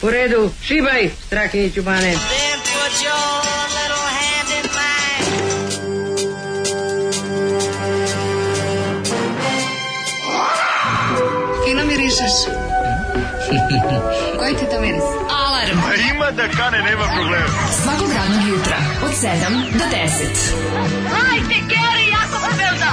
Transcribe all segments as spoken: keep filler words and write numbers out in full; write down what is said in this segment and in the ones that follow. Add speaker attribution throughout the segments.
Speaker 1: U redu, šibaj, Strahinjiću bane.
Speaker 2: Fino mirišeš. Koji ti to miris? Alarm.
Speaker 3: A ima da kane, nema problema.
Speaker 2: Svakog radnog jutra, od sedam do deset.
Speaker 4: Hajde, Geri, jako se velda.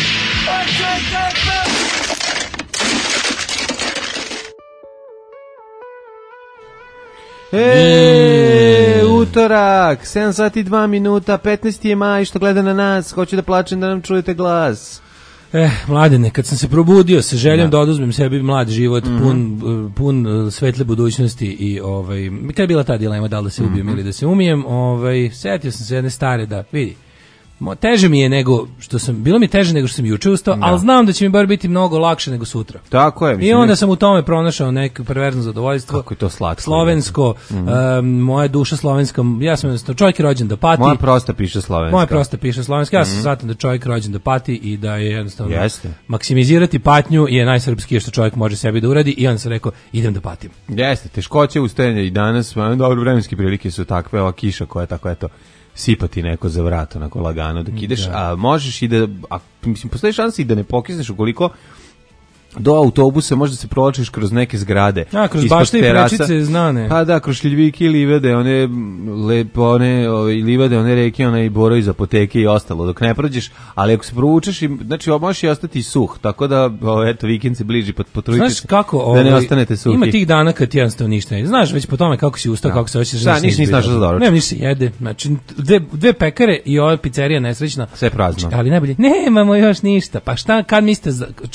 Speaker 5: E, utorak, sedam sati i dva minuta, petnaesti je maj, što gleda na nas, hoću da plačem da nam čujete glas.
Speaker 6: Eh, Mladene, kad sam se probudio sa željom da, da oduzmem sebi mlad život, mm-hmm. pun, pun svetle budućnosti i ovaj, kad je bila ta dilema da li da se ubijem mm-hmm. ili da se umijem, ovaj, setio sam se jedne stare da, vidi, teže mi je nego što sam, bilo mi teže nego što sam juče ustao, da. Ali znam da će mi bar biti mnogo lakše nego sutra.
Speaker 5: Tako je. Mislim,
Speaker 6: i onda sam u tome pronašao neko perverzno zadovoljstvo.
Speaker 5: Kako je to slatko.
Speaker 6: Slovensko, mm-hmm. um, moja duša slovenska, ja sam jednostavno, čovjek je rođen da pati.
Speaker 5: Moja prosta piše slovenska.
Speaker 6: Moja prosta piše slovenska, ja sam mm-hmm. satan da čovjek rođen da pati i da je jednostavno
Speaker 5: Jeste.
Speaker 6: maksimizirati patnju je najsrpskije što čovjek može sebi da uradi i onda sam rekao, idem da patim.
Speaker 5: Jeste, teškoće ustajanja i danas, dobro, vremenske prilike su takve, ova kiša koja je tako, eto, sipati neko za vrat, onako lagano dok ideš, da. A možeš i da, a, mislim, postoji šansa i da ne pokisneš ukoliko do autobusa možda se provlačiš kroz neke zgrade.
Speaker 6: A, kroz bašte i prečice znane.
Speaker 5: Pa da, kroz šljiljvike i livade, one, lepo, one ove, livade, one reke, one i boro iz apoteke i ostalo, dok ne prođeš, ali ako se provučeš, znači možeš i ostati suh, tako da, o, eto, vikend se bliži, potrudite se
Speaker 6: kako,
Speaker 5: da ne ostanete suhi.
Speaker 6: Ima tih dana kad ti jednostavno ništa ne znaš, već po tome kako si ustao, ja. Kako se hoćeš.
Speaker 5: Šta, ništa nisi našao za doručak.
Speaker 6: Ne, ništa se jede, znači dve, dve pekare i ova pizzerija nesrećna.
Speaker 5: Sve prazno.
Speaker 6: Ali najbolje, nemamo još ništa, pa šta, kad mislite, za, če,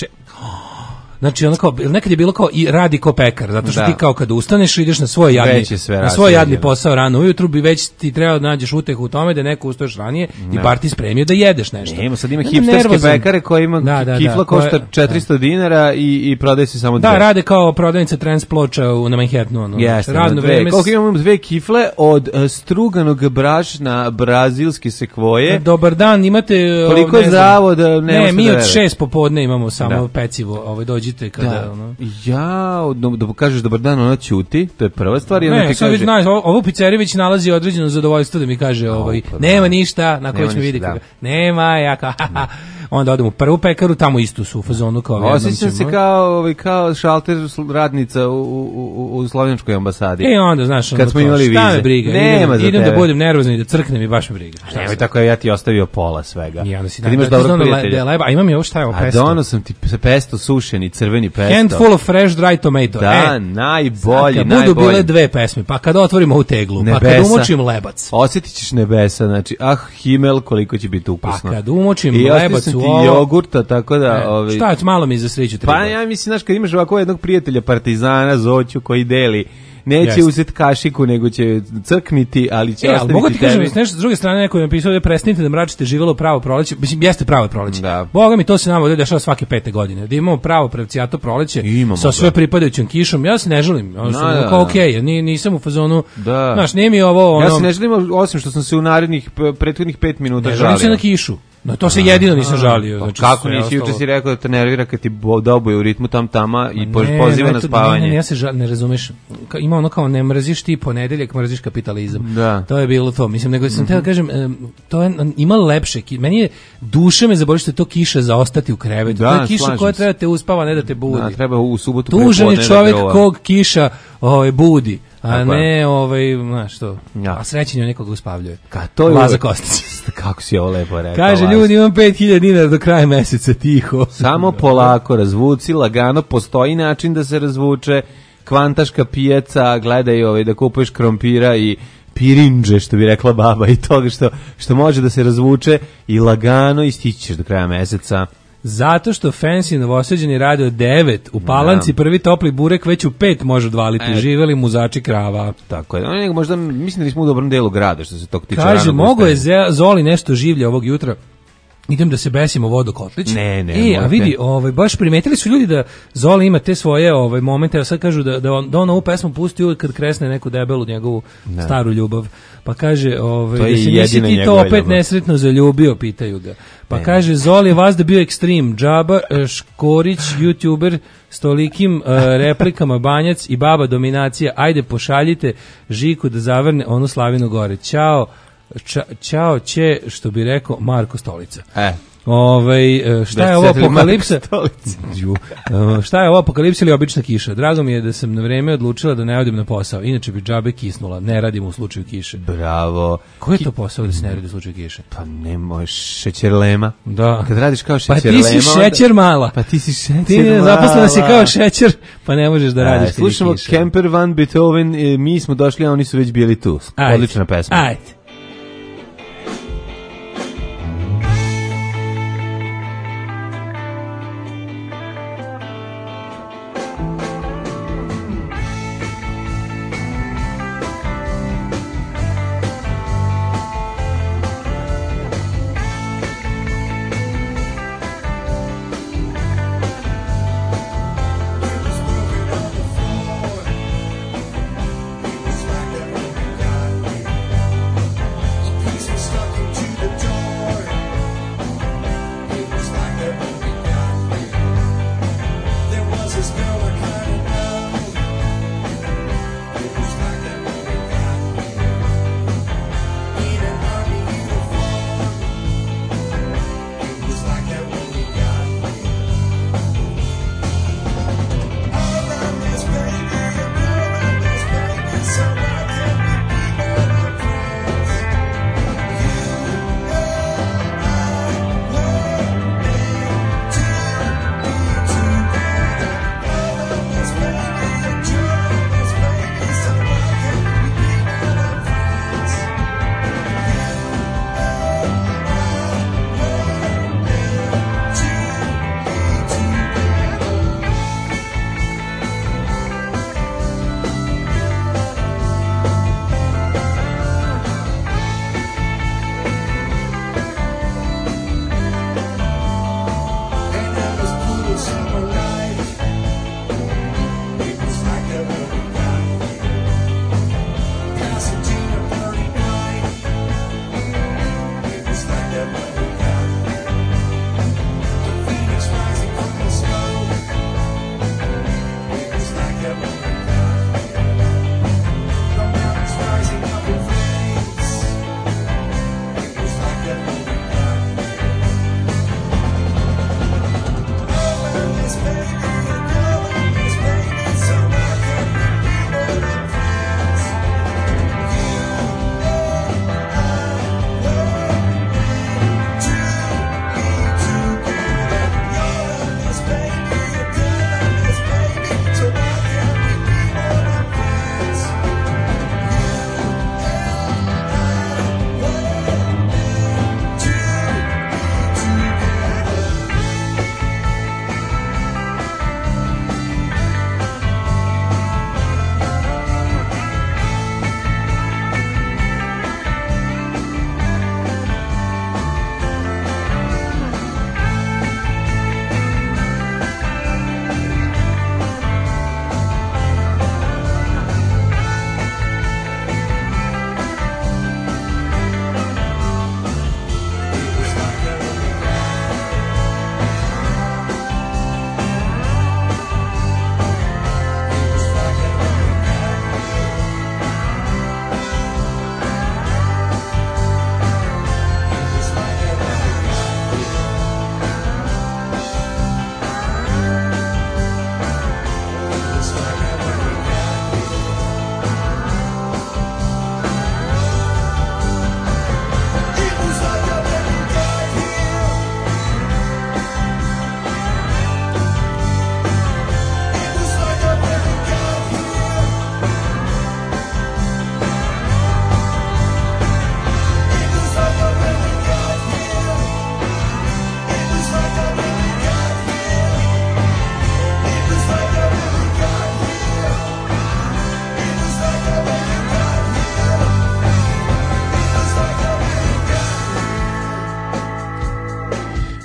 Speaker 6: znači ono kao, nekad je bilo kao i radi ko pekar, zato što da. Ti kao kad ustaneš ideš na svoj jadni, na svoj jadni posao rano ujutru, bi već ti treba da nađeš utehu u tome da neko ustaješ ranije no. I bar ti spremio da jedeš nešto.
Speaker 5: Nema, sad ima hipsterske nervozan. Pekare koje ima da, da, kifla da, košta četiristo da. Dinara i, i prodaje se samo dve.
Speaker 6: Da, rade kao prodavnica transploča na Manhattanu. Ono,
Speaker 5: yes, radno vreme. Koliko imamo dve kifle od uh, struganog brašna brazilske sekvoje.
Speaker 6: Dobar dan, imate...
Speaker 5: Koliko je zavoda?
Speaker 6: Ne, mi od šest popodne imamo samo pecivo, ovaj dođe kada
Speaker 5: da.
Speaker 6: Ono.
Speaker 5: Ja, da, da kažeš dobar dan, ona ćuti, to je prva stvar. I
Speaker 6: ne,
Speaker 5: ti
Speaker 6: kaže, znaš, ovo pizzerija već nalazi određeno zadovoljstvo da mi kaže, ovaj, oh, nema ništa, na koji ćemo vidjeti. Da. Nema, ja kao, onda odem u prvu pekaru, tamo istu su u fazonu kao jednom ćemo.
Speaker 5: Osjećam se kao, ovaj, kao šalter radnica u, u, u slovenskoj ambasadi.
Speaker 6: I onda, znaš,
Speaker 5: kad smo imali vize.
Speaker 6: Šta me briga, nema idem, idem da budem nervozan i da crknem i baš me briga.
Speaker 5: Evo tako ja ti ostavio pola svega.
Speaker 6: I onda si
Speaker 5: kad imaš dobrog prijatelja.
Speaker 6: Le, a imam i ovo šta je ovo pesto.
Speaker 5: A dono sam ti pesto sušeni, crveni pesto.
Speaker 6: Handful of fresh dry tomato.
Speaker 5: Da,
Speaker 6: e,
Speaker 5: najbolji,
Speaker 6: kad
Speaker 5: najbolji.
Speaker 6: budu bile dve pesme, pa kad otvorimo ovu teglu, nebesa, pa kad umočim lebac.
Speaker 5: Osjetit ćeš nebesa, znači, ah, Himmel, koliko će biti ukusno.
Speaker 6: Pa kad umočim I lebac u ovo...
Speaker 5: I jogurta, tako da...
Speaker 6: E,
Speaker 5: ovi...
Speaker 6: Šta, malo mi za sreću treba.
Speaker 5: Pa ja mislim, znaš, kad imaš ovako jednog prijatelja, partizana, Zoću, koji deli, neće uzeti kašiku, nego će crkniti, ali će
Speaker 6: e,
Speaker 5: ostaviti
Speaker 6: mogu ti
Speaker 5: tebi.
Speaker 6: Kažem, nešto s druge strane neko je napisao da prestanite da mračite živelo pravo proleće. Mislim, jeste pravo proleće.
Speaker 5: Da.
Speaker 6: Boga mi, to se nama ovdje dešava svake pete godine. Da imamo pravo pravcijato proleće
Speaker 5: imamo,
Speaker 6: sa sve pripadajućim kišom. Ja se ne želim. Ja sam da, kao okej, okay, ni, nisam u fazonu.
Speaker 5: Da.
Speaker 6: Znaš, nije mi ovo... Ono,
Speaker 5: ja se ne želim, osim što sam se u narednih prethodnih pet minuta žalio.
Speaker 6: Ne žalim se na kišu. No to se jedino nisam žalio. Znači,
Speaker 5: kako nisi, juče si rekao da te nervira kad ti dobuje u ritmu tam tama i ne, poziva ne, na spavanje.
Speaker 6: Ne, ne, ja se žal, ne razumeš. Ima ono kao ne mrziš ti ponedeljak, mrziš kapitalizam.
Speaker 5: Da.
Speaker 6: To je bilo to. Mislim, nego sam mm-hmm. teo kažem, to je, ima lepše. Meni je, duša me zaboli što je to kiša za ostati u krevetu.
Speaker 5: Da,
Speaker 6: to je kiša koja treba te uspava, ne da te budi.
Speaker 5: Da, treba u subotu
Speaker 6: tužan je čovjek kog kiša ovaj, budi. A tako ne, je. ovaj, znaš što, ja. A srećenje nekoga uspavljuje.
Speaker 5: Ka, to je
Speaker 6: Laza Kostić.
Speaker 5: Kako si ovo lepo rekao.
Speaker 6: Kaže,
Speaker 5: Laza.
Speaker 6: Ljudi, imam pet hiljada dinara do kraja meseca, tiho.
Speaker 5: Samo polako, razvuci, lagano, postoji način da se razvuče, kvantaška pijaca, gledaj ovaj, da kupuješ krompira i pirinđe, što bi rekla baba, i toga što, što može da se razvuče i lagano istićeš do kraja meseca.
Speaker 6: Zato što fancy Novosađani rade od devet, u Palanci da. Prvi topli burek već u pet može odvaliti, e. Živeli muzači krava.
Speaker 5: Tako je, ono, možda mislim da nismo u dobrom delu grada što se tog tiče.
Speaker 6: Kaže, mogo je Zoli nešto življe ovog jutra. idem da se besimo vodokotlić.
Speaker 5: Ne, ne,
Speaker 6: E, a
Speaker 5: morate.
Speaker 6: vidi, ovaj, baš primetili su ljudi da Zoli ima te svoje ovaj, momente, a sad kažu da, da, on, da on ovu pesmu pusti uvijek kad kresne neku debelu njegovu
Speaker 5: Ne.
Speaker 6: staru ljubav. Pa kaže, ovaj,
Speaker 5: To je
Speaker 6: da se nisi
Speaker 5: jedina
Speaker 6: ti to
Speaker 5: njegova
Speaker 6: opet
Speaker 5: ljubav.
Speaker 6: nesretno zaljubio, pitaju ga. Pa
Speaker 5: Ne.
Speaker 6: kaže, Zoli je vas da bio ekstrem, Džaba, eh, Škorić, youtuber, s tolikim uh, replikama Banjac i baba dominacija, ajde pošaljite Žiku da zavrne onu slavinu gore. Ćao, ča, ćao će, što bi rekao Marko Stolica.
Speaker 5: E.
Speaker 6: Ovaj, šta
Speaker 5: Da
Speaker 6: je ovo
Speaker 5: setili
Speaker 6: apokalipsa?
Speaker 5: Marko Stolica.
Speaker 6: Ju. Uh, šta je ovo apokalipsa ili obična kiša? Drago mi je da sam na vreme odlučila da ne odim na posao. Inače bi džabe kisnula. Ne radim u slučaju kiše.
Speaker 5: Bravo.
Speaker 6: Koji je to posao da se ne radi u slučaju kiše?
Speaker 5: Pa ne možeš, šećerlema.
Speaker 6: Da.
Speaker 5: Kad radiš kao
Speaker 6: Pa
Speaker 5: šećerlema...
Speaker 6: ti si šećer mala.
Speaker 5: Pa ti si šećer
Speaker 6: Ti
Speaker 5: mala.
Speaker 6: zaposlena si kao šećer, pa ne možeš da radiš.
Speaker 5: E,
Speaker 6: kad je
Speaker 5: slušamo
Speaker 6: kiša.
Speaker 5: Kemper Van Beethoven, e, mi smo došli, a oni su već bili tu.
Speaker 6: Ajde.
Speaker 5: Odlična pesma.
Speaker 6: Ajde.
Speaker 7: He was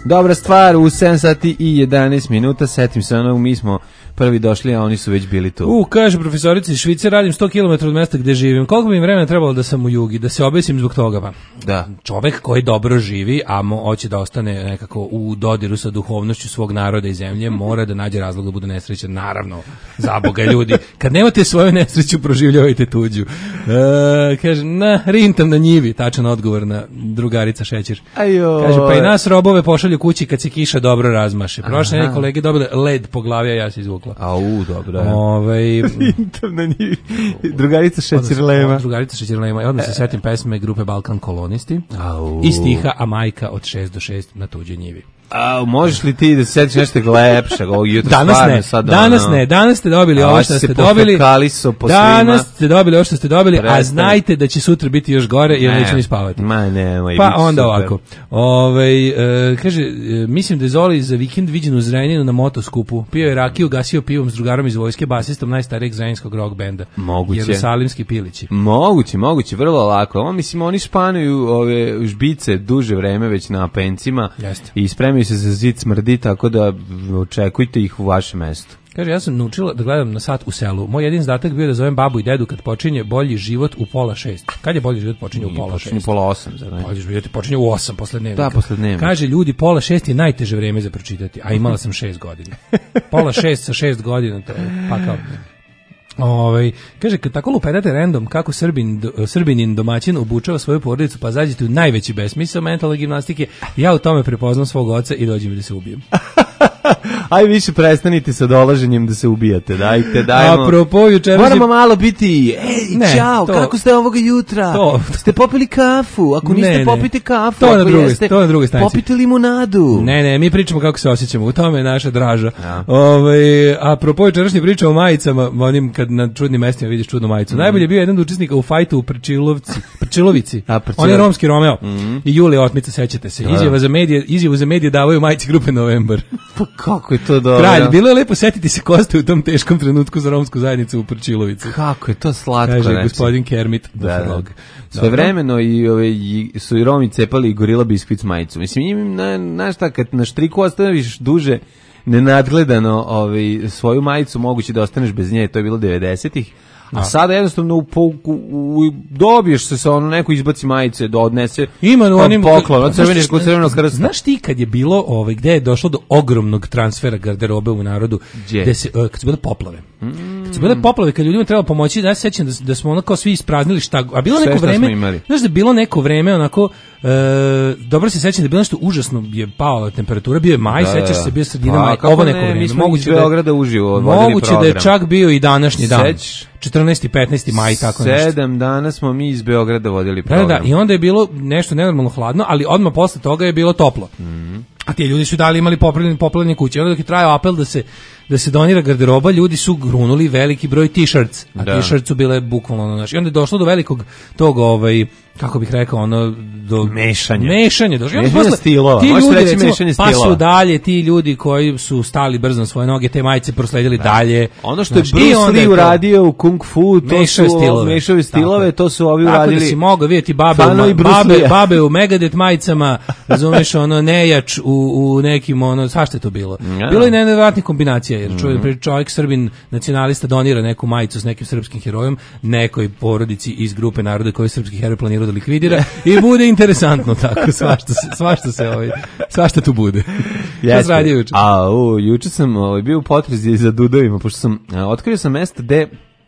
Speaker 5: Dobra stvar, u sedam sati i jedanaest minuta, setim se onog, mi smo prvi došli, a oni su već bili tu.
Speaker 6: U, kaže profesorica iz Švice, radim sto kilometara od mesta gde živim. Koliko bi mi vremena trebalo da sam u Jugi, da se obesim zbog toga? Pa?
Speaker 5: Da.
Speaker 6: Čovek koji dobro živi, a mo, hoće da ostane nekako u dodiru sa duhovnošću svog naroda i zemlje, mora da nađe razlog da bude nesrećan. Naravno, za Boga ljudi. Kad nemate svoju nesreću, proživljavajte tuđu. E, kaže, na, rintam na njivi, tačan odgovor na drugarica Šećer.
Speaker 5: Ajo.
Speaker 6: Kaže, pa i nas robove pošalju kući kad se kiša dobro razmaše. Prošle neke kolege dobile led po glavi, a ja se izvukla.
Speaker 5: Au, dobro.
Speaker 6: Ovaj
Speaker 5: rintam na njivi. Drugarica Šećerlema.
Speaker 6: Drugarica Šećerlema. I odmah se setim pesme grupe Balkan Kolonisti.
Speaker 5: Au.
Speaker 6: I stiha, a majka od šest do šest na tuđoj njivi.
Speaker 5: A možeš li ti da se setiš nešto lepšeg ovog jutra?
Speaker 6: Danas
Speaker 5: stvarno,
Speaker 6: ne,
Speaker 5: sad,
Speaker 6: danas
Speaker 5: ono,
Speaker 6: ne, danas ste dobili ovo što ste dobili.
Speaker 5: Po
Speaker 6: danas
Speaker 5: svima.
Speaker 6: ste dobili ovo što ste dobili,
Speaker 5: Prestani.
Speaker 6: a znajte da će sutra biti još gore jer
Speaker 5: ne,
Speaker 6: nećemo ni spavati.
Speaker 5: Ma ne, moj,
Speaker 6: pa onda super. Ovako. Ovaj e, kaže, e, mislim da je Zoli za vikend viđen u Zrenjaninu na motoskupu. Pio je rakiju, gasio pivom s drugarom iz vojske, basistom najstarijeg zrenjanskog rock benda.
Speaker 5: Moguće.
Speaker 6: Jerusalimski pilići.
Speaker 5: Moguće, moguće, vrlo lako. On mislim oni španuju ove žbice duže vreme već na pencima.
Speaker 6: Jeste.
Speaker 5: I spremaju se za zid smrdi, tako da očekujte ih u vašem mestu.
Speaker 6: Kaže, ja sam naučila da gledam na sat u selu. Moj jedin zadatak bio da zovem babu i dedu kad počinje bolji život u pola šest. Kad je bolji život počinje u pola
Speaker 5: počinje
Speaker 6: šest?
Speaker 5: pola osam, zar ne?
Speaker 6: Bolji život počinje u osam posle dnevnika.
Speaker 5: Da, posle dnevnika.
Speaker 6: Kaže, ljudi, pola šest je najteže vreme za pročitati, a imala sam šest godina. Pola šest sa šest godina, to je pakao. Ovaj kaže, kad tako lupedate random kako Srbin, do, Srbinin domaćin obučava svoju porodicu, pa zađete u najveći besmisao mentalne gimnastike, ja u tome prepoznam svog oca i dođem da se ubijem.
Speaker 5: Aj više prestanite sa dolaženjem da se ubijate. Dajte, dajmo.
Speaker 6: Apropo, jučerašnji...
Speaker 5: Moramo malo biti, ej,
Speaker 6: ne,
Speaker 5: čao,
Speaker 6: to,
Speaker 5: kako ste ovoga jutra? To, ste popili kafu? Ako niste, ne, popite kafu.
Speaker 6: To,
Speaker 5: ako
Speaker 6: na druge,
Speaker 5: jeste,
Speaker 6: to na druge stanici.
Speaker 5: Popite limunadu.
Speaker 6: Ne, ne, mi pričamo kako se osjećamo. U tome je naša draža. Ja. Ove, apropo, jučerašnji priča o majicama, onim kad na čudnim mestima vidiš čudnu majicu. Mm. Najbolje je bio jedan od učesnika u fajtu u Prčilovci. Prčilovici. A, on je romski Romeo. Mm. I Julija Otmica, sećate se. Izjava za medije, izjavu za medije davaju majici grupe Novembar.
Speaker 5: Pa kako je to dobro?
Speaker 6: Kralj, bilo je lepo setiti se Koste u tom teškom trenutku za romsku zajednicu u Prčilovici.
Speaker 5: Kako je to slatko,
Speaker 6: kaže
Speaker 5: znači.
Speaker 6: Gospodin Kermit.
Speaker 5: Da, da. Svevremeno i ove i su i Romi cepali i Gorila biskvit majicu. Mislim, im na na šta kad na štriku ostaviš duže nenadgledano ovaj svoju majicu, moguće da ostaneš bez nje, to je bilo devedesetih. A no. Sada jednostavno u, u, u, dobiješ se sa ono, neko izbaci majice, da odnese
Speaker 6: ima u onim
Speaker 5: poklon, od crvenih kod crvenog krsta.
Speaker 6: Znaš ti kad je bilo, ovaj, gde je došlo do ogromnog transfera garderobe u narodu, gde se, uh, kad su bile poplave. Mm. Kad su bile poplave, kad ljudima trebalo pomoći, da ja se sećam da, da smo ono kao svi ispraznili šta, a bilo sve neko vreme, znaš da je bilo neko vreme onako, uh, dobro se sećam da je bilo nešto užasno, je pala temperatura, bio je maj, da, sećaš se, bio sredina maj, ovo neko vreme.
Speaker 5: Moguće da Beograda uživo
Speaker 6: moguće da je čak bio i današnji dan. četrnaesti petnaesti maj, tako nešto.
Speaker 5: Sedam dana smo mi iz Beograda vodili program.
Speaker 6: Da, da, i onda je bilo nešto nenormalno hladno, ali odmah posle toga je bilo toplo. Mm. A ti ljudi su dali imali popravljene popravljene kuće. Onda dok je trajao apel da se da se donira garderoba, ljudi su grunuli veliki broj t-shirts, a da. T-shirts su bile bukvalno ono naš. I onda je došlo do velikog tog ovaj kako bih rekao ono do
Speaker 5: mešanja.
Speaker 6: Mešanje, došlo.
Speaker 5: Mešanje posle, stilova.
Speaker 6: Ti
Speaker 5: Možete
Speaker 6: ljudi
Speaker 5: reći
Speaker 6: recimo,
Speaker 5: mešanje stilova.
Speaker 6: Pa su dalje ti ljudi koji su stali brzo na svoje noge, te majice prosledili da. Dalje.
Speaker 5: Ono što je Bruce Lee uradio u Kung Fu, to
Speaker 6: mešaju
Speaker 5: su
Speaker 6: stilove.
Speaker 5: Mešaju stilove, to su ovi uradili.
Speaker 6: Tako da si mogao vidjeti babe, u, babe, babe u Megadeth majicama, razumeš, ono nejač u, u nekim, ono, svašta je to bilo. Ja. Bilo je nevjerovatnih kombinacija, jer čovjek, mm-hmm. čovjek Srbin, nacionalista, donira neku majicu s nekim srpskim herojem, nekoj porodici iz grupe naroda koji srpski heroj planira da likvidira i bude interesantno tako, svašta se, svašta se, ovaj, svašta tu bude. Šta se radi juče?
Speaker 5: A, u, juče sam ovaj, bio u potrazi za dudovima, pošto sam, a, otkrio sam mesto gde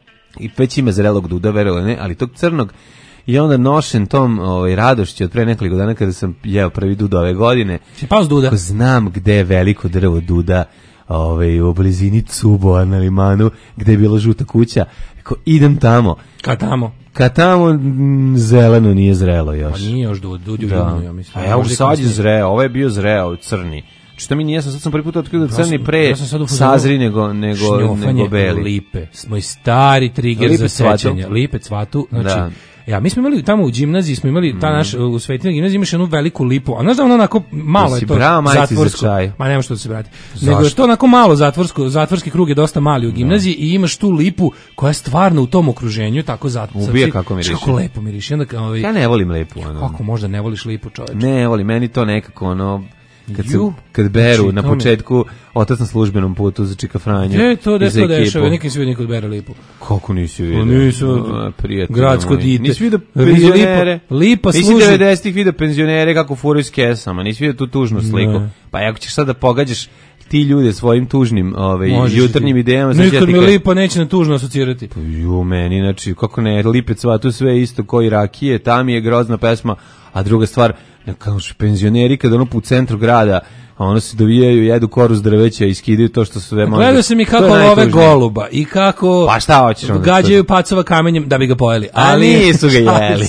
Speaker 5: i već ima zrelog duda, verovali ne, ali tog crnog i onda nošen tom ovaj, radošću od pre nekoliko dana kada sam jeo prvi dud ove godine.
Speaker 6: Si pao s duda?
Speaker 5: Ko znam gde je veliko drvo duda, ovaj, u blizini Cubova na Limanu, gde je bila žuta kuća. Ko, idem tamo.
Speaker 6: Ka tamo?
Speaker 5: Ka tamo m, zeleno nije zrelo još.
Speaker 6: Pa nije još dud, dud je da. Junu, ja mislim.
Speaker 5: A ja už sad je zreo, ovo je bio zreo, crni. Što mi nije, sad sam prvi put otkrio da crni pre ja sazri nego, nego, nego beli.
Speaker 6: Lipe, moj stari trigger lipe za sećanje. Lipe cvatu, znači... Da. Ja, mi smo imali tamo u gimnaziji, smo imali ta naš, u Svetinoj gimnaziji imaš jednu veliku lipu, a znaš da ono onako malo da je to zatvorsko, ma nema što da se vrati, nego je to onako malo zatvorsko, zatvorski krug je dosta mali u gimnaziji no. I imaš tu lipu koja je stvarno u tom okruženju, tako zatvorski.
Speaker 5: Ubije kako miriši.
Speaker 6: Kako lepo miriši. Onda, ovaj,
Speaker 5: ja ne volim lipu. Ono.
Speaker 6: Kako možda ne voliš lipu, čoveče?
Speaker 5: Ne volim, meni to nekako ono... kad, se, kad beru znači, na početku otac na službenom putu za Čika Franju.
Speaker 6: Je to desko dešava, nikim si vidio nikad bera lipu.
Speaker 5: Kako nisi vidio?
Speaker 6: Nisu, gradsko dite.
Speaker 5: Nisi vidio penzionere?
Speaker 6: Lipa služi.
Speaker 5: Nisi devedesetih vidio penzionere kako furaju s kesama, nisi vidio tu tužnu sliku. Ne. Pa ako ćeš sad da pogađaš ti ljude svojim tužnim ovaj, jutarnjim idejama...
Speaker 6: Nikad mi lipa neće na tužno asocirati.
Speaker 5: Ju, meni, znači, kako ne, Lipec tu sve isto koji rakije, tam je grozna pesma, a druga stvar, kao penzioneri kad ono po centru grada, a ono se dovijaju, jedu koru s drveća i skidaju to što sve može.
Speaker 6: Gledao sam i kako love goluba i kako
Speaker 5: pa šta hoćeš
Speaker 6: gađaju pacova kamenjem da bi ga pojeli.
Speaker 5: Ali a nisu ga jeli.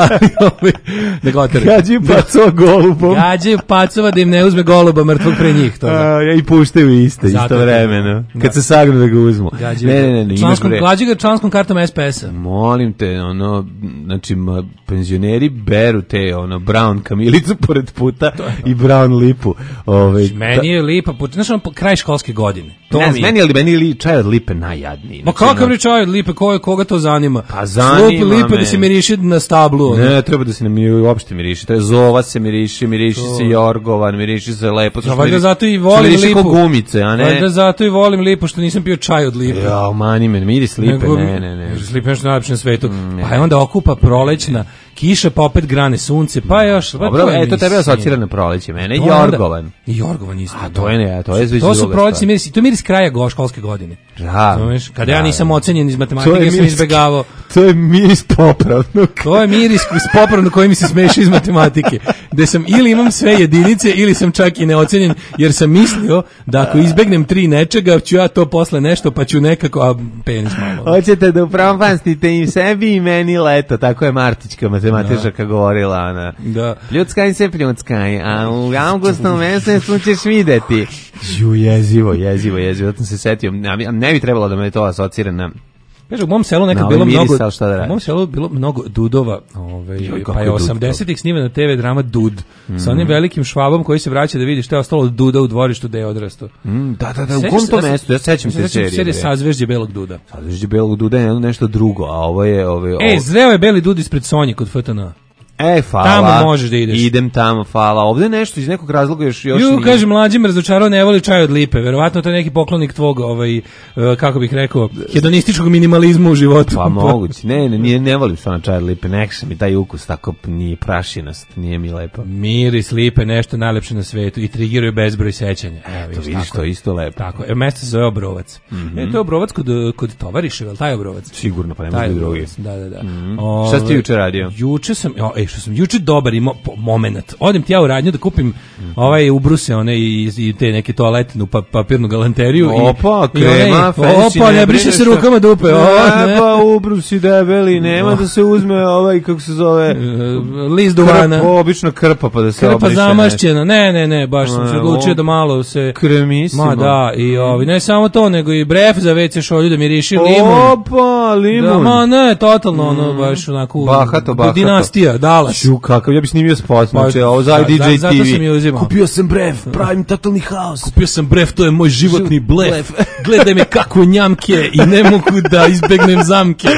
Speaker 6: Da ga otare.
Speaker 5: Gađaju pacova golubom.
Speaker 6: Gađaju pacova da im ne uzme goluba mrtvog pre njih. To
Speaker 5: a, i puštaju iste, isto vremeno. Kad da. se sagnu da ga uzmu.
Speaker 6: Gađaju ne, ne, ne, ne članskom, gađaju ga članskom kartom es pe es-a.
Speaker 5: Molim te, ono, znači, ma, penzioneri beru te, ono, brown kamilicu pored puta i brown lipu. Ove,
Speaker 6: meni je lipa, znaš on po kraj školske godine.
Speaker 5: To ne, mi meni je li meni li čaj od lipe najjadniji.
Speaker 6: Ma kakav li čaj od lipe, ko, koga to zanima?
Speaker 5: Pa zanima
Speaker 6: Slupi lipe me. Da se miriši na stablu.
Speaker 5: Ne, ne, treba da se ne uopšte miriši. To je zova se miriši, miriši to. Se jorgovan, miriši se lepo.
Speaker 6: Ja, valjda zato i volim lipu.
Speaker 5: Gumice, a ne?
Speaker 6: Valjda zato i volim lipu, što nisam pio čaj od lipe.
Speaker 5: Ja, mani me, miris lipe, Nego, ne, ne, ne.
Speaker 6: Miris lipe nešto najlepše na svetu. Mm, pa je onda okupa prolećna kiša, pa opet grane sunce, pa još... Pa
Speaker 5: dobro, e, to tebe asocira na proleće, mene je jorgovan.
Speaker 6: I jorgovan isto.
Speaker 5: A to je ne, to je već
Speaker 6: to su prolećni miris, i to miris kraja go školske godine.
Speaker 5: Da.
Speaker 6: Kada ja nisam ocenjen iz matematike, ja sam izbegavao.
Speaker 5: To je miris popravnog.
Speaker 6: To je miris iz popravnog koji mi se smeši iz matematike. Gde sam ili imam sve jedinice, ili sam čak i neocenjen, jer sam mislio da ako izbegnem tri nečega, ću ja to posle nešto, pa ću nekako, a penis malo.
Speaker 5: Hoćete da upropastite i sebi i meni leto, tako je Martićka matematičarka da. govorila, ona.
Speaker 6: Da.
Speaker 5: Pljuckaj se pljuckaj, a u avgustom mesecu ćeš videti. Ju, jezivo, jezivo, jezivo, zato sam se setio, ne bi trebalo da me to asocira na...
Speaker 6: Kaže, u mom selu nekad bilo mnogo, u mom selu bilo mnogo dudova, ovaj, Joj, pa je osamdesetih snimana te ve drama Dud, mm. sa onim velikim švabom koji se vraća da vidi šta je ostalo od Duda u dvorištu da je odrastao.
Speaker 5: Mm, da, da, da, u kom to mestu, ja sećam se serije.
Speaker 6: Serije Sazvežđe belog Duda.
Speaker 5: Sazvežđe belog Duda je nešto drugo, a ovo je... Ovo, ovo...
Speaker 6: E, zreo je beli Dud ispred Sonje kod F T N.
Speaker 5: E, hvala.
Speaker 6: Tamo možeš da ideš.
Speaker 5: Idem tamo, hvala. Ovde nešto iz nekog razloga još još
Speaker 6: Ju, kaže mlađi me razočarao, ne voli čaj od lipe. Verovatno to je neki poklonik tvog, ovaj, kako bih rekao, hedonističkog minimalizma u životu.
Speaker 5: Pa moguće. Ne, ne, nije, ne volim stvarno čaj od lipe. Nekša mi taj ukus tako nije prašinast, nije mi lepo.
Speaker 6: Miris lipe, nešto najlepše na svetu i trigiruje bezbroj sećanja.
Speaker 5: Evo, vidiš, vidiš to isto lepo.
Speaker 6: Tako, e, mesto se zove Obrovac. Mm -hmm. E, to je Obrovac kod, kod Tovariševa, taj Obrovac?
Speaker 5: Sigurno, pa ne može drugi.
Speaker 6: Da, da, da.
Speaker 5: Mm -hmm. o, šta si ti juče radio?
Speaker 6: Juče sam, o, ej, što sam juče dobar i mo, moment. Odem ti ja u radnju da kupim mm-hmm. ovaj ubruse one i, i te neke toaletnu pa, papirnu galanteriju.
Speaker 5: Opa,
Speaker 6: i,
Speaker 5: krema,
Speaker 6: i onaj, opa, ne, ne briše se rukama dupe. O,
Speaker 5: ne, pa ubrusi debeli, nema da se uzme ovaj, kako se zove,
Speaker 6: list duvana.
Speaker 5: Krp, obična krpa pa da se
Speaker 6: krpa
Speaker 5: obriše.
Speaker 6: Krpa zamašćena, ne, ne, ne, baš sam se odlučio da malo se...
Speaker 5: Kremisimo.
Speaker 6: Ma da, i ovi, ne samo to, nego i bref za ve ce šolju da miriši limun.
Speaker 5: Opa, limun.
Speaker 6: Da, ma ne, totalno, ono, baš onako...
Speaker 5: Bahato, bahato.
Speaker 6: Dinastija, Dallas.
Speaker 5: Ču, kakav, ja bi snimio spot, znači, ovo za D J T V.
Speaker 6: Zato sam je uzimao.
Speaker 5: Kupio sam brev, pravim totalni haos.
Speaker 6: Kupio sam brev, to je moj životni blef. Gledaj me kako njamke i ne mogu da izbegnem zamke.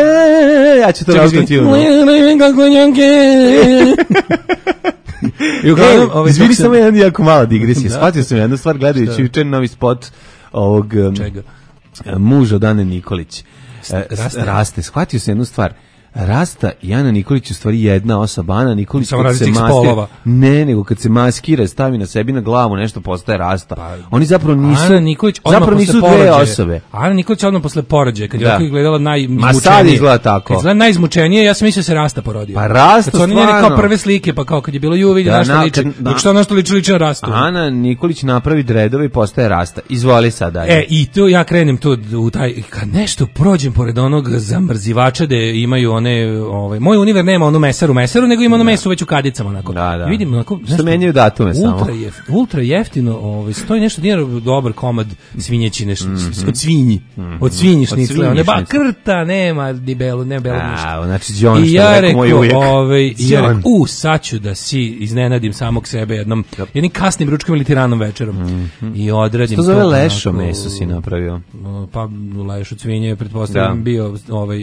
Speaker 5: E, ja ću to razgledati ono.
Speaker 6: Gledaj me kako njamke.
Speaker 5: I uglavnom, ovaj, izvini samo jedan jako mala digresija. Shvatio sam jednu stvar gledajući juče novi spot ovog
Speaker 6: Čega?
Speaker 5: muža od Ane Nikolić.
Speaker 6: Raste.
Speaker 5: Raste. Shvatio sam jednu stvar. Rasta i Ana Nikolić u stvari jedna osoba. Ana Nikolić
Speaker 6: samo
Speaker 5: kad se maskira, ne, nego kad se maskira, stavi na sebi na glavu nešto postaje Rasta. Pa, oni zapravo nisu
Speaker 6: Ana Nikolić
Speaker 5: zapravo nisu dve osobe.
Speaker 6: Ana Nikolić odmah posle porođaja, kad je gledala najizmučenije.
Speaker 5: Ma sad izgleda tako.
Speaker 6: Kad je najizmučenije, ja sam mislio se Rasta porodio.
Speaker 5: Pa Rasta
Speaker 6: stvarno. Kad su oni kao prve slike, pa kao kad je bilo ju vidi da, nešto liči. Dok što nešto liči liči na Rastu.
Speaker 5: Ana Nikolić napravi dredove i postaje Rasta. Izvoli sad dalje.
Speaker 6: E, i tu ja krenem tu u taj, kad nešto prođem pored onog zamrzivača da imaju one, ovaj, moj univer nema onu mesaru mesaru, nego ima ono meso već u kadicama onako.
Speaker 5: Da, da.
Speaker 6: I vidim onako,
Speaker 5: što menjaju datume
Speaker 6: ultra
Speaker 5: samo.
Speaker 6: Jef, ultra jeftino, ovaj, stoji nešto dinara dobar komad svinjećine, mm -hmm. od svinji, mm -hmm. od svinji šnicle, one ba krta, nema ni belu, ne belu ništa.
Speaker 5: A, znači Đon što
Speaker 6: ja
Speaker 5: rekao moj ujak.
Speaker 6: Ovaj, i ja rekao, u, sad ću da si iznenadim samog sebe jednom, yep. jednim kasnim ručkom ili tiranom večerom. Mm -hmm. I odradim to.
Speaker 5: Što zove lešo meso si napravio?
Speaker 6: Pa lešo svinje, pretpostavljam, bio ovaj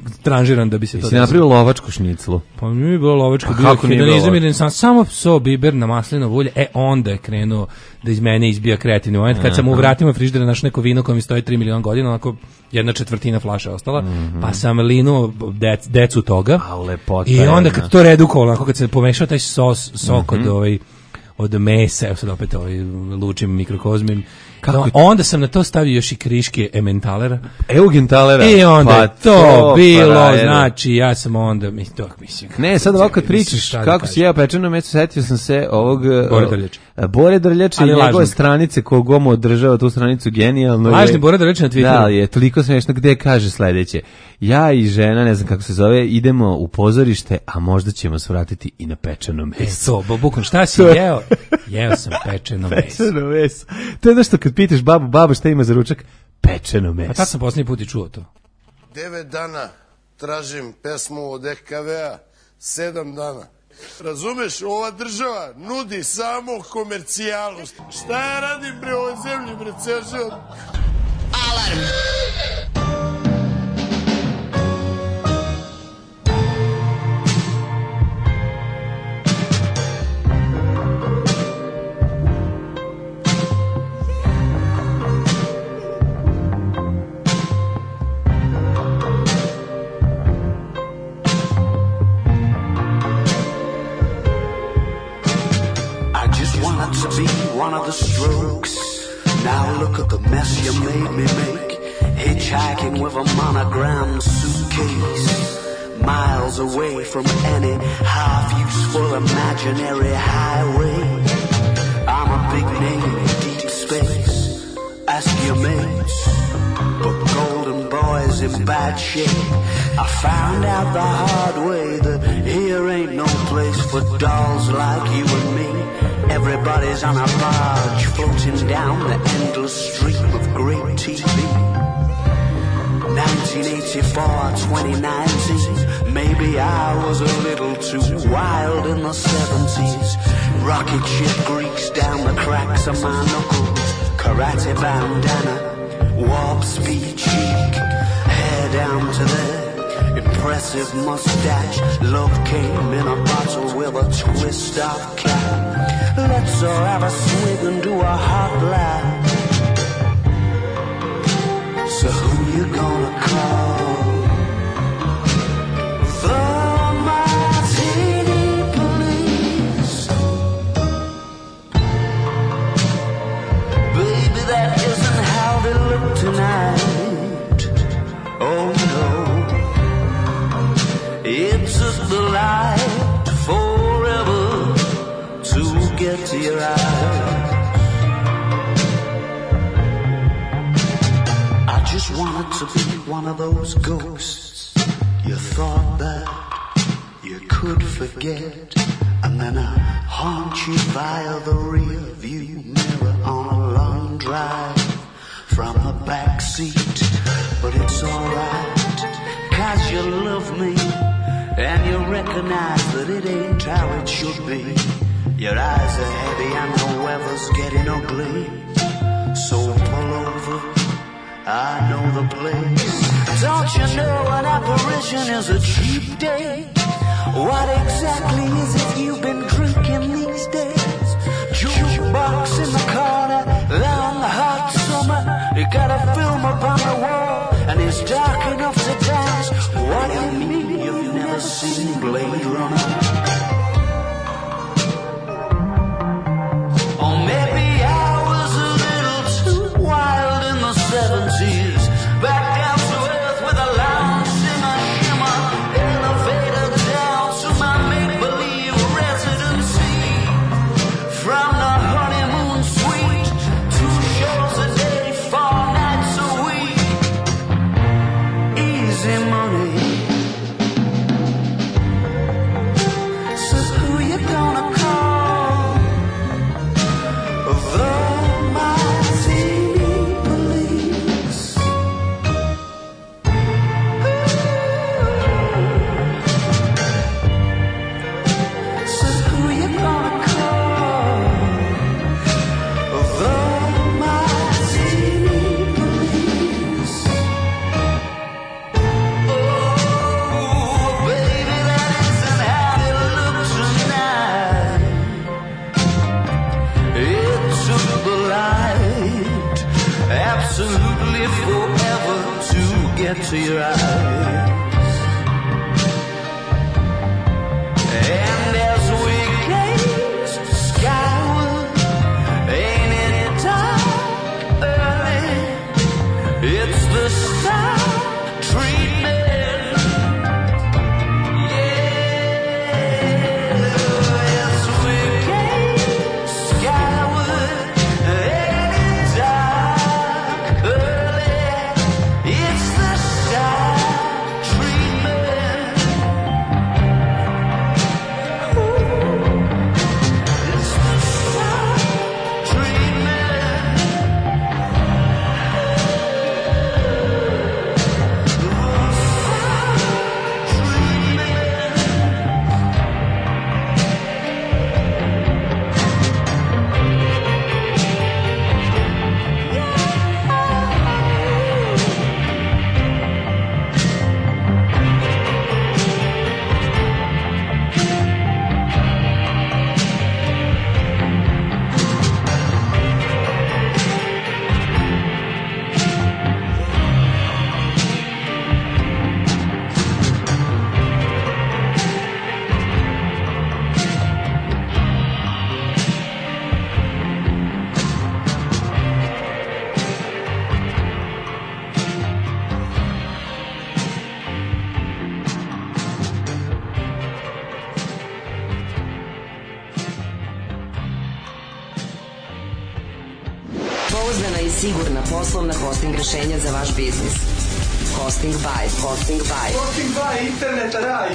Speaker 6: tranžiran da bi se to...
Speaker 5: Jesi napravio lovačku šniclu?
Speaker 6: Pa nije bilo lovačko, bio hedonizam, jer sam samo pso biber na maslinovo ulje, e onda je krenuo da iz mene izbija kreativni moment, kad sam u vratima frižidera našao neko vino koje mi stoji tri miliona godina, onako jedna četvrtina flaša ostala, mm-hmm. pa sam linuo dec, decu toga,
Speaker 5: a lepota
Speaker 6: i onda kad to redukovalo, onako kad se pomešao taj sos, sok mm-hmm. od ovaj od mesa, evo sad opet ovaj lučim mikrokozmim. No, onda sam na to stavio još i kriške ementalera.
Speaker 5: Eugentalera.
Speaker 6: I onda
Speaker 5: pa
Speaker 6: je to, to bilo, pa, znači ja sam onda, mislim, to, mislim.
Speaker 5: Ne, sad ovako kad pričaš kako si jeo pečeno meso, setio sam se ovog
Speaker 6: Bore Drljača.
Speaker 5: Bore Drljača i njegove stranice kogom održava tu stranicu genijalno.
Speaker 6: Lažni Bore Drljača na Twitteru.
Speaker 5: Da, je toliko smešno gde kaže sledeće. Ja i žena, ne znam kako se zove, idemo u pozorište, a možda ćemo se vratiti i na pečeno meso.
Speaker 6: E to, bukvalno, šta si jeo? Jeo sam pečeno meso.
Speaker 5: Pečeno meso. To je nešto kad pitaš babu, babo šta ima za ručak? Pečeno meso.
Speaker 6: A tad sam posljednji put i čuo to.
Speaker 7: Devet dana tražim pesmu od E K V-a, sedam dana. Razumeš, ova država nudi samo komercijalu. Šta ja radim bre ovoj zemlji, bre, ceo život?
Speaker 2: Alarm.
Speaker 8: To be one of the Strokes. Now look at the mess you made me make. Hitchhiking with a monogrammed suitcase, miles away from any half-useful imaginary highway. I'm a big name in deep space. Ask your mates. But Golden Boy's in bad shape. I found out the hard way that here ain't no place for dolls like you and me. Everybody's on a barge floating down the endless stream of great T V. nineteen eighty-four, twenty nineteen. Maybe I was a little too wild in the seventies. Rocket ship grease down the cracks of my knuckles. Karate bandana, warp speed cheek, hair down to there. Impressive mustache. Love came in a bottle with a twist of cap. Let's all have a swig and do a hot laugh. So who you gonna call? The Martini Police. Baby, that isn't how they look tonight. Oh no. It took the light forever to get to your eyes. I just wanted to be one of those ghosts you thought that you could forget, and then I haunt you via the rear view mirror on a long drive from the back seat. But it's alright, 'cause you love me and you recognize that it ain't how it should be. Your eyes are heavy and the weather's getting ugly. So pull over, I know the place. Don't you know an apparition is a cheap date? What exactly is it you've been drinking these days? Jukebox in the corner, long hot summer. You got a film up on the wall and it's dark enough to dance. What do you mean you've never seen Blade Runner? Or maybe I was a little too wild in the seventies. Back down to earth with a lounge shimmer, shimmer. Elevator down to my make-believe residency. From the honeymoon suite, two shows a day, four nights a week. get to your eyes. And as we gaze skyward, ain't it dark early? It's the star treatment.
Speaker 2: Sigurna poslovna hosting rešenja za vaš biznis. Hosting by. Hosting by.
Speaker 9: Hosting by. Interneta raj.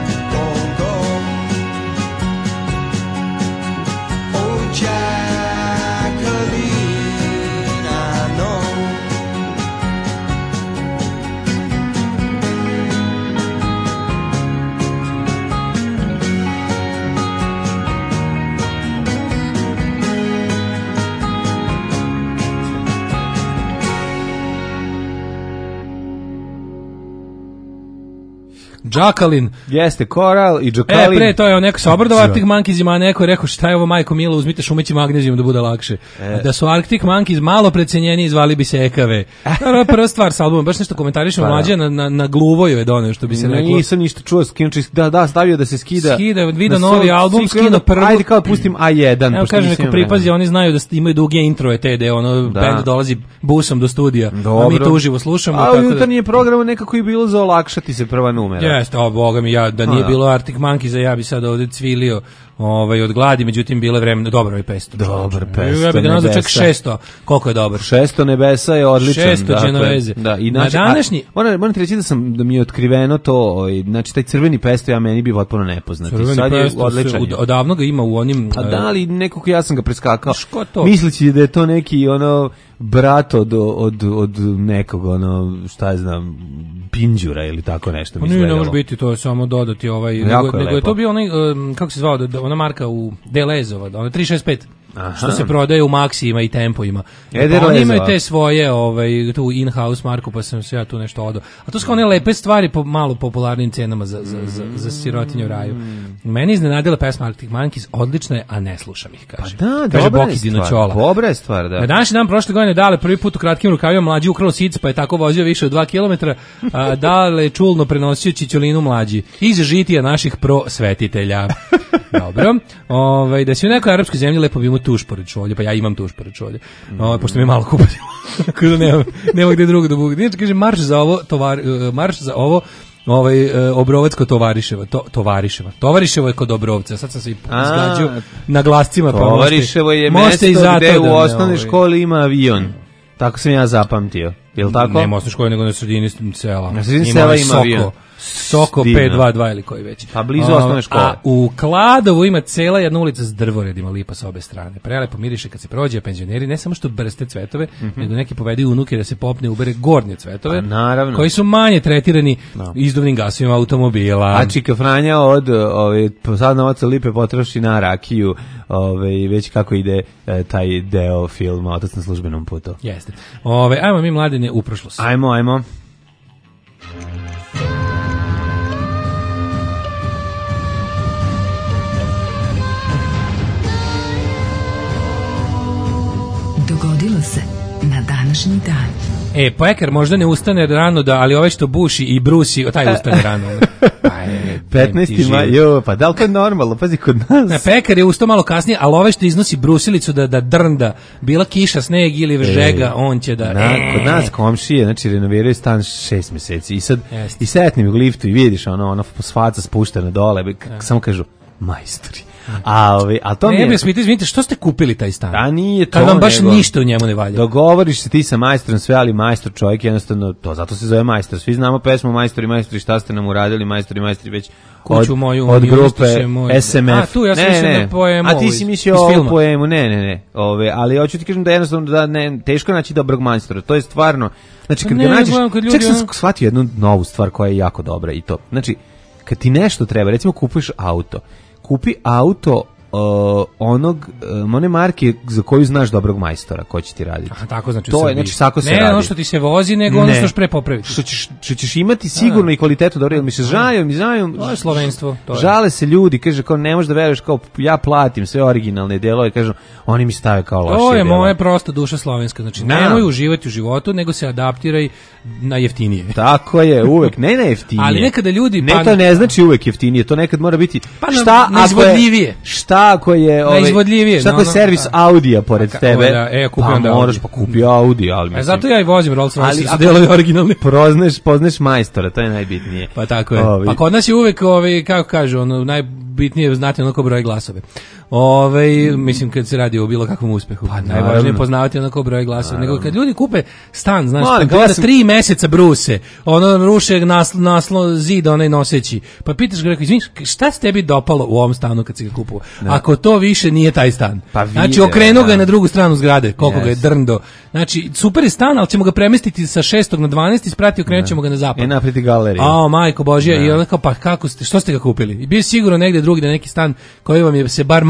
Speaker 10: Jack.
Speaker 6: Džakalin.
Speaker 5: Jeste, Koral i Džakalin.
Speaker 6: E, pre, to je on neko se obradao Arctic Monkeysima, a neko je rekao šta je ovo majko Milo, uzmite šumeći magnezijum da bude lakše. E. Da su Arctic Monkeys malo precenjeni, zvali bi se E K V. To je prva stvar sa albumom, baš nešto komentarišemo, pa, mlađe na, na, na gluvoju je doneo, što bi se reklo.
Speaker 5: Nisam ništa čuo, skinuči, da, da, stavio da se skida.
Speaker 6: Skida, vidio novi album, skino prvo.
Speaker 5: Ajde kao pustim A jedan.
Speaker 6: Evo kažem, neko pripazi, oni znaju da imaju duge introje te, da ono, da. Band dolazi busom do studija, dobro. A mi to uživo slušamo.
Speaker 5: A u jutarnje programa nekako je bilo za olakšati se prva numera.
Speaker 6: Jeste, o boga mi, ja, da nije bilo Arctic Monkeys, ja bi sad ovde cvilio ovaj, od gladi, međutim, bilo je vreme, dobro je pesto.
Speaker 5: Dobro, pesto
Speaker 6: ja bih ga nazvao čak šesto, koliko je dobro.
Speaker 5: Šesto nebesa je odličan.
Speaker 6: Šesto Genoveze.
Speaker 5: Da, inače,
Speaker 6: na današnji...
Speaker 5: A, moram, moram ti reći da, sam, da mi je otkriveno to, znači taj crveni pesto, ja meni bi potpuno nepoznati.
Speaker 6: Crveni
Speaker 5: sad je
Speaker 6: odličan. Od, odavno ga ima u onim...
Speaker 5: A da li nekako ja sam ga preskakao.
Speaker 6: Ško to?
Speaker 5: Misleći da je to neki ono brat od, od, od nekog, ono, šta je znam, Pinđura ili tako nešto.
Speaker 6: Ne, ne može biti, to je samo dodati ovaj, nego, je nego je to bio onaj, um, kako se zvao, ona marka u Delezova, ona tri šest pet. Aha. Što se prodaje u Maxima i Tempoima. Pa oni imaju te svoje, ovaj, tu in-house marku, pa sam se ja tu nešto odao. A to su kao one lepe stvari po malo popularnim cenama za, za, za, za sirotinju u raju. Meni iznenadila pesma Arctic Monkeys, odlična je, a ne slušam ih, kaže.
Speaker 5: Pa da,
Speaker 6: kaže
Speaker 5: dobra
Speaker 6: Boki
Speaker 5: je stvar,
Speaker 6: Dinoćola.
Speaker 5: Dobra je stvar, da.
Speaker 6: Na današnji dan prošle godine Dale prvi put u kratkim rukavima mlađi ukrao sic, pa je tako vozio više od dva kilometra, a Dale čulno prenosio čićolinu mlađi iz žitija naših prosvetitelja. Dobro. Ovaj da se u nekoj arapskoj zemlji lepo bi imao tuš pored šolje, pa ja imam tuš pored šolje. Ovaj pošto mi je malo kupati. Tako da nema nema gde drugo da bude. Znači kaže marš za ovo, tovar, marš za ovo. Ovaj e, Obrovecko Tovariševo, to Tovariševo. Tovariševo je kod Obrovca. Sad sam se izgađao na glascima, pa
Speaker 5: Tovariševo je mesto gde u osnovnoj školi ima avion. Tako sam ja zapamtio. Jel tako?
Speaker 6: Ne, u osnovnoj školi nego na sredini sela.
Speaker 5: Na sredini sela ima avion.
Speaker 6: Soko pet dva dva ili koji već.
Speaker 5: Pa blizu osnovne škole.
Speaker 6: A u Kladovu ima cela jedna ulica s drvoredima lipa sa obe strane. Prelepo miriše kad se prođe, penzioneri ne samo što brste cvetove, mm -hmm. nego neki povedaju unuke da se popne ubere gornje cvetove,
Speaker 5: naravno,
Speaker 6: koji su manje tretirani no. izduvnim gasovima automobila.
Speaker 5: A Čika Franja od ove sad novaca lipe potroši na rakiju, ove već kako ide e, taj deo filma Otac na službenom putu.
Speaker 6: Jeste. Ove ajmo mi mladine u prošlost.
Speaker 5: Ajmo, ajmo.
Speaker 2: Dogodilo se na današnji dan.
Speaker 6: E, Pekar možda ne ustane rano, da, ali ovaj što buši i brusi, taj ustane rano.
Speaker 5: petnaesti maj, jo, pa da li to je normalno? Pazi, kod nas.
Speaker 6: Na Pekar je ustao malo kasnije, ali ovaj što iznosi brusilicu da, da drnda, bila kiša, sneg ili žega, e, on će da...
Speaker 5: Na, e, kod nas komšije, znači, renoviraju stan šest meseci i sad, jest. I setnim u liftu i vidiš, ono, ono, svaca spuštena dole, ja. Samo kažu, majstori. A ovi, a to
Speaker 6: ne,
Speaker 5: mi je...
Speaker 6: Ne, smijete, izvinite, što ste kupili taj stan?
Speaker 5: Da, nije to.
Speaker 6: Kad vam baš
Speaker 5: nego,
Speaker 6: ništa u njemu ne valja.
Speaker 5: Dogovoriš se ti sa majstorom sve, ali majstor čovjek jednostavno, to zato se zove majstor. Svi znamo pesmu Majstori, majstori, šta ste nam uradili, majstori, majstori, već
Speaker 6: Kuću
Speaker 5: od,
Speaker 6: moju,
Speaker 5: od grupe moj... S M F.
Speaker 6: A, tu ja sam mislio na poemu.
Speaker 5: A ti si mislio o poemu, ne, ne, ne. Ove, ali hoću ti kažem da jednostavno da ne, teško naći dobrog majstora. To je stvarno, znači kad ne, ga nađeš, ček sam shvatio jednu novu stvar koja je jako dobra i to. Znači, kad ti nešto treba, recimo kupuješ auto, kupi auto Uh, onog um, one marke za koju znaš dobrog majstora ko će ti raditi.
Speaker 6: Aha, tako znači
Speaker 5: to je, znači tako se
Speaker 6: ne,
Speaker 5: radi.
Speaker 6: Ne ono što ti se vozi, nego ono što ćeš pre popraviti.
Speaker 5: Što ćeš, što ćeš imati sigurno i kvalitetu dobro, mi se žalju, mi znaju.
Speaker 6: To je slovenstvo. To je.
Speaker 5: Žale se ljudi, kaže kao ne možeš da veruješ, kao ja platim sve originalne delove, kažu oni mi stave kao loše.
Speaker 6: To je moja prosta duša slovenska, znači da. Nemoj uživati u životu, nego se adaptiraj na jeftinije.
Speaker 5: Tako je, uvek ne na jeftinije.
Speaker 6: Ali nekada ljudi
Speaker 5: ne, pa to ne znači uvek jeftinije, to nekad mora biti
Speaker 6: pa
Speaker 5: šta
Speaker 6: na, ako je
Speaker 5: šta ako je ovaj šta ako je servis no, Audija pored a, tebe.
Speaker 6: Da, e,
Speaker 5: pa moraš pa kupi Audi, ali mislim.
Speaker 6: A zato ja i vozim Rolls-Royce, su delovi originalni.
Speaker 5: Proznaš, poznaš majstora, to je najbitnije.
Speaker 6: Pa tako je. Ovi. Pa kod nas je uvek ovaj kako kažu, ono najbitnije znati onako broj glasove. Ovaj mislim kad se radi o bilo kakvom uspehu, pa najvažnije poznavati onako broj glasova, nego kad ljudi kupe stan, znaš, pa kada sam... tri meseca bruse, ono ruše naslo, naslo zid onaj noseći. Pa pitaš ga, rekao, izvini, šta se tebi dopalo u ovom stanu kad si ga kupovao? Ako to više nije taj stan.
Speaker 5: Pa vide,
Speaker 6: znači okrenuo ga na drugu stranu zgrade, koliko
Speaker 5: yes.
Speaker 6: ga je drndo. Znači super je stan, ali ćemo ga premestiti sa šestog na dvanaest i sprati okrenućemo ga na zapad.
Speaker 5: I napraviti galeriju.
Speaker 6: A, majko Božja, i onda kao pa kako ste, što ste ga kupili? I bio sigurno negde drugi da neki stan koji vam je se bar malo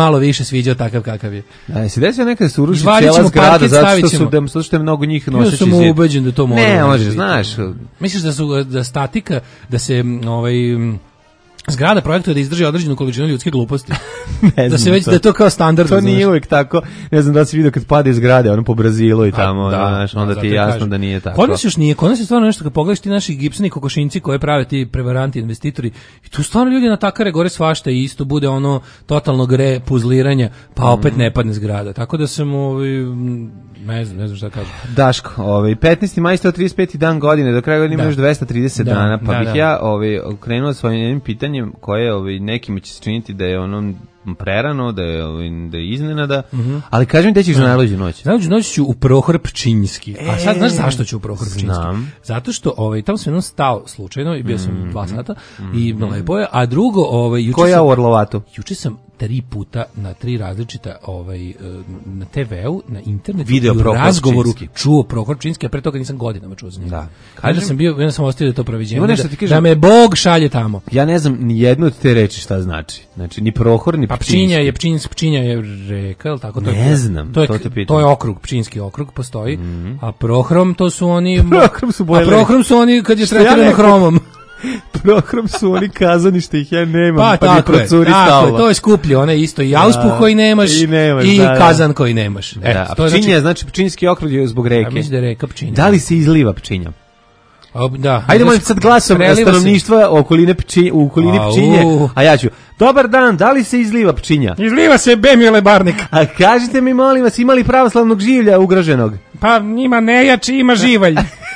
Speaker 6: malo više sviđao takav kakav je.
Speaker 5: Da, se desio nekada se uruši
Speaker 6: Izvalit ćemo
Speaker 5: cijela zgrada
Speaker 6: parket,
Speaker 5: zato
Speaker 6: stavit
Speaker 5: što su
Speaker 6: ćemo.
Speaker 5: da zato što je mnogo njih
Speaker 6: Ja
Speaker 5: noseći
Speaker 6: sam
Speaker 5: zid.
Speaker 6: ubeđen da to mora.
Speaker 5: Ne,
Speaker 6: da
Speaker 5: može,
Speaker 6: biti.
Speaker 5: znaš.
Speaker 6: Misliš da su da statika, da se m, ovaj m, zgrada projektuje da izdrži određenu količinu ljudske gluposti.
Speaker 5: Ne
Speaker 6: Da se
Speaker 5: znam
Speaker 6: već
Speaker 5: to.
Speaker 6: da je to kao standard.
Speaker 5: To nije uvijek tako. Ne znam da li si vidio kad pada iz zgrade, ono po Brazilu i tamo,
Speaker 6: da,
Speaker 5: znaš, onda
Speaker 6: zato
Speaker 5: ti je
Speaker 6: i
Speaker 5: jasno
Speaker 6: kažem.
Speaker 5: da nije tako.
Speaker 6: Kod nas još nije, kod nas je stvarno nešto kad pogledaš ti naši gipsani kokošinci koje prave ti prevaranti, investitori, i tu stvarno ljudi natakare gore svašta i isto bude ono totalno gre, puzliranja, pa opet ne padne zgrada. Tako da sam ovaj, ne znam, ne znam šta kažem.
Speaker 5: Daško, ovaj petnaesti maj sto trideset peti dan godine, do kraja godine ima
Speaker 6: Da.
Speaker 5: još dvesta trideset
Speaker 6: Da,
Speaker 5: dana, pa
Speaker 6: da,
Speaker 5: bih
Speaker 6: da.
Speaker 5: ja ovaj krenuo sa ovim jednim pitanjem koje ovaj nekima će se činiti da je ono prerano, da je ovaj da je iznenada, ali kaži mi gde ćeš na najluđu noć.
Speaker 6: Najluđu noć ću u Prohor Pčinjski. A sad znaš zašto ću u Prohor Pčinjski?
Speaker 5: Znam.
Speaker 6: Zato što ovaj tamo sam jednom stao slučajno i bio sam dva sata i lepo je, a drugo ovaj juče
Speaker 5: Koja
Speaker 6: sam,
Speaker 5: u Orlovatu?
Speaker 6: juče sam tri puta na tri različita ovaj eh, na te veu, na internetu
Speaker 5: Video
Speaker 6: i u
Speaker 5: Prohor
Speaker 6: razgovoru
Speaker 5: Pčinjski.
Speaker 6: čuo Prohor Pčinjski, a pre toga nisam godinama čuo za njega.
Speaker 5: Da.
Speaker 6: Onda
Speaker 5: Kažem-
Speaker 6: sam bio, onda sam ostavio da to proviđenje.
Speaker 5: Ima nešto
Speaker 6: Da,
Speaker 5: ti kažem-
Speaker 6: da me Bog šalje tamo.
Speaker 5: Ja ne znam ni jednu od te reči šta znači. Znači ni Prohor ni
Speaker 6: Pa
Speaker 5: Pčinjski.
Speaker 6: Pčinja je Pčinjsk, Pčinja je reka, el tako to je.
Speaker 5: Ne znam,
Speaker 6: to je
Speaker 5: to te pitam.
Speaker 6: to je okrug, Pčinjski okrug postoji. A Prohrom to su oni
Speaker 5: Prohrom su
Speaker 6: A
Speaker 5: bojleri.
Speaker 6: Prohrom su oni kad je
Speaker 5: Što ja
Speaker 6: tretirano
Speaker 5: rekao?
Speaker 6: hromom.
Speaker 5: Prohrom su oni kazanište, ih ja nemam,
Speaker 6: Pa,
Speaker 5: pa, mi
Speaker 6: tako je,
Speaker 5: procuri
Speaker 6: tako je,
Speaker 5: stalno.
Speaker 6: to je skuplje, one isto i auspuh koji nemaš
Speaker 5: i nemaš,
Speaker 6: i
Speaker 5: da, da.
Speaker 6: kazan koji nemaš. E,
Speaker 5: Da, a
Speaker 6: to je
Speaker 5: Pčinja, znači Pčinjski okrug je zbog
Speaker 6: ja
Speaker 5: reke.
Speaker 6: mislim da je reka Pčinja.
Speaker 5: Da li se izliva Pčinja?
Speaker 6: A, da.
Speaker 5: Ajde molim sad glasom
Speaker 6: Preliva se.
Speaker 5: stanovništva okoline Pči, u okolini
Speaker 6: Au.
Speaker 5: Pčinje, a ja ću. Dobar dan, da li se izliva Pčinja?
Speaker 6: Izliva se Bemile Barnik.
Speaker 5: A kažite mi, molim vas, ima li pravoslavnog življa ugroženog?
Speaker 6: Pa ima nejač i ima živalj.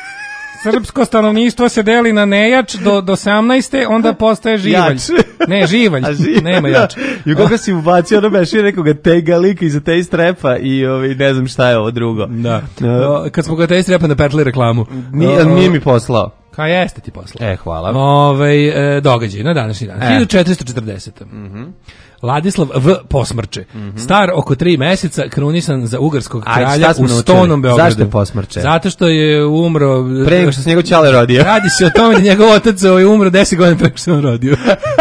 Speaker 6: Srpsko stanovništvo se deli na nejač do, do osamnaeste, onda postaje živalj.
Speaker 5: Jač.
Speaker 6: Ne, živalj,
Speaker 5: A živalj,
Speaker 6: nema jač.
Speaker 5: I u koga si ubacio ono mešio nekoga tega lika iza te strepa i ovaj, ne znam šta je ovo drugo.
Speaker 6: Da.
Speaker 5: Uh,
Speaker 6: O, kad smo ga taj strepa napetli reklamu.
Speaker 5: nije,
Speaker 6: O,
Speaker 5: nije mi poslao.
Speaker 6: Ka jeste ti poslao.
Speaker 5: E, hvala.
Speaker 6: Ovaj e, događaj na današnji dan.
Speaker 5: E.
Speaker 6: hiljadu četiristo četrdesete. Mhm. Ladislav V. posmrče. Star oko tri meseca, krunisan za ugarskog
Speaker 5: Ajde,
Speaker 6: kralja
Speaker 5: šta smo
Speaker 6: u
Speaker 5: naučili?
Speaker 6: Stonom Beogradu.
Speaker 5: Zašto je posmrče?
Speaker 6: Zato što je umro...
Speaker 5: Pre nego što se njegov ćale rodio.
Speaker 6: Radi se o tome da njegov otac ovaj, umro deset godina pre nego što se on rodio.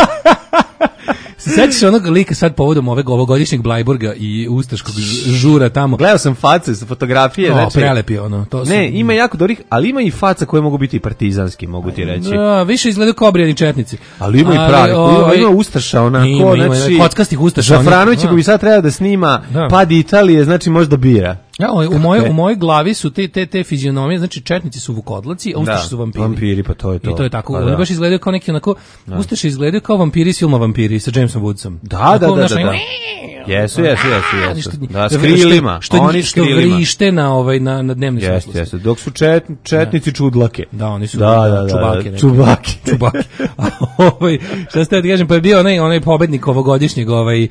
Speaker 6: Se sećaš onog lika sad povodom ovog ovogodišnjeg Blajburga i ustaškog ž- žura tamo?
Speaker 5: Gledao sam face sa fotografije.
Speaker 6: No,
Speaker 5: znači,
Speaker 6: prelep je ono. To su,
Speaker 5: ne, ima jako dobrih, ali ima i faca koje mogu biti i partizanski, mogu ti reći.
Speaker 6: Da, više izgledaju kao obrijani četnici.
Speaker 5: Ali ima i pravi,
Speaker 6: ovaj,
Speaker 5: ima ustaša onako,
Speaker 6: ima, ima,
Speaker 5: znači,
Speaker 6: kockastih ustaša.
Speaker 5: Žafranović
Speaker 6: onih,
Speaker 5: ako bi sad trebao da snima
Speaker 6: Da.
Speaker 5: Pad Italije, znači možda bira.
Speaker 6: Ja, u mojoj u mojoj glavi su te te te fizionomije, znači četnici su vukodlaci, a ustaše su vampiri.
Speaker 5: Vampiri, pa to je to.
Speaker 6: I to je tako.
Speaker 5: Pa
Speaker 6: Oni
Speaker 5: da.
Speaker 6: baš izgledaju kao neki onako, ustaše izgledaju kao vampiri iz filma Vampiri sa Jamesom Woodsom.
Speaker 5: Da, da,
Speaker 6: Onako,
Speaker 5: da,
Speaker 6: znaš,
Speaker 5: da, da.
Speaker 6: oni-
Speaker 5: Jesu, jesu, jesu,
Speaker 6: Ali
Speaker 5: jesu.
Speaker 6: što-
Speaker 5: Da, s
Speaker 6: što-
Speaker 5: krilima,
Speaker 6: što,
Speaker 5: oni s
Speaker 6: što
Speaker 5: krilima.
Speaker 6: vrište na ovaj na na dnevnoj
Speaker 5: Jeste,
Speaker 6: svetlosti.
Speaker 5: jeste. Dok su čet, četnici čudlake.
Speaker 6: Da, oni su
Speaker 5: Da, da, da,
Speaker 6: čubake.
Speaker 5: da,
Speaker 6: neke.
Speaker 5: čubake.
Speaker 6: Čubake. A, ovaj, šta ste da kažem, pa je bio onaj, onaj pobednik ovogodišnjeg ovaj,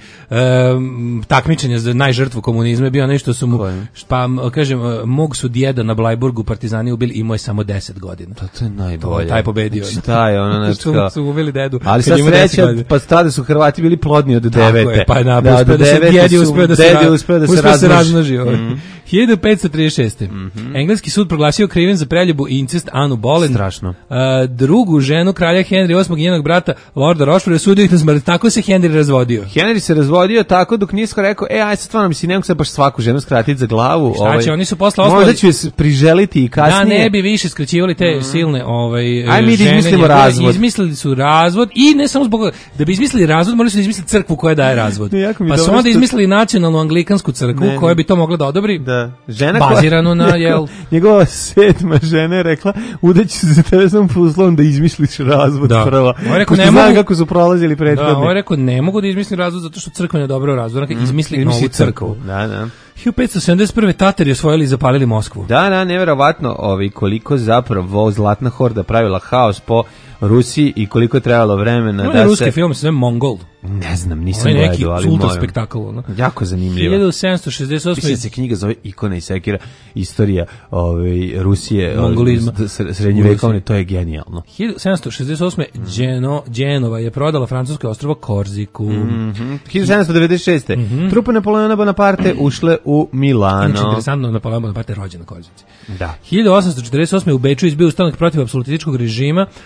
Speaker 6: um, takmičenja za najžrtvu komunizma, je bio nešto su mu,
Speaker 5: Koje?
Speaker 6: pa kažem, mog su djeda na Blajburgu partizani ubili, imao je samo deset godina.
Speaker 5: To, to je najbolje.
Speaker 6: Taj pobedio.
Speaker 5: Znači, taj, ono, znači,
Speaker 6: Su-
Speaker 5: kao-
Speaker 6: su ubili dedu.
Speaker 5: Ali
Speaker 6: kad
Speaker 5: sad
Speaker 6: je imao deset
Speaker 5: sreća,
Speaker 6: godina.
Speaker 5: pa tada su Hrvati bili plodni od devete.
Speaker 6: je, pa je na,
Speaker 5: da,
Speaker 6: uspeo
Speaker 5: od
Speaker 6: da se
Speaker 5: devete
Speaker 6: djedi
Speaker 5: su-
Speaker 6: uspeo da se,
Speaker 5: dedi
Speaker 6: ra-
Speaker 5: uspeo da se
Speaker 6: uspeo
Speaker 5: razmnoži.
Speaker 6: razmnoži. ovaj. hiljadu petsto trideset šeste. Engleski sud proglasio krivim za preljubu i incest Anu Boleyn.
Speaker 5: Strašno.
Speaker 6: A, drugu ženu kralja Henry osmog i njenog brata Lorda Rochefora sudio ih na smrt. Tako se Henry razvodio.
Speaker 5: Henry se razvodio tako dok nisko rekao, e, aj sad stvarno mi si ne mogu sad baš svaku ženu skratiti za glavu.
Speaker 6: Šta će, oni su posle
Speaker 5: Možda
Speaker 6: osnovali-
Speaker 5: ću je s- priželiti i kasnije.
Speaker 6: Da ne bi više skraćivali te silne ovaj
Speaker 5: Aj mi da
Speaker 6: žene
Speaker 5: izmislimo
Speaker 6: njegove,
Speaker 5: razvod.
Speaker 6: Izmislili su razvod i ne samo zbog da bi izmislili razvod, morali su da izmisliti crkvu koja daje razvod.
Speaker 5: Ne, jako mi
Speaker 6: Pa su
Speaker 5: dobro
Speaker 6: onda
Speaker 5: što-
Speaker 6: izmislili nacionalnu anglikansku crkvu
Speaker 5: Ne, ne.
Speaker 6: koja bi to mogla da odobri.
Speaker 5: Da, žena koja-
Speaker 6: Baziranu na, jel?
Speaker 5: Njegova sedma žena je rekla, udaću se za tebe sam po uslovom da izmisliš razvod
Speaker 6: Da.
Speaker 5: prvo.
Speaker 6: On je rekao,
Speaker 5: Pošto
Speaker 6: ne
Speaker 5: znam
Speaker 6: mogu-
Speaker 5: kako su prolazili
Speaker 6: Da,
Speaker 5: prethodni.
Speaker 6: on je rekao ne mogu da izmislim razvod zato što crkva ne dobro razvod, mm, izmisli
Speaker 5: Izmisli
Speaker 6: novu crkvu.
Speaker 5: Da, da.
Speaker 6: hiljadu petsto sedamdeset prve Tatari osvojili i zapalili Moskvu.
Speaker 5: Da, da, neverovatno, ovaj, koliko zapravo Zlatna horda pravila haos po Rusiji i koliko je trebalo vremena
Speaker 6: Ima
Speaker 5: da
Speaker 6: ruski
Speaker 5: se...
Speaker 6: film se zove Mongol.
Speaker 5: Ne znam, nisam
Speaker 6: Ovo je neki
Speaker 5: gledao, ali
Speaker 6: sultan
Speaker 5: moram.
Speaker 6: spektakl. Ono.
Speaker 5: Jako zanimljivo.
Speaker 6: hiljadu sedamsto šezdeset osme.
Speaker 5: Mislim da se knjiga zove Ikona i sekira, istorija ovaj, Rusije,
Speaker 6: Mongolizma.
Speaker 5: ovaj, s- srednjevekovne, to je genijalno.
Speaker 6: hiljadu sedamsto šezdeset osme. Đeno, Đenova je prodala francusko ostrvo Korziku.
Speaker 5: hiljadu sedamsto devedeset šeste. Trupe Napoleona Bonaparte ušle u Milano.
Speaker 6: Inače, interesantno, Napoleon Bonaparte je rođen na Korzici.
Speaker 5: Da.
Speaker 6: hiljadu osamsto četrdeset osme. u Beču izbio ustanak protiv apsolutističkog režima koji je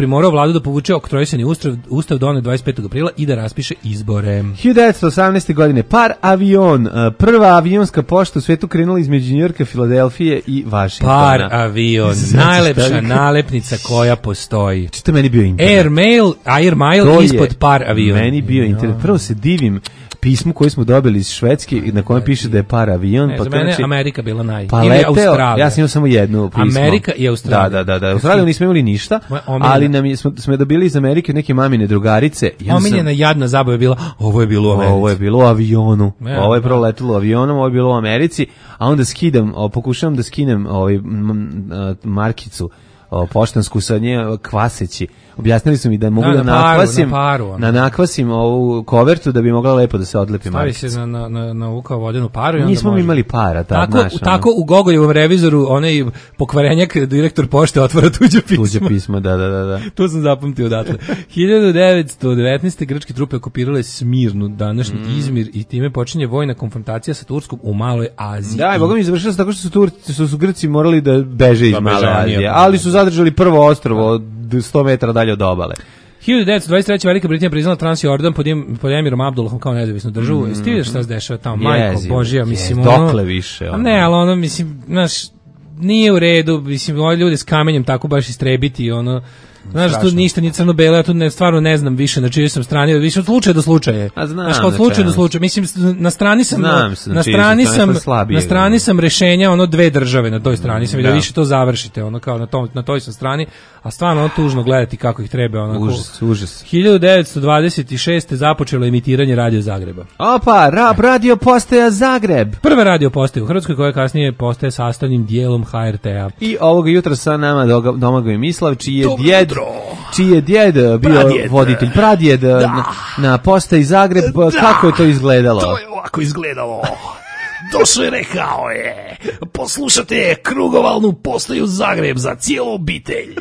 Speaker 6: primorao vladu da povuče oktroisani ustav, ustav donet dvadeset petog aprila i da raspiše izbore.
Speaker 5: hiljadu devetsto osamnaeste. godine par avion, prva avionska pošta u svetu krenula između Njujorka, Filadelfije i Vašingtona.
Speaker 6: Par avion, najlepša nalepnica koja postoji.
Speaker 5: Čito meni bio internet.
Speaker 6: Air mail, air mail
Speaker 5: To
Speaker 6: ispod par avion.
Speaker 5: Meni bio internet. Prvo se divim pismu koje smo dobili iz Švedske na kojem piše da je par avion.
Speaker 6: Ne,
Speaker 5: pa
Speaker 6: za mene
Speaker 5: znači,
Speaker 6: Amerika bila naj.
Speaker 5: pa
Speaker 6: Ili
Speaker 5: leteo,
Speaker 6: Australija.
Speaker 5: ja sam imao samo jednu pismo.
Speaker 6: Amerika i Australija.
Speaker 5: Da, da, da, da. Australiju nismo imali ništa, ali nam je, smo, smo dobili iz Amerike neke mamine drugarice. Ja
Speaker 6: omiljena
Speaker 5: sam,
Speaker 6: jadna zabava je bila, ovo je bilo u Americi.
Speaker 5: Ovo je bilo u avionu.
Speaker 6: Ja,
Speaker 5: ovo je prvo letelo u avionom, ovo je bilo u Americi, a onda skidam, o, pokušavam da skinem ovaj, m, m, markicu o, poštansku sa nje kvaseći. Objasnili su mi da mogu
Speaker 6: Da,
Speaker 5: da,
Speaker 6: na paru,
Speaker 5: nakvasim,
Speaker 6: na paru, ono.
Speaker 5: na nakvasim ovu kovertu da bi mogla lepo da se odlepi
Speaker 6: Stavi
Speaker 5: markica.
Speaker 6: se na, na, na, na ovu kao vodenu paru i onda
Speaker 5: Nismo mi
Speaker 6: može.
Speaker 5: imali para, tad,
Speaker 6: Tako,
Speaker 5: naš, ono.
Speaker 6: tako u Gogojevom revizoru, onaj pokvarenjak, direktor pošte otvara tuđe pismo.
Speaker 5: Tuđe pismo, da, da, da. da.
Speaker 6: To sam zapamtio odatle. hiljadu devetsto devetnaeste. grčke trupe okupirale Smirnu, današnji
Speaker 5: Mm.
Speaker 6: Izmir, i time počinje vojna konfrontacija sa Turskom u Maloj Aziji.
Speaker 5: Da, i boga mi završilo se tako što su, Turci, su, su Grci morali da beže iz
Speaker 6: Da,
Speaker 5: Male
Speaker 6: bežanije,
Speaker 5: Azije,
Speaker 6: da.
Speaker 5: ali su zadržali prvo ostrvo od sto metara dalje od obale.
Speaker 6: hiljadu devetsto dvadeset treće. Velika Britanija priznala Transjordan pod, im, pod Emirom Abdullahom kao nezavisnu državu. Jesi ti vidiš šta se dešava tamo? Majko
Speaker 5: Jezivo,
Speaker 6: Božija, mislim,
Speaker 5: jez,
Speaker 6: ono...
Speaker 5: dokle više, ono.
Speaker 6: A ne, ali ono, mislim, znaš, nije u redu, mislim, ove ljude s kamenjem tako baš istrebiti, ono... Znaš, tu ništa nije crno-belo, ja tu ne, stvarno ne znam više na čijoj sam strani, više od slučaja do slučaja.
Speaker 5: A znam
Speaker 6: Znaš, kao od
Speaker 5: na
Speaker 6: slučaja
Speaker 5: čemu
Speaker 6: do
Speaker 5: si.
Speaker 6: slučaja. Mislim, na strani sam,
Speaker 5: Znam
Speaker 6: na,
Speaker 5: se na
Speaker 6: na
Speaker 5: čijoj
Speaker 6: strani
Speaker 5: sam,
Speaker 6: sam,
Speaker 5: to je slabije,
Speaker 6: na strani
Speaker 5: ono.
Speaker 6: sam rešenja, ono, dve države na toj strani sam i da
Speaker 5: Da.
Speaker 6: više to završite, ono, kao na, tom, na toj sam strani, a stvarno ono tužno gledati kako ih treba, ono.
Speaker 5: Užas, užas.
Speaker 6: hiljadu devetsto dvadeset šeste. započelo emitiranje Radio Zagreba.
Speaker 5: Opa, rap radio postaja Zagreb.
Speaker 6: Prva radio postaja u Hrvatskoj koja kasnije postaje sastavnim dijelom ha er te a.
Speaker 5: I ovoga jutra sa nama Doga- Domagoj Mislav, čiji je
Speaker 6: Dobro
Speaker 5: djed,
Speaker 6: jutro.
Speaker 5: čiji je djed bio
Speaker 6: Pradjed.
Speaker 5: voditelj, pradjed na, na postaji Zagreb. Kako je to izgledalo?
Speaker 10: To je ovako izgledalo. Došao je, rekao je, poslušate krugovalnu postaju Zagreb za cijelu obitelj.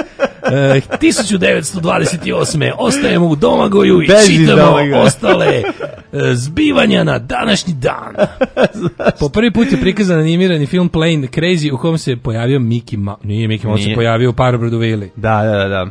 Speaker 10: E, hiljadu devetsto dvadeset osme. ostajemo u Domagoju i
Speaker 5: Beži iz
Speaker 10: čitamo
Speaker 5: Domagoja.
Speaker 10: ostale e, zbivanja na današnji dan.
Speaker 6: Po prvi put je prikazan animirani film Plane Crazy u kom se pojavio Mickey Mouse. Nije Mickey Mouse se
Speaker 5: Nije.
Speaker 6: pojavio u Parobrodu Vili.
Speaker 5: Da, da, da, da.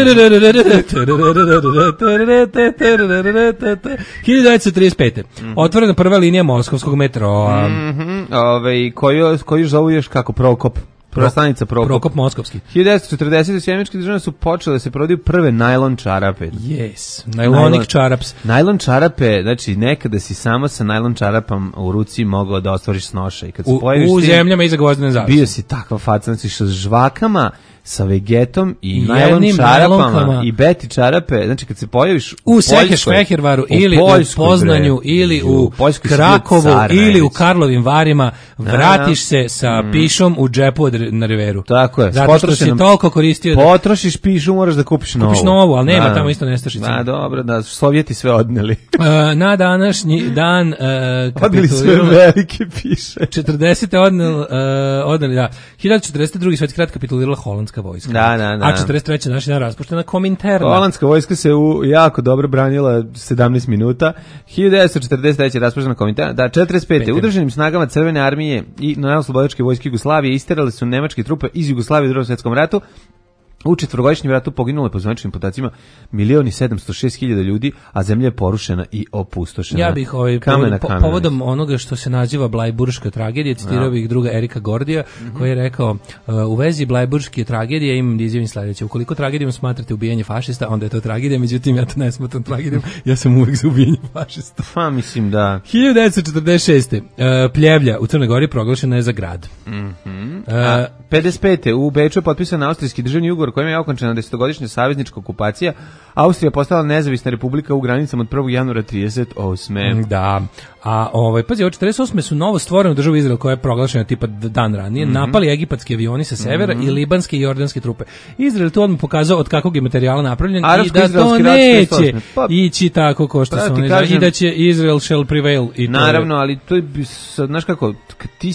Speaker 6: hiljadu devetsto trideset pete. Otvorena prva linija moskovskog metroa.
Speaker 5: Mhm, ovaj, koju, koju zovu još kako Prokop. Prva stanica Prokop.
Speaker 6: Prokop moskovski.
Speaker 5: hiljadu devetsto četrdesete. sjemeničke države su počele da se prodaju prve najlon čarape.
Speaker 6: Yes. Najlonik čaraps.
Speaker 5: Najlon čarape, znači nekada si samo sa najlon čarapom u ruci mogao da ostvariš snoša. I kad se
Speaker 6: U,
Speaker 5: pojaviš
Speaker 6: u
Speaker 5: ti,
Speaker 6: zemljama iza Gvozdene zavese.
Speaker 5: bio si takva faca, znači sa žvakama, sa vegetom i,
Speaker 6: I
Speaker 5: najlon
Speaker 6: jednim
Speaker 5: čarapama
Speaker 6: najlonkama.
Speaker 5: i beti čarape, znači kad se pojaviš
Speaker 6: U Seher
Speaker 5: Poljskoj,
Speaker 6: Švehervaru
Speaker 5: u
Speaker 6: ili
Speaker 5: Poljskoj,
Speaker 6: u Poznanju
Speaker 5: bre,
Speaker 6: ili u
Speaker 5: Poljskoj si bio
Speaker 6: Krakovu
Speaker 5: car
Speaker 6: ili u
Speaker 5: najveći.
Speaker 6: Karlovim Varima vratiš
Speaker 5: da.
Speaker 6: se sa pišom u džepu od, na reveru.
Speaker 5: Tako je.
Speaker 6: Zato što si
Speaker 5: potrošenom-
Speaker 6: toliko koristio da
Speaker 5: Potrošiš pišu, moraš da kupiš novu.
Speaker 6: kupiš novu, ali nema tamo isto nestašice.
Speaker 5: Da, dobro, da, Sovjeti sve odneli.
Speaker 6: Uh, na današnji dan uh,
Speaker 5: Odneli sve
Speaker 6: kapitulirala
Speaker 5: velike piše.
Speaker 6: četrdesete odneli, uh, odneli, da. hiljadu četrdeset drugi. svetski rat kapitulirala holandska vojska.
Speaker 5: Da, da, da.
Speaker 6: A četrdeset treće. naši dan raspuštena Kominterna.
Speaker 5: Holandska vojska se u jako dobro branila sedamnaest minuta. hiljadu devetsto četrdeset treće. raspuštena Kominterna. Da, četrdeset pete.
Speaker 6: Pete.
Speaker 5: Udruženim snagama Crvene armije i Narodnooslobodilačke vojske Jugoslavije isterali su nemačke trupe iz Jugoslavije u Drugom svetskom ratu. U četvorogodišnjem ratu poginulo je po zvaničnim podacima milion i sedamsto šest hiljada ljudi, a zemlja je porušena i opustošena.
Speaker 6: Ja bih ovaj,
Speaker 5: Kamen na
Speaker 6: po,
Speaker 5: kamen.
Speaker 6: povodom onoga što se naziva Blajburška tragedija, citirao bih druga Erika Gordija, koji je rekao uh, u vezi Blajburške tragedije imam da izjavim sledeće. Ukoliko tragedijom smatrate ubijanje fašista, onda je to tragedija, međutim ja to ne smatram tragedijom, ja sam uvek za ubijanje fašista.
Speaker 5: Pa mislim da...
Speaker 6: hiljadu devetsto četrdeset šeste. Uh, Pljevlja u Crnoj Gori proglašena je za grad.
Speaker 5: Mhm.
Speaker 6: Uh,
Speaker 5: A, pedeset pete. u Beču je potpisan austrijski državni ugovor kojim je okončena desetogodišnja saveznička okupacija. Austrija je postala nezavisna republika u granicama od prvog januara trideset osme.
Speaker 6: Da. A ovaj pazi, od četrdeset osme su novo stvorenu državu Izrael koja je proglašena tipa dan ranije,
Speaker 5: Mhm.
Speaker 6: napali egipatski avioni sa severa i libanske i jordanske trupe. Izrael to odmah pokazao od kakvog je materijala napravljen i da to
Speaker 5: Arapsko-izraelski rat
Speaker 6: neće
Speaker 5: četrdeset osme. Pa,
Speaker 6: ići tako ko što
Speaker 5: pa
Speaker 6: su
Speaker 5: ti
Speaker 6: oni
Speaker 5: kažem-
Speaker 6: i da će Israel shall prevail i to je-
Speaker 5: Naravno, ali to je, bi sad, znaš kako, kad ti si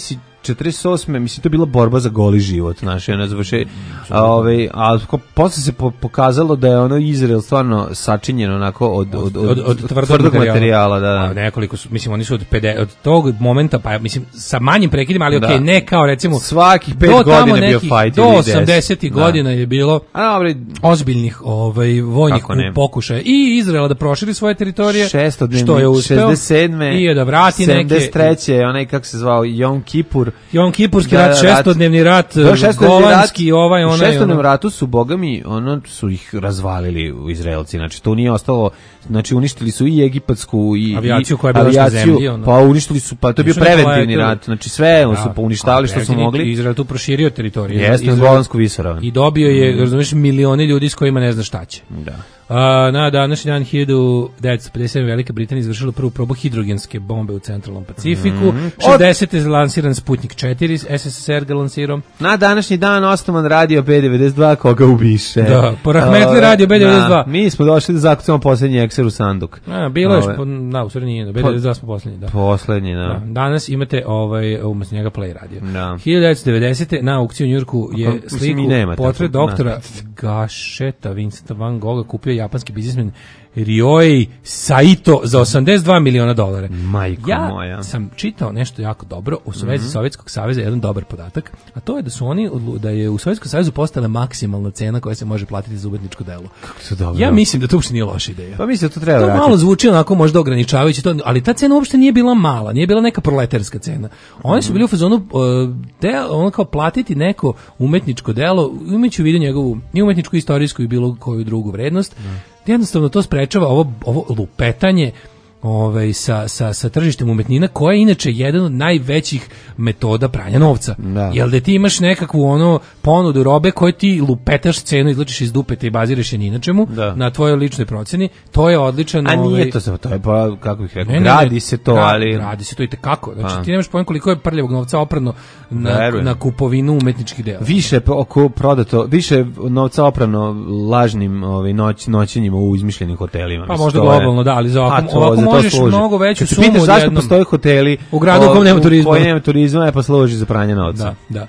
Speaker 5: četrdeset osme mislim to je bila borba za goli život, znaš, ona završe, a ovaj a posle se po, pokazalo da je ono Izrael stvarno sačinjen onako od od od, od, od tvrdog, tvrdog materijala, materijala da, da.
Speaker 6: Nekoliko su, mislim oni su od pedeset od tog momenta, pa mislim sa manjim prekidima, ali okej, okay, ne kao recimo
Speaker 5: svakih pet godina je bio fight
Speaker 6: do osamdesetih godina je bilo a, dobro, ozbiljnih ovaj vojnih pokušaja i Izraela da proširi svoje teritorije, što je uspeo,
Speaker 5: šezdeset sedme
Speaker 6: i da vrati neke
Speaker 5: sedamdeset treće onaj kako se zvao Jom Kipur
Speaker 6: Jom Kipurski da, rat, šestodnevni rat, Golanski ovaj onaj.
Speaker 5: U šestodnevnom ratu su bogami, ono su ih razvalili u Izraelci, znači to nije ostalo, znači uništili su i egipatsku i
Speaker 6: avijaciju koja je bila na zemlji, ono.
Speaker 5: Pa uništili su, pa to je bio preventivni rat, znači sve da, su uništavali što su mogli.
Speaker 6: Izrael tu proširio teritoriju.
Speaker 5: Jeste, Golansku visoravan.
Speaker 6: I dobio je, mm. razumiješ, milioni ljudi s kojima ne zna šta će.
Speaker 5: Da.
Speaker 6: Uh, na današnji dan hiljadu devetsto pedeset sedme Velika Britanija izvršila prvu probu hidrogenske bombe u centralnom Pacifiku. Mm. šezdesete lansiran Sputnik četiri, S S S R ga lansirao.
Speaker 5: Na današnji dan osnovan radio B devedeset dva, koga ubiše.
Speaker 6: Da, porahmetli radio B devedeset dva.
Speaker 5: Na, mi smo došli da zakucamo poslednji ekser u sanduk.
Speaker 6: A, bilo je, na, u stvari nije, B devedeset dva smo poslednji, da.
Speaker 5: Poslednji, da.
Speaker 6: da. Danas imate ovaj, umjesto njega Play radio.
Speaker 5: Da.
Speaker 6: hiljadu devetsto devedesete na aukciji u Njujorku je sliku portret doktora Gasheta Vincenta Van Gogha kupio japanski biznismen Ryoi Saito za osamdeset dva miliona dolara.
Speaker 5: Majko
Speaker 6: ja
Speaker 5: moja.
Speaker 6: Ja sam čitao nešto jako dobro u vezi mm-hmm. Sovjetskog saveza, jedan dobar podatak, a to je da su oni da je u Sovjetskom savezu postala maksimalna cena koja se može platiti za umetničko delo.
Speaker 5: Kako to dobro.
Speaker 6: Ja mislim da to uopšte nije loša ideja.
Speaker 5: Pa mislim da to treba
Speaker 6: to
Speaker 5: vratiti.
Speaker 6: Malo zvuči onako možda ograničavajuće to, ali ta cena uopšte nije bila mala, nije bila neka proletarska cena. Oni su bili u fazonu uh, de, ono kao platiti neko umetničko delo, imajući u vidu njegovu i umetničku, istorijsku i bilo koju drugu vrednost. Mm. Jednostavno to sprečava ovo, ovo lupetanje ovaj, sa, sa, sa tržištem umetnina, koja je inače jedan od najvećih metoda pranja novca. Da. Jel da ti imaš nekakvu ono ponudu robe koje ti lupetaš cenu, izlačiš iz dupeta i baziraš je ni na čemu, da. Na tvojoj ličnoj proceni, to je odličan...
Speaker 5: A nije ovaj, to se, to je pa, kako bih rekao, ne, gradi ne, se to, gradi, ali...
Speaker 6: Gradi se to i tekako. Znači a. Ti nemaš pojem koliko je prljavog novca oprano na, na kupovinu umetničkih dela.
Speaker 5: Više oko prodato, više novca oprano lažnim ovaj, noć, noćenjima u izmišljenim hotelima.
Speaker 6: Pa možda globalno, je, da, ali za ovako, ovako možeš mnogo veću sumu
Speaker 5: od jednom. Zašto postoje hoteli
Speaker 6: u gradu u kojem nema turizma?
Speaker 5: U kojem nema turizma, je pa služi za pranje novca.
Speaker 6: Da, da.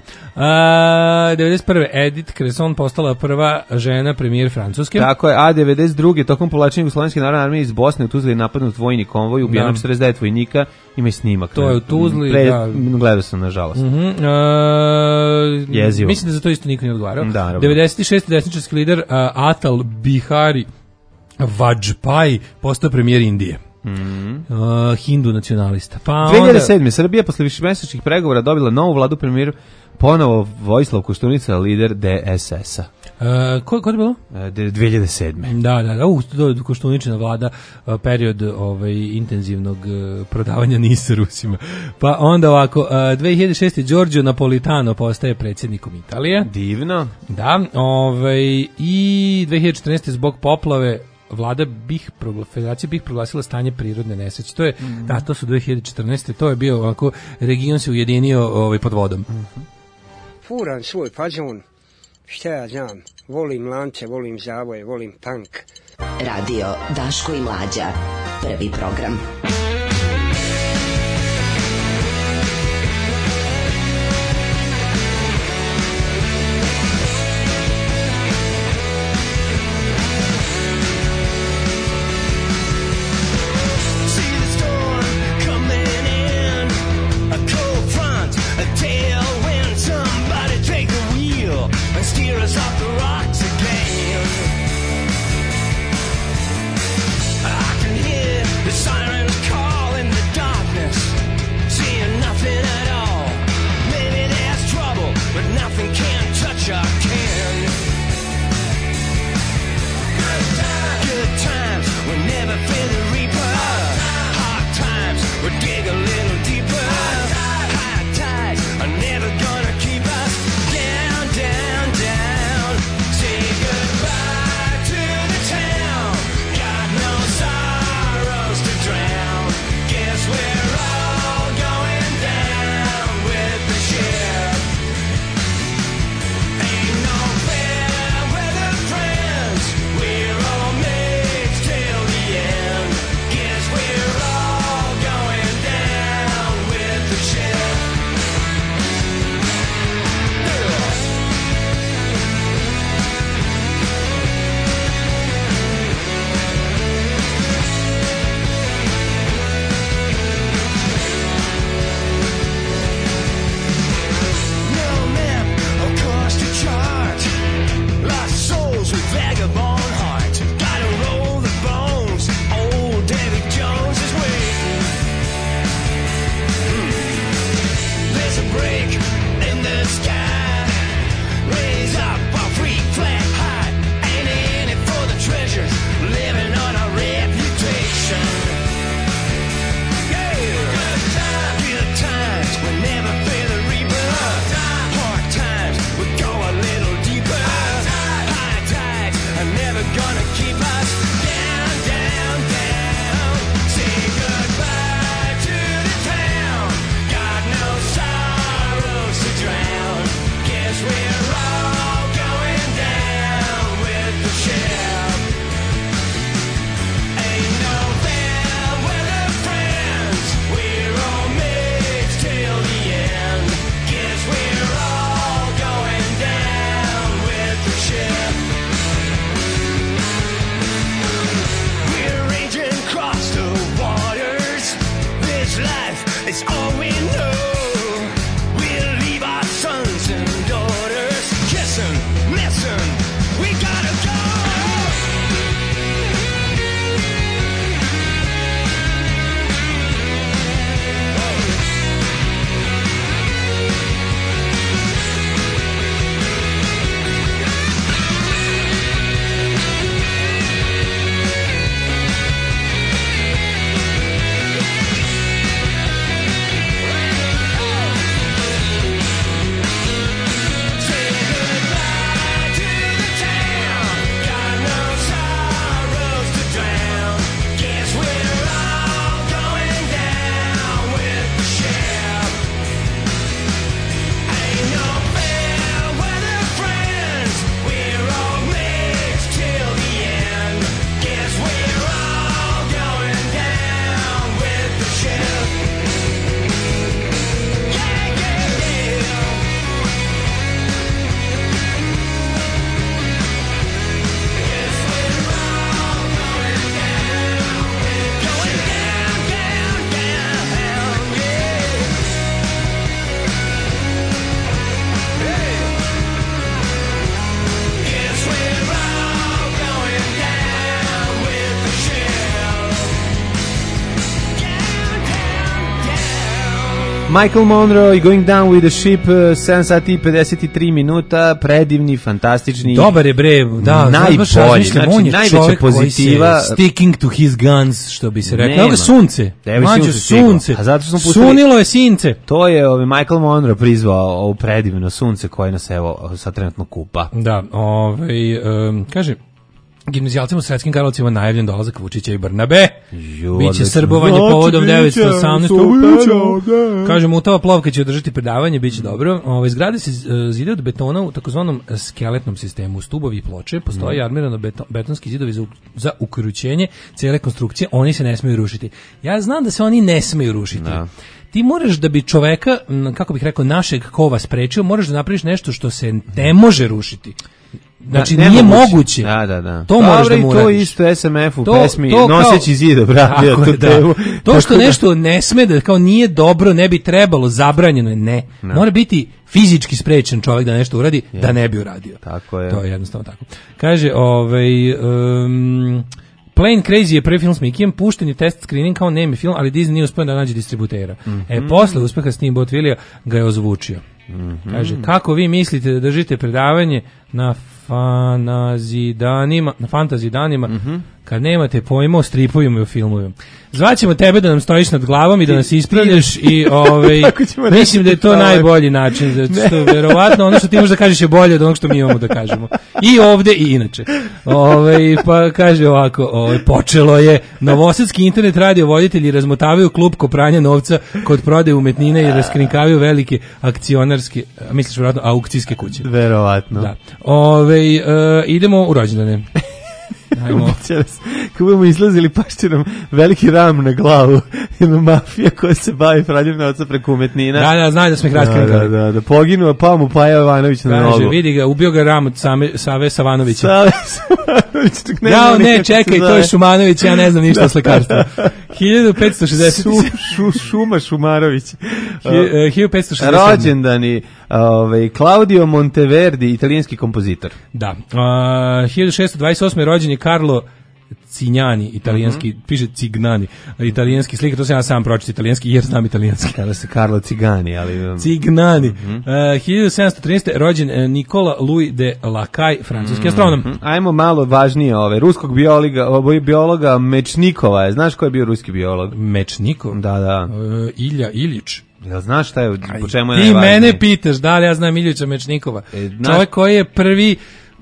Speaker 6: A, devedeset prve Edith Cresson postala prva žena premijer Francuske.
Speaker 5: Tako je, a devedeset druge tokom povlačenja Jugoslovenske narodne armije iz Bosne u Tuzli je napadnut vojni konvoj, ubijeno četrdeset devet vojnika, ima i snimak.
Speaker 6: To je u Tuzli,
Speaker 5: Pre,
Speaker 6: da.
Speaker 5: Gledao sam, nažalost.
Speaker 6: Uh-huh. Uh,
Speaker 5: Jezivo.
Speaker 6: Mislim da za to isto niko nije odgovarao.
Speaker 5: Da,
Speaker 6: devedeset šeste desničarski lider uh, Atal Bihari Vajpayee postao premijer Indije.
Speaker 5: Mm.
Speaker 6: Uh, hindu nacionalista. Pa
Speaker 5: dve hiljade sedme onda... Srbija posle višemesečnih pregovora dobila novu vladu, premijer ponovo Vojislav Koštunica, lider D S S-a.
Speaker 6: Uh, ko, ko je bilo?
Speaker 5: Uh, dve hiljade sedme
Speaker 6: Da, da, da, uh, Koštuničina vlada, uh, period ovaj, intenzivnog uh, prodavanja nisa Rusima. Pa onda ovako, uh, dve hiljade šeste Giorgio Napolitano postaje predsjednikom Italije.
Speaker 5: Divno.
Speaker 6: Da, ovaj, i dve hiljade četrnaeste zbog poplave vlada bih federacija bih proglasila stanje prirodne nesreće. To je mm. da, to su dve hiljade četrnaeste To je bio ovako, region se ujedinio ovaj pod vodom.
Speaker 11: Mm-hmm. Furan svoj fazon. Šta ja znam? Volim lance, volim zavoje, volim tank.
Speaker 2: Radio Daško i Mlađa. Prvi program.
Speaker 12: Steer us off the rocks again. I can hear the sirens call.
Speaker 5: Michael Monroe i Going Down with the Ship, sedam sati i pedeset tri minuta, predivni, fantastični.
Speaker 6: Dobar je bre, da,
Speaker 5: najbolji, znači
Speaker 6: on je
Speaker 5: najveća pozitiva.
Speaker 6: Sticking to his guns, što bi se rekao. Evo ga sunce, mađo sunce,
Speaker 5: sunce. A zato smo pustili,
Speaker 6: sunilo je since.
Speaker 5: To je ovaj Michael Monroe prizvao ovo predivno sunce koje nas evo sad trenutno kupa.
Speaker 6: Da, ovaj, um, kaže, gimnazijalcima u Sretskim Karlovcima najavljen dolazak Vučića i Brnabe. Biće srbovanje povodom devetsto osamnaeste. Kaže, Mutava Plovka će održati predavanje, biće dobro. Ove zgrade se zide od betona u takozvanom skeletnom sistemu. Stubovi i ploče, postoji armirano beton, betonski zidovi za, za ukrućenje cijele konstrukcije, oni se ne smeju rušiti. Ja znam da se oni ne smeju rušiti. Da. Ti moraš da bi čoveka, kako bih rekao, našeg kova sprečio, moraš da napraviš nešto što se ne može rušiti. Znači, da, nije moguće. moguće.
Speaker 5: Da, da, da.
Speaker 6: To moraš da mu uradiš.
Speaker 5: To isto S M F u to, pesmi to Noseći zido, brate.
Speaker 6: To, da. to što nešto ne sme da, kao nije dobro, ne bi trebalo, zabranjeno je, ne. No. Mora biti fizički sprečen čovjek da nešto uradi, yes. da ne bi uradio.
Speaker 5: Tako je.
Speaker 6: To je jednostavno tako. Kaže, ovaj... Um, Plane Crazy je prvi film s Mikijem, pušten je test screening kao nemi film, ali Disney nije uspio da nađe distributera. Mm-hmm. E, posle uspeha Steamboat Willija ga je ozvučio. Mm-hmm. Kaže, kako vi mislite da držite predavanje na fanazidanima, na fantazidanima, mm-hmm. kad nemate pojma o stripovima i o filmovima. Zvaćemo tebe da nam stojiš nad glavom i da nas ispravljaš i ovaj, mislim da je to najbolji način. Zato što verovatno ono što ti možda kažeš je bolje od onog što mi imamo da kažemo. I ovde i inače. Ovaj, pa kaže ovako, ovaj, počelo je. Novosadski internet radio voditelji razmotavaju klupko pranja novca kod prodaje umetnine i raskrinkavaju velike akcionarske, misliš verovatno, aukcijske kuće.
Speaker 5: Verovatno.
Speaker 6: Da. Ovaj, uh, idemo u rođendane. Ajmo.
Speaker 5: Kako budemo izlazili, pašće nam veliki ram na glavu. Jedna mafija koja se bavi pranjem novca preko umetnina.
Speaker 6: Da, da, znaju da smo ih raskrinkali.
Speaker 5: Da, da, da, poginuo, pa mu Paja Jovanović na nogu.
Speaker 6: Kaže, vidi ga, ubio ga ram od same, Save Savanovića.
Speaker 5: Save Savanović. Ne
Speaker 6: ja, ne, čekaj, to je Šumanović, ja ne znam ništa o slikarstvu. hiljadu petsto šezdeset
Speaker 5: Su, šu, Šuma Šumarović.
Speaker 6: hiljadu petsto šezdeset
Speaker 5: Rođendani, ovaj, Claudio Monteverdi, italijanski kompozitor.
Speaker 6: Da. Uh, hiljadu šessto dvadeset osme rođen je Carlo Cignani, italijanski, mm-hmm. piše Cignani, italijanski slikar, to sam ja sam pročitao italijanski jer znam italijanski.
Speaker 5: Kada se Carlo Cigani, ali...
Speaker 6: Cignani. Mm-hmm. Uh, hiljadu sedamsto trinaeste rođen Nikola Louis de Lacaille, francuski mm-hmm. astronom.
Speaker 5: Ajmo malo važnije ove, ruskog biologa, biologa Mečnikova je, znaš ko je bio ruski biolog?
Speaker 6: Mečnikov?
Speaker 5: Da, da.
Speaker 6: Uh, Ilja Ilić.
Speaker 5: Ja znaš šta je, po čemu je
Speaker 6: ti
Speaker 5: najvažnije?
Speaker 6: Ti mene pitaš, da li ja znam Iljića Mečnikova? E, znaš... Čovjek koji je prvi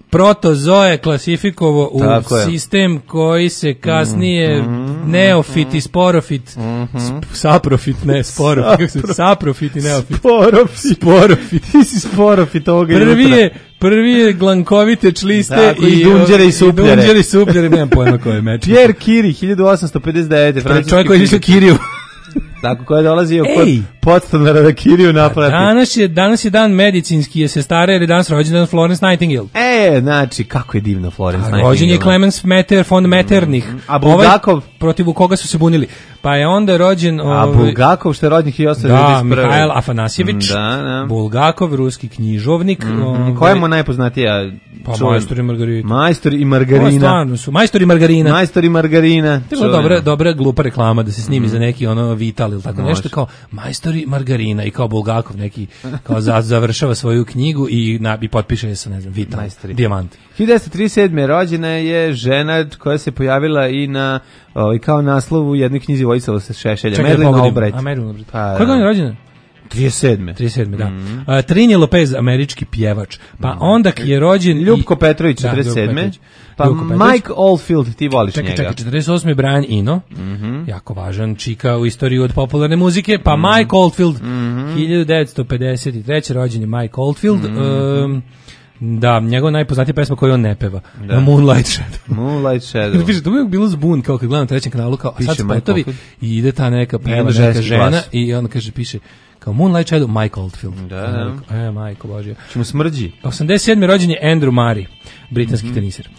Speaker 6: protozoe klasifikovo u sistem koji se kasnije mm-hmm. neofit i sporofit mm-hmm. saprofit, ne sporofit Sapro. saprofit i neofit
Speaker 5: sporofit,
Speaker 6: sporofit.
Speaker 5: Ti si sporofit ovoga
Speaker 6: prvi jutra. je prvi je glankovite čliste
Speaker 5: tako, i, i dunđere i supljere
Speaker 6: dunđere i supljere, nemam pojma ko je meč.
Speaker 5: Pierre Curie, hiljadu osamsto pedeset devete francuski
Speaker 6: čovjek koji je išao Kiriju.
Speaker 5: Tako koja je dolazio kod podstanara da Kiriju naprati.
Speaker 6: Danas je, danas je dan medicinski, je se stara jer je danas rođendan Florence Nightingale.
Speaker 5: E, znači, kako je divno Florence A, Nightingale.
Speaker 6: Rođen je Clemens Metter von Metternich.
Speaker 5: Mm, a Bulgakov?
Speaker 6: Ovaj, protiv koga su se bunili. Pa je onda rođen...
Speaker 5: A ovaj, Bulgakov što je rođen hiljadu osamsto devedeset prve.
Speaker 6: Da, Mihail Afanasjević.
Speaker 5: Da, da.
Speaker 6: Bulgakov, ruski knjižovnik.
Speaker 5: Mm-hmm. Ovaj, koja je mu najpoznatija?
Speaker 6: Pa Majstor i Margarita.
Speaker 5: Majstor i Margarina.
Speaker 6: Ovo stvarno su. Majstor i Margarina.
Speaker 5: Majstor i Margarina.
Speaker 6: To je dobra, dobra glupa reklama da se snimi mm. za neki ono Vital ili tako nešto kao Majstor i Margarina i kao Bulgakov neki kao za, završava svoju knjigu i, na, i potpiše sa ne znam Vital, Majstori. Dijamant.
Speaker 5: hiljadu devetsto trideset sedme rođena je žena koja se pojavila i na ovaj kao naslovu u jednoj knjizi Vojislava Šešelja. Madeline Albright.
Speaker 6: A Madeline Albright. Pa, koja je rođena?
Speaker 5: trideset sedme
Speaker 6: trideset sedme da. Mm. Uh, Trini Lopez, američki pjevač. Pa mm. onda je rođen...
Speaker 5: Ljubko Petrović, četrdeset sedme Pa Petrović. Mike Oldfield, ti voliš
Speaker 6: čekaj,
Speaker 5: njega.
Speaker 6: Čekaj, čekaj, četrdeset osme Brian Eno, mm-hmm. jako važan čika u istoriji od popularne muzike. Pa mm-hmm. Mike Oldfield, mm-hmm. hiljadu devetsto pedeset treće rođen je Mike Oldfield. Mm-hmm. Um, da, njegova najpoznatija pesma koju on ne peva. Da. Moonlight Shadow.
Speaker 5: Moonlight Shadow.
Speaker 6: Piše, to uvijek bilo zbun, kao kad gledam na trećem kanalu, kao, a sad spotovi i ide ta neka peva neka žena glas. I on kaže, piše, kao Moonlight Shadow, Mike Oldfield.
Speaker 5: Da, da.
Speaker 6: E, Majko Božje.
Speaker 5: Čemu smrđi.
Speaker 6: osamdeset sedme rođen je Andrew Murray, britanski mm-hmm. teniser.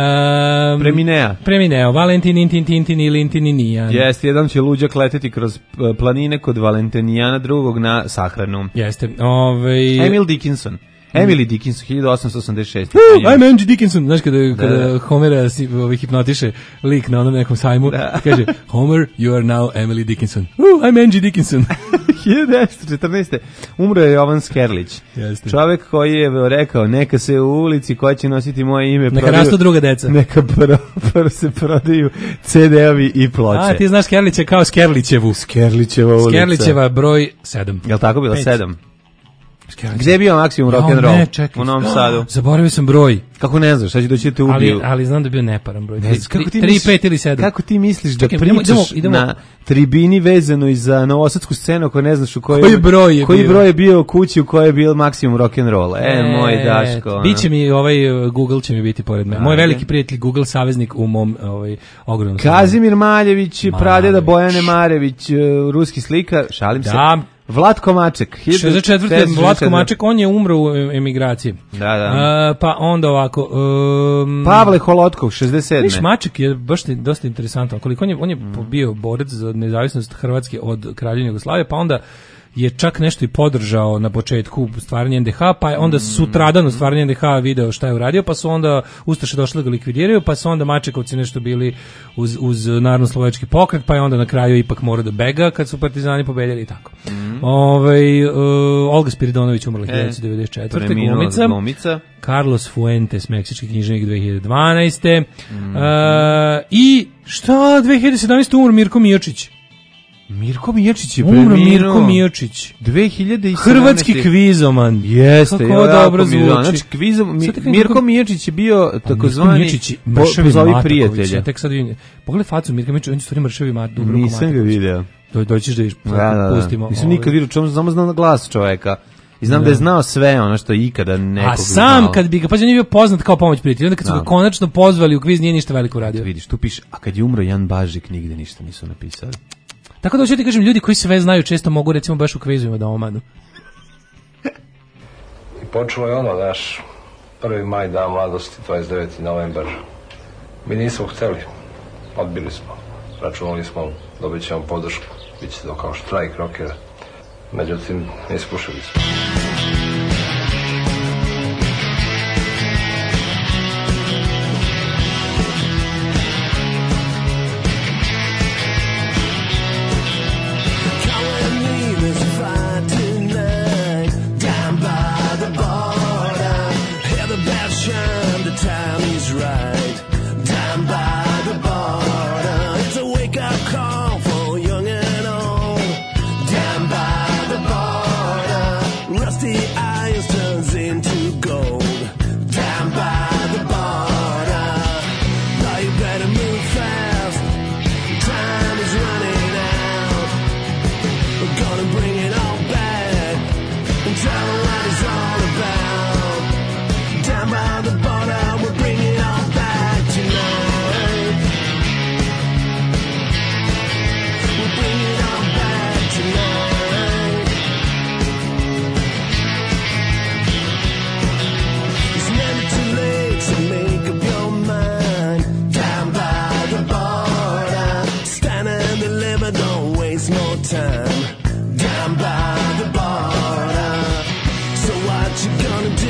Speaker 6: Um,
Speaker 5: Preminea.
Speaker 6: Premineo. Valentin, Intin, Tintin i Lintinijan.
Speaker 5: Jeste, jedan će luđak leteti kroz planine kod Valentinijana drugog na sahranu.
Speaker 6: Jeste. Ove...
Speaker 5: Emil Dickinson. Emily Dickinson, hiljadu osamsto osamdeset šeste.
Speaker 6: Uh, I'm Angie Dickinson. Znaš kada, kada da, da. Homera si, ovaj, hipnotiše lik na onom nekom sajmu, da. Kaže, Homer, you are now Emily Dickinson. Uh, I'm Angie Dickinson.
Speaker 5: hiljadu devetsto četrnaeste. Umro je Jovan Skerlić. Jeste. Čovek koji je rekao, neka se u ulici koja će nositi moje ime
Speaker 6: neka prodaju, rastu druga deca.
Speaker 5: Neka pro, pro se prodaju ce de-ovi i ploče.
Speaker 6: A, ti znaš Skerlića kao Skerlićevu.
Speaker 5: Skerlićeva ulica.
Speaker 6: Skerlićeva broj sedam.
Speaker 5: Jel tako bilo? sedam. Gde je bio maksimum rock and roll? U Novom Sadu.
Speaker 6: Zaboravio sam broj.
Speaker 5: Kako ne znaš, šta će doći te ubiju?
Speaker 6: Ali, ali znam da je bio neparan broj.
Speaker 5: tri, pet
Speaker 6: ili sedam.
Speaker 5: Kako ti misliš da Čekaj, pričaš idemo, idemo. Na tribini vezano i za novosadsku scenu ako ne znaš u kojoj,
Speaker 6: koji broj je
Speaker 5: koji
Speaker 6: bio?
Speaker 5: broj je bio kući u kojoj je bio maksimum rock and roll? E, e moj Daško.
Speaker 6: Biće mi ovaj Google će mi biti pored mene. Moj veliki prijatelj Google saveznik u mom ovaj ogromnom.
Speaker 5: Kazimir Maljević, pradeda Bojane Marević, ruski slikar, šalim se.
Speaker 6: Da.
Speaker 5: Vlatko Maček,
Speaker 6: šezdeset četvrte Vlatko Maček, on je umro u emigraciji.
Speaker 5: Da, da.
Speaker 6: Uh, pa onda ovako... Um,
Speaker 5: Pavle Holotkov, šezdeset sedme
Speaker 6: Viš, Maček je baš dosta interesantan. Koliko on je, on je bio borac za nezavisnost Hrvatske od Kraljevine Jugoslavije, pa onda je čak nešto i podržao na početku stvaranje en de ha, pa je onda sutradan u stvaranje en de ha video šta je uradio, pa su onda Ustaše došli da ga likvidiraju, pa su onda Mačekovci nešto bili uz, uz narodno-slovački pokret, pa je onda na kraju ipak morao da bega kad su partizani pobedjeli i tako. Mm. Ove, uh, Olga Spiridonović umrla hiljadu devetsto devedeset četvrte glumica.
Speaker 5: glumica.
Speaker 6: Carlos Fuentes, meksički književnik dve hiljade dvanaeste Mm. Uh, I šta, dve hiljade sedamnaeste umro Mirko Mijočić.
Speaker 5: Mirko Mijočić je
Speaker 6: umro Mirko Mijočić.
Speaker 5: dve hiljade sedamnaeste
Speaker 6: Hrvatski kvizoman.
Speaker 5: Jeste,
Speaker 6: kako
Speaker 5: jo,
Speaker 6: dobro zvuči.
Speaker 5: Znači, kvizom, mi, Mirko Mijočić je bio takozvani pozovi prijatelja.
Speaker 6: Tek sad vidim. Pogledaj facu Mirka Mijočić, on je stvari mršavi mat, Dubravko
Speaker 5: Nisam
Speaker 6: Mataković.
Speaker 5: ga video.
Speaker 6: Do, doćiš da viš,
Speaker 5: da, da,
Speaker 6: pustimo.
Speaker 5: Nisam nikad vidio, čemu samo znao na glas čoveka. I znam da, da je znao sve ono što je ikada nekog
Speaker 6: A sam
Speaker 5: znao.
Speaker 6: kad bi ga, pa on je bio poznat kao pomoć prijatelja, onda kad su
Speaker 5: da.
Speaker 6: ga konačno pozvali u kviz nije ništa veliko uradio.
Speaker 5: Vidiš, tu piše, a kad je umro Jan Bažik nigde ništa nisu napisali.
Speaker 6: Tako da hoću ti kažem, ljudi koji sve znaju često mogu recimo baš u kvizovima da omanu.
Speaker 13: I počelo je ono, naš prvi maj, dan mladosti, dvadeset deveti novembar. Mi nismo hteli, odbili smo. Računali smo, dobit ćemo podršku, bit će to kao štrajk rokera. Međutim, iskušali smo.
Speaker 14: Time down by the border. So what you gonna do?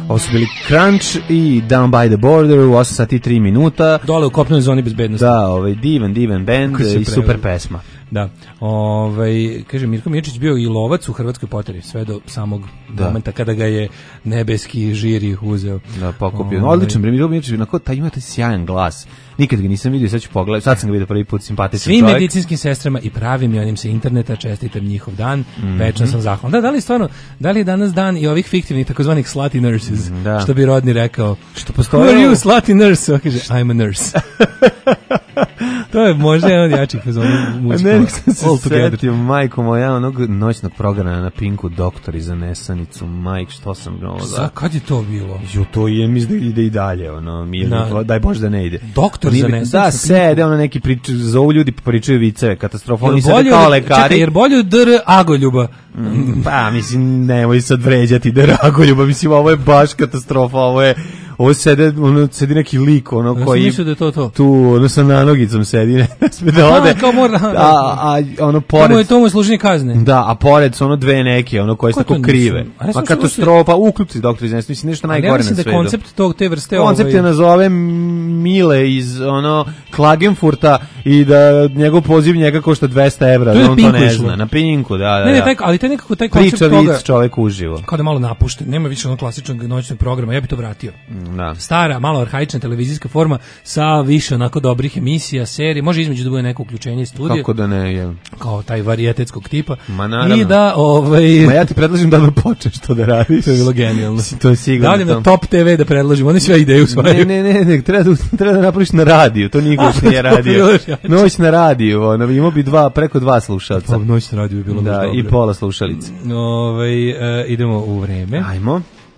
Speaker 5: Ovo su bili Crunch i Down by the Border u osam sati i tri minuta.
Speaker 6: Dole u kopnoj zoni bezbednosti.
Speaker 5: Da, ovaj divan, divan bend i super pesma.
Speaker 6: Da. Ovaj kaže Mirko Mirčić bio i lovac u Hrvatskoj poteri sve do samog da. momenta kada ga je nebeski žiri uzeo.
Speaker 5: Da, pokupio. Ovaj. Odličan Mirko Mirčić, onako taj ima taj sjajan glas. Nikad ga nisam vidio, sad ću pogledati. Sad sam ga vidio prvi put, simpatičan čovjek.
Speaker 6: Svim medicinskim sestrama i pravim i onim sa interneta čestitam njihov dan. Mm-hmm. Večan sam zahvalan. Da, da li stvarno, da li je danas dan i ovih fiktivnih takozvanih slutty nurses, da. Što bi Rodni rekao.
Speaker 5: Što postoje?
Speaker 6: Who are you, slutty nurse? On kaže, I'm a nurse. To je možda jedan od jačih fazona muzika.
Speaker 5: Ne, sam se setio, majko moja, onog noćnog programa na Pinku, Doktori za nesanicu, majk, što sam gledao.
Speaker 6: Za, kad je to bilo?
Speaker 5: Jo, to je, mislim da ide i dalje, ono, mi da. Daj Bože da ne ide.
Speaker 6: Doktor za nesanicu?
Speaker 5: Da, sede, ono neki pričaju, zovu ljudi, pričaju viceve, katastrofa, oni sede kao lekari.
Speaker 6: Čekaj, jer bolje od dr. Agoljuba?
Speaker 5: Mm, pa, mislim, nemoj sad vređati dr. Agoljuba, mislim, ovo je baš katastrofa, ovo je... Ovo sede, ono, sedi neki lik, ono, ja koji...
Speaker 6: Da je to to.
Speaker 5: Tu, ono, sa nanogicom sedi, ne sme da ode.
Speaker 6: A, kao mora...
Speaker 5: A, a, ono, pored...
Speaker 6: To mu je, to mu je služenje kazne.
Speaker 5: Da, a pored su ono dve neke, ono, koje su tako krive. Ma katastrofa, uključi doktor iz mislim, nešto najgore na svetu.
Speaker 6: Ja mislim da koncept tog, te vrste...
Speaker 5: Koncept
Speaker 6: ovaj...
Speaker 5: je nazove Mile iz, ono, Klagenfurta i da njegov poziv njega košta dvesta evra, da on to ne zna. Na Pinku, da, da,
Speaker 6: ne, ne, taj, ali taj nekako taj koncept
Speaker 5: priča
Speaker 6: toga...
Speaker 5: Priča vic čovek uživo.
Speaker 6: Kao da malo napušten, nema više onog klasičnog noćnog programa, ja bi to vratio.
Speaker 5: Da.
Speaker 6: Stara, malo arhaična televizijska forma sa više onako dobrih emisija, serija, može između da bude neko uključenje iz studija.
Speaker 5: Kako da ne, je.
Speaker 6: Kao taj varijetetskog tipa.
Speaker 5: Ma naravno.
Speaker 6: I da, ovaj...
Speaker 5: Ma ja ti predlažem da počneš to da radiš.
Speaker 6: To je bilo genijalno.
Speaker 5: To je sigurno.
Speaker 6: Davljam na Top te ve da predložim, oni sve ideje usvajaju.
Speaker 5: Ne, ne, ne, ne, treba da, treba da napraviš na radiju, to niko još nije radio. Noć na radiju, ono, imao bi dva, preko dva slušalca.
Speaker 6: Pa, noć na radiju bi bilo
Speaker 5: da,
Speaker 6: dobro.
Speaker 5: I pola slušalice.
Speaker 6: Ovaj e, idemo u vreme.
Speaker 5: Ajmo.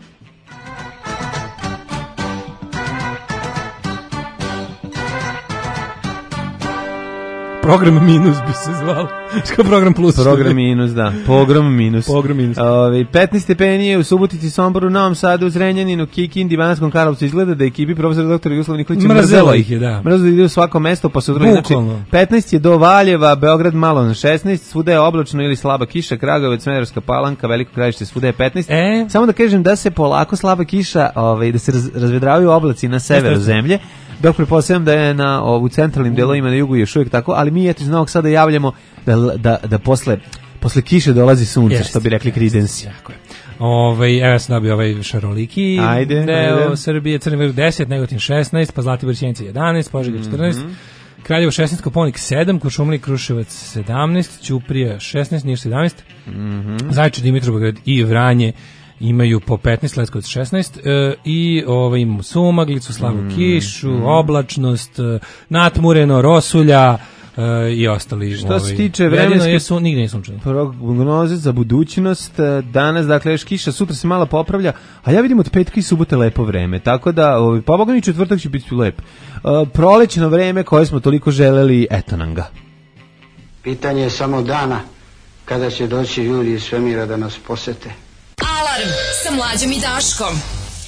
Speaker 6: Program minus bi se zvao. Što program plus?
Speaker 5: Program minus, da. Pogrom minus.
Speaker 6: Pogrom minus.
Speaker 5: Ove, petnaest stepeni u Subotici, Somboru, Novom Sadu, Zrenjaninu, Kikindi, Banatskom Karlovcu. Izgleda da ekipi profesora doktora Jugoslav Nikolića
Speaker 6: mrzelo ih je, da.
Speaker 5: Mrzelo ide u svako mesto, pa sutra znači petnaest je do Valjeva, Beograd malo na šesnaest, svuda je oblačno ili slaba kiša, Kragujevac, Smederevska Palanka, Veliko Gradište, svuda je petnaest.
Speaker 6: E?
Speaker 5: Samo da kažem da se polako slaba kiša, ovaj da se raz, razvedravaju oblaci na severu zemlje. Dok pretpostavljam da je na u centralnim delovima na jugu još uvijek tako, ali mi eto iz Novog Sada javljamo da, da, da posle, posle kiše dolazi sunce, yes, što bi rekli Creedence.
Speaker 6: Jako je. Ovaj, evo sam dobio ovaj šaroliki,
Speaker 5: ajde,
Speaker 6: deo
Speaker 5: ajde.
Speaker 6: Srbije, Crni vrh deset, Negotin šesnaest, pa Zlatibor Sjenica jedanaest, Požega četrnaest, mm-hmm. Kraljevo šesnaest, Koponik sedam, Kuršumlik, Kruševac sedamnaest, Ćuprija šesnaest, Niš sedamnaest,
Speaker 5: mm-hmm.
Speaker 6: Zaječar, Dimitrovgrad i Vranje imaju po petnaest, Leskovac šesnaest e, i ovaj, imamo sumaglicu, slavu mm, kišu, mm. oblačnost, e, natmureno, rosulja e, i ostali.
Speaker 5: Što se
Speaker 6: ovaj,
Speaker 5: tiče vremenske
Speaker 6: je su, nigde nisam čuo.
Speaker 5: Prognoze za budućnost, danas dakle još kiša, sutra se malo popravlja, a ja vidim od petka i subote lepo vreme, tako da ovaj, pa Boga mi četvrtak će biti lep. E, prolećno vreme koje smo toliko želeli, eto nam ga.
Speaker 14: Pitanje je samo dana kada će doći ljudi iz svemira da nas posete.
Speaker 2: Alarm sa Mlađom i Daškom.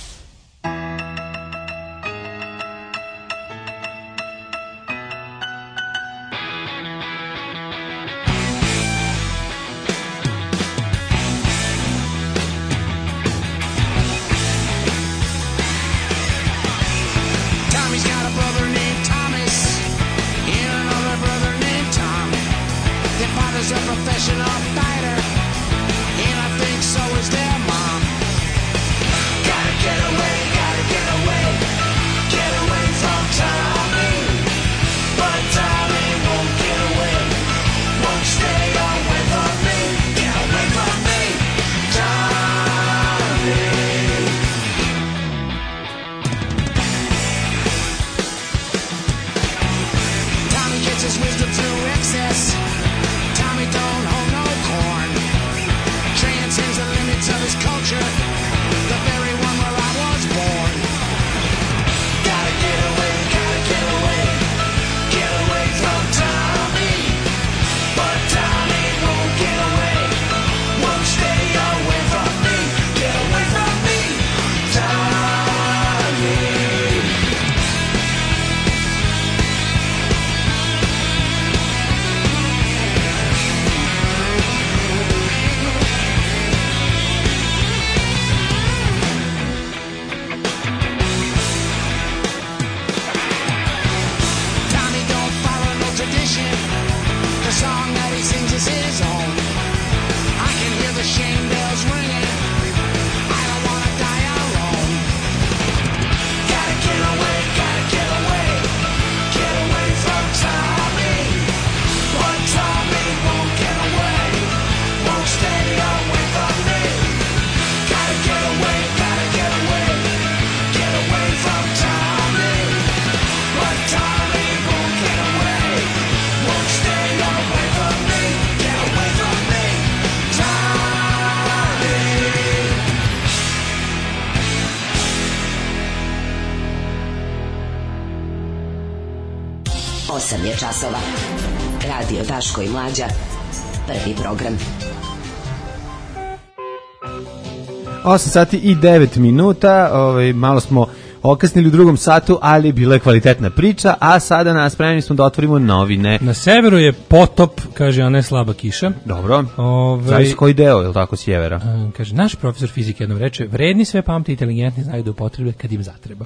Speaker 12: Tommy's got a brother named Thomas and another brother named Tom. Their father's a professional fighter, and I think so is their mom. Gotta get away, gotta get away, get away from Tommy. But Tommy won't get away, won't stay away from me. Get away from me, Tommy. Tommy gets his wisdom through excess. Tommy don't hold no corn. Transcends the limits of his culture, the very one where I was born. Gotta get away, gotta get away, get away from Tommy. But Tommy won't get away, won't stay away from me. Get away from me, Tommy.
Speaker 2: osam je časova. Radio Daško i Mlađa. Prvi program.
Speaker 5: osam sati i devet minuta, ovaj, malo smo okasnili u drugom satu, ali bila je kvalitetna priča, a sada nas spremni smo da otvorimo novine.
Speaker 6: Na severu je potop, kaže, a ne slaba kiša.
Speaker 5: Dobro,
Speaker 6: Ove,
Speaker 5: zavisi koji deo, je li tako, sjevera?
Speaker 6: Um, kaže, naš profesor fizike jednom reče, vredni sve pamte, inteligentni znaju da upotrebe kad im zatreba.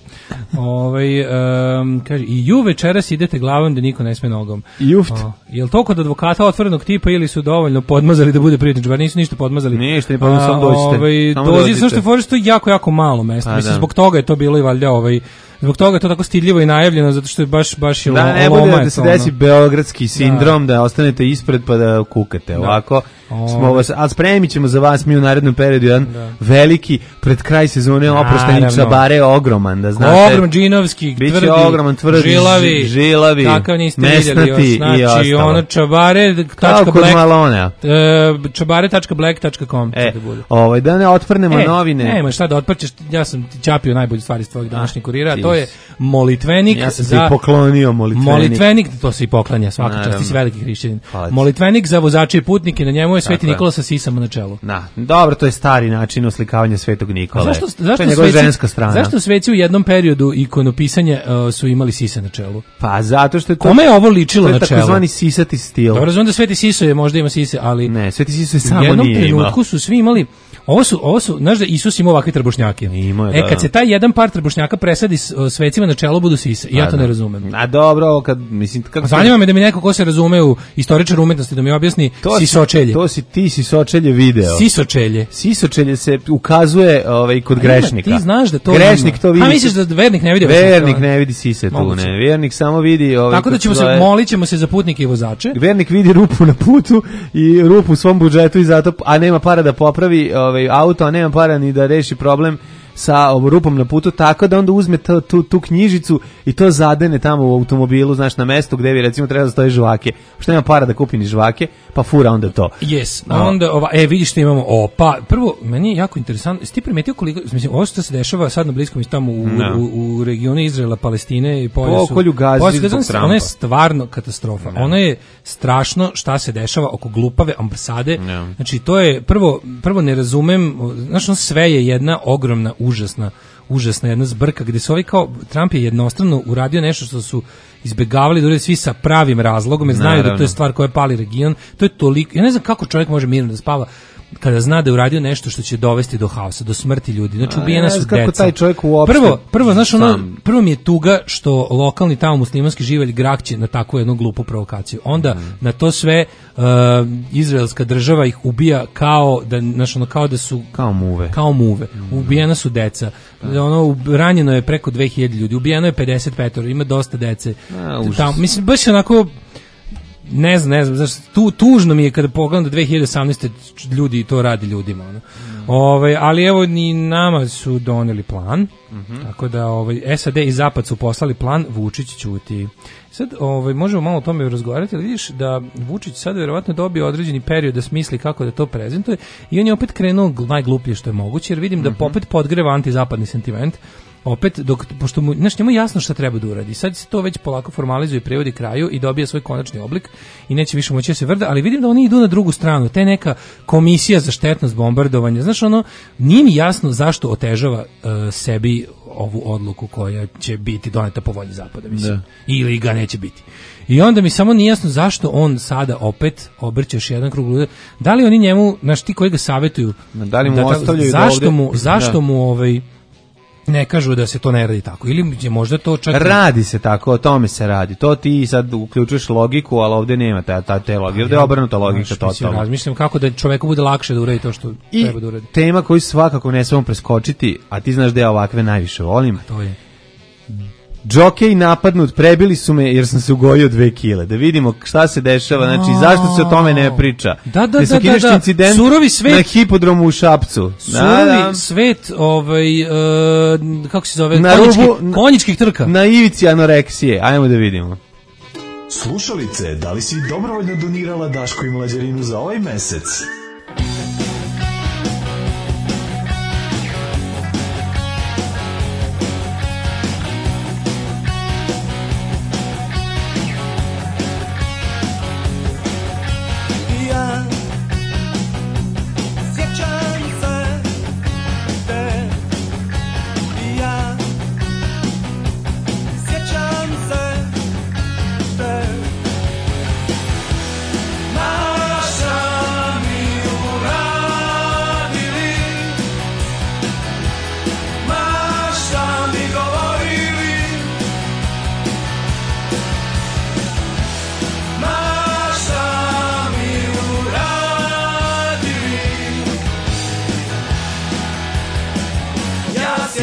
Speaker 6: Ove, um, kaže, i ju večeras idete glavom da niko ne sme nogom.
Speaker 5: Juft.
Speaker 6: O, je li to kod advokata otvorenog tipa ili su dovoljno podmazali da bude prijatelj? Bar nisu ništa podmazali.
Speaker 5: Ništa, ne podmazali, samo dođite.
Speaker 6: Ovaj,
Speaker 5: samo
Speaker 6: dođite. Samo što je to jako, jako malo mesta. Mislim, zbog toga je to bilo i valjda ovaj, zbog toga je to tako stidljivo i najavljeno, zato što je baš baš je
Speaker 5: da, ne bude da se desi beogradski sindrom, da. da ostanete ispred pa da kukate. Ovako da. smo vas, ali spremit ćemo za vas mi u narednom periodu jedan da. veliki, pred kraj sezone oprošteni čabare ogroman, da znate.
Speaker 6: Ogrom, džinovski, tvrdi,
Speaker 5: ogroman, tvrdi,
Speaker 6: žilavi,
Speaker 5: žilavi
Speaker 6: takav niste vidjeli još. Znači,
Speaker 5: i
Speaker 6: ono čabare,
Speaker 5: tačka black, malona.
Speaker 6: E, čabare tačka black tačka com.
Speaker 5: E, ovaj, da ne otvrnemo
Speaker 6: e,
Speaker 5: novine.
Speaker 6: Nema šta da otprćeš, ja sam ti čapio najbolje stvari iz tvojeg današnjeg kurira, to je molitvenik.
Speaker 5: Ja sam
Speaker 6: za,
Speaker 5: ti poklonio molitvenik.
Speaker 6: Molitvenik, to se i poklanja svaka čast, ti si veliki hrišćanin. Molitvenik za vozače i putnike, na njemu je Sveti Tako Nikola sa sisama na čelu.
Speaker 5: Da, dobro, to je stari način oslikavanja Svetog Nikole.
Speaker 6: Zašto, zašto
Speaker 5: to je njegova ženska strana.
Speaker 6: Zašto sveci u jednom periodu ikonopisanja uh, su imali sise na čelu?
Speaker 5: Pa zato što je to...
Speaker 6: Kome je ovo ličilo na čelu?
Speaker 5: To je takozvani sisati stil.
Speaker 6: Dobro, razumem da Sveti Siso je, možda ima sise, ali...
Speaker 5: Ne, Sveti Siso je samo
Speaker 6: nije imao. U
Speaker 5: jednom
Speaker 6: trenutku su svi imali... Ovo su, ovo su, znaš da Isus ima ovakve trbušnjake.
Speaker 5: Ima,
Speaker 6: e, kad da, se taj jedan par trbušnjaka presadi s svecima na čelo, budu sise. I ja to
Speaker 5: da.
Speaker 6: ne razumem.
Speaker 5: A dobro, kad, mislim... Kako
Speaker 6: zanima me da mi neko ko se razume u istoričar umetnosti, da mi objasni to sisočelje.
Speaker 5: To si ti sisočelje video.
Speaker 6: Sisočelje.
Speaker 5: Sisočelje se ukazuje ovaj, kod a grešnika.
Speaker 6: Ti znaš da to
Speaker 5: Grešnik to vidi.
Speaker 6: A misliš da vernik ne vidi?
Speaker 5: Vernik ne vidi sise tu, moguće. Ne. Vernik samo vidi... Ovaj,
Speaker 6: tako da ćemo se, molit ćemo se za putnike i vozače.
Speaker 5: Vernik vidi rupu na putu i rupu u svom budžetu i zato, a nema para da popravi ovaj, auto, a nema para ni da reši problem sa rupom na putu, tako da onda uzme tu, tu, tu knjižicu i to zadene tamo u automobilu, znaš, na mestu gde bi recimo treba da stoje žvake. Što nema para da kupi ni žvake, pa fura onda to.
Speaker 6: Yes, no. onda ova, e, vidiš što imamo, o, pa, prvo, meni je jako interesantno, jesi ti primetio koliko, mislim, ovo što se dešava sad na Bliskom istoku tamo u, no. u, u regionu Izraela, Palestine i pojasu.
Speaker 5: Pokolju Gazi zbog Trumpa.
Speaker 6: Ona je stvarno katastrofa. No. Ona je strašno šta se dešava oko glupave ambasade. No. Znači, to je, prvo, prvo ne razumem, znaš, on sve je jedna ogromna, užasna, užasna jedna zbrka, gde se ovaj kao, Trump je jednostrano uradio nešto što su izbegavali da urede svi sa pravim razlogom, jer znaju da to je stvar koja pali region. To je toliko, ja ne znam kako čovjek može mirno da spava kada zna da je uradio nešto što će dovesti do haosa, do smrti ljudi. Znači, ubijena su deca.
Speaker 5: Kako taj čovjek uopšte...
Speaker 6: Prvo, prvo, znaš, ono, prvo mi je tuga što lokalni tamo muslimanski živelj grakće na takvu jednu glupu provokaciju. Onda, mm. na to sve, uh, izraelska država ih ubija kao da, znaš, ono, kao da su...
Speaker 5: Kao muve.
Speaker 6: Kao muve. Mm. Ubijena su deca. Ono, ranjeno je preko dve hiljade ljudi. Ubijeno je pedeset petoro. Ima dosta dece.
Speaker 5: A,
Speaker 6: tamo, mislim, baš onako... Ne znam, ne znam, znaš, tu, tužno mi je kada pogledam da dve hiljade osamnaeste ljudi to radi ljudima. Ono. Mm. Ove, ali evo, ni nama su doneli plan, mm-hmm. tako da ovaj, S A D i Zapad su poslali plan, Vučić ćuti. Sad ovaj, možemo malo o tome razgovarati, ali vidiš da Vučić sad vjerovatno dobio određeni period da smisli kako da to prezentuje i on je opet krenuo najgluplje što je moguće, jer vidim mm-hmm. da opet podgreva antizapadni sentiment. Opet, dok, pošto mu, znaš, njemu jasno šta treba da uradi. Sad se to već polako formalizuje i prevodi kraju i dobija svoj konačni oblik i neće više moći da se vrda, ali vidim da oni idu na drugu stranu. Te neka komisija za štetnost bombardovanja. Znaš, ono, nije mi jasno zašto otežava uh, sebi ovu odluku koja će biti doneta po volji Zapada, mislim. Da. Ili ga neće biti. I onda mi samo nije jasno zašto on sada opet obrće još jedan krug luda. Da li oni njemu, znaš, ti koji ga savjetuju,
Speaker 5: da li mu
Speaker 6: da,
Speaker 5: ostavljaju
Speaker 6: zašto
Speaker 5: da ovde?
Speaker 6: mu, zašto
Speaker 5: da.
Speaker 6: mu ovaj ne kažu da se to ne radi tako, ili je možda to čak...
Speaker 5: Radi se tako, o tome se radi. To ti sad uključuješ logiku, ali ovdje nema ta, ta, te logike. Ovdje je obrnuta logika totalno.
Speaker 6: Razmišljam kako da čoveku bude lakše da uradi to što
Speaker 5: I
Speaker 6: treba da uradi.
Speaker 5: I tema koju svakako ne smemo preskočiti, a ti znaš da ja ovakve najviše volim.
Speaker 6: A to je...
Speaker 5: Džokej napadnut, prebili su me jer sam se ugojio dve kile. Da vidimo šta se dešava, znači zašto se o tome ne priča.
Speaker 6: Da, da, da, da, da.
Speaker 5: Incident
Speaker 6: surovi svet
Speaker 5: na hipodromu u Šapcu.
Speaker 6: Surovi
Speaker 5: da, da.
Speaker 6: svet, ovaj, uh, kako se zove,
Speaker 5: na
Speaker 6: konjički,
Speaker 5: rubu,
Speaker 6: konjičkih trka.
Speaker 5: Na ivici anoreksije, ajmo da vidimo.
Speaker 15: Slušalice, da li si dobrovoljno donirala Daško i Mlađarinu za ovaj mesec?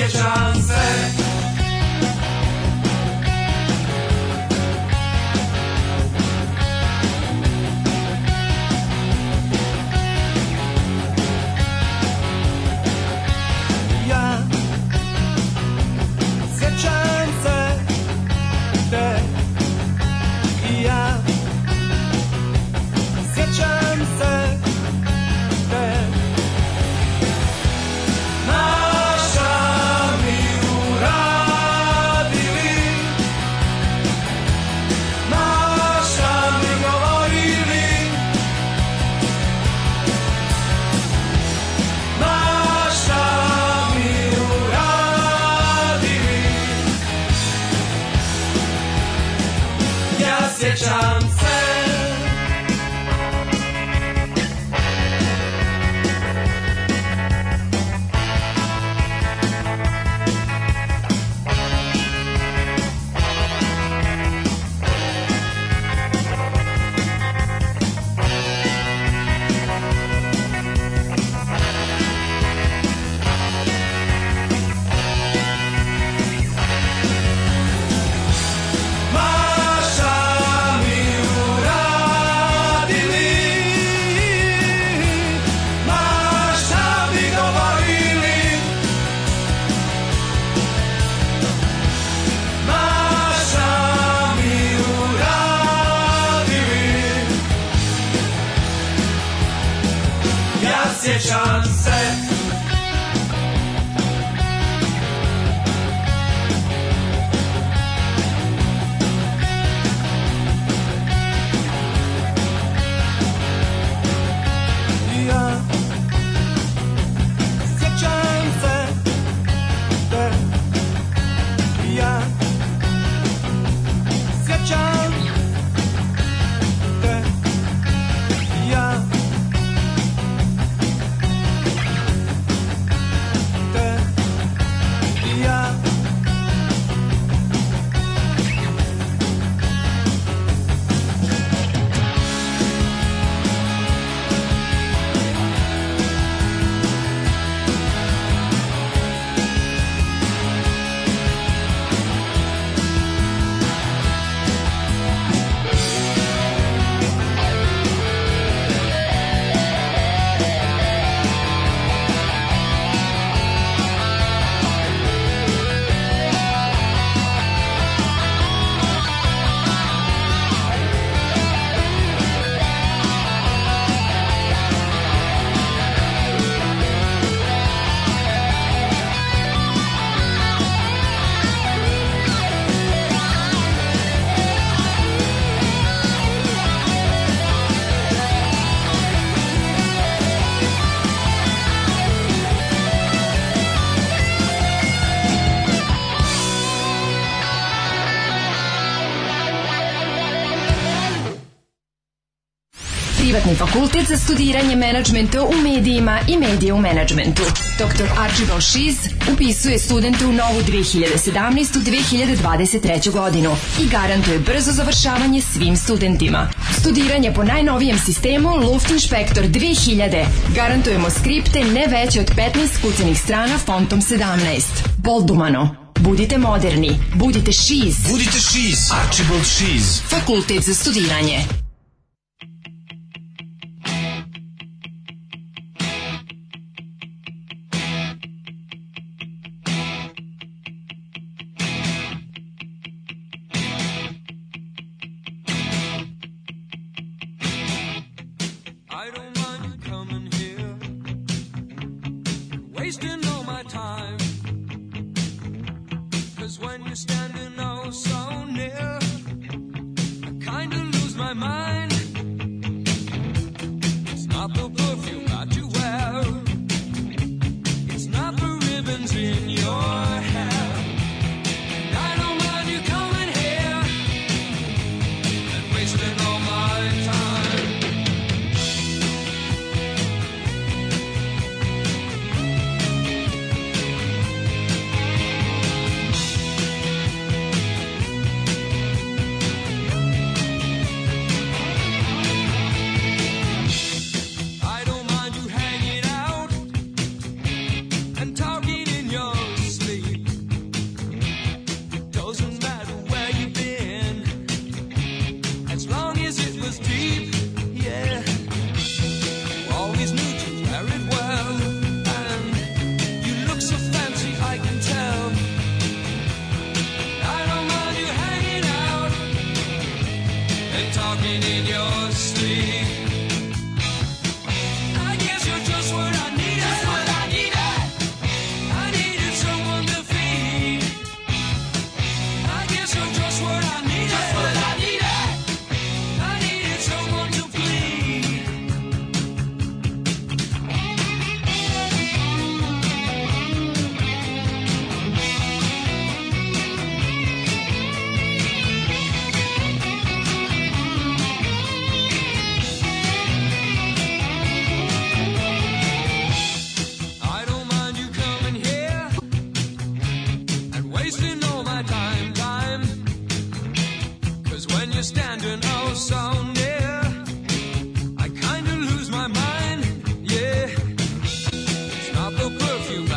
Speaker 12: sjećam se. Ja sjećam se te i ja sjećam se te. Naša mi uradili, naša mi govorili, naša mi uradili. Ja sjećam se. Sjećam se. Ja sjećam se te. Ja sjećam te. Ja
Speaker 16: Privatni fakultet za studiranje menadžmenta u medijima i medije u menadžmentu. doktor Archibald Šiz upisuje studente u novu dve hiljade sedamnaestu dve hiljade dvadeset treću godinu i garantuje brzo završavanje svim studentima. Studiranje po najnovijem sistemu Luftinspektor dve hiljade. Garantujemo skripte ne veće od petnaest kucanih strana fontom sedamnaest. Boldumano. Budite moderni. Budite Šiz.
Speaker 15: Budite Šiz. Archibald Šiz.
Speaker 16: Fakultet za studiranje.
Speaker 12: Wasting all my time, 'cause when you're standing oh so near, I kinda lose my mind. It's not the perfume that you wear, it's not the ribbons in your hair, and I don't mind you coming here and wasting all my time.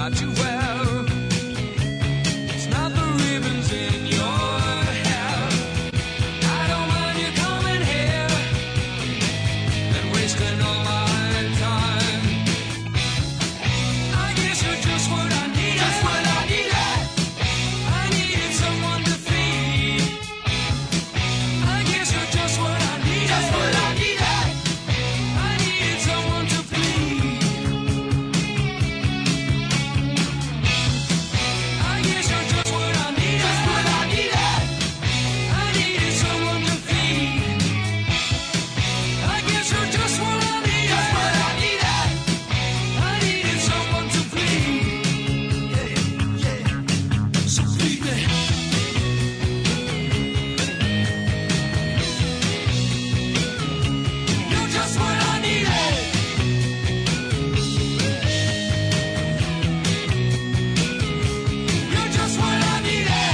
Speaker 12: about you well. It's not the ribbons in your hair. I don't mind you coming here and wasting all my time. I guess you're just what I needed. Just what I needed. I needed someone to feed. I guess you're just what I needed. Just what I needed. I needed someone to please. I guess you're just what I needed. Just what I needed. I needed someone to feed. I guess you're just what I needed. Just what I needed. I needed someone to please. Yeah, yeah. So please me. You're just what I needed. You're just what I needed.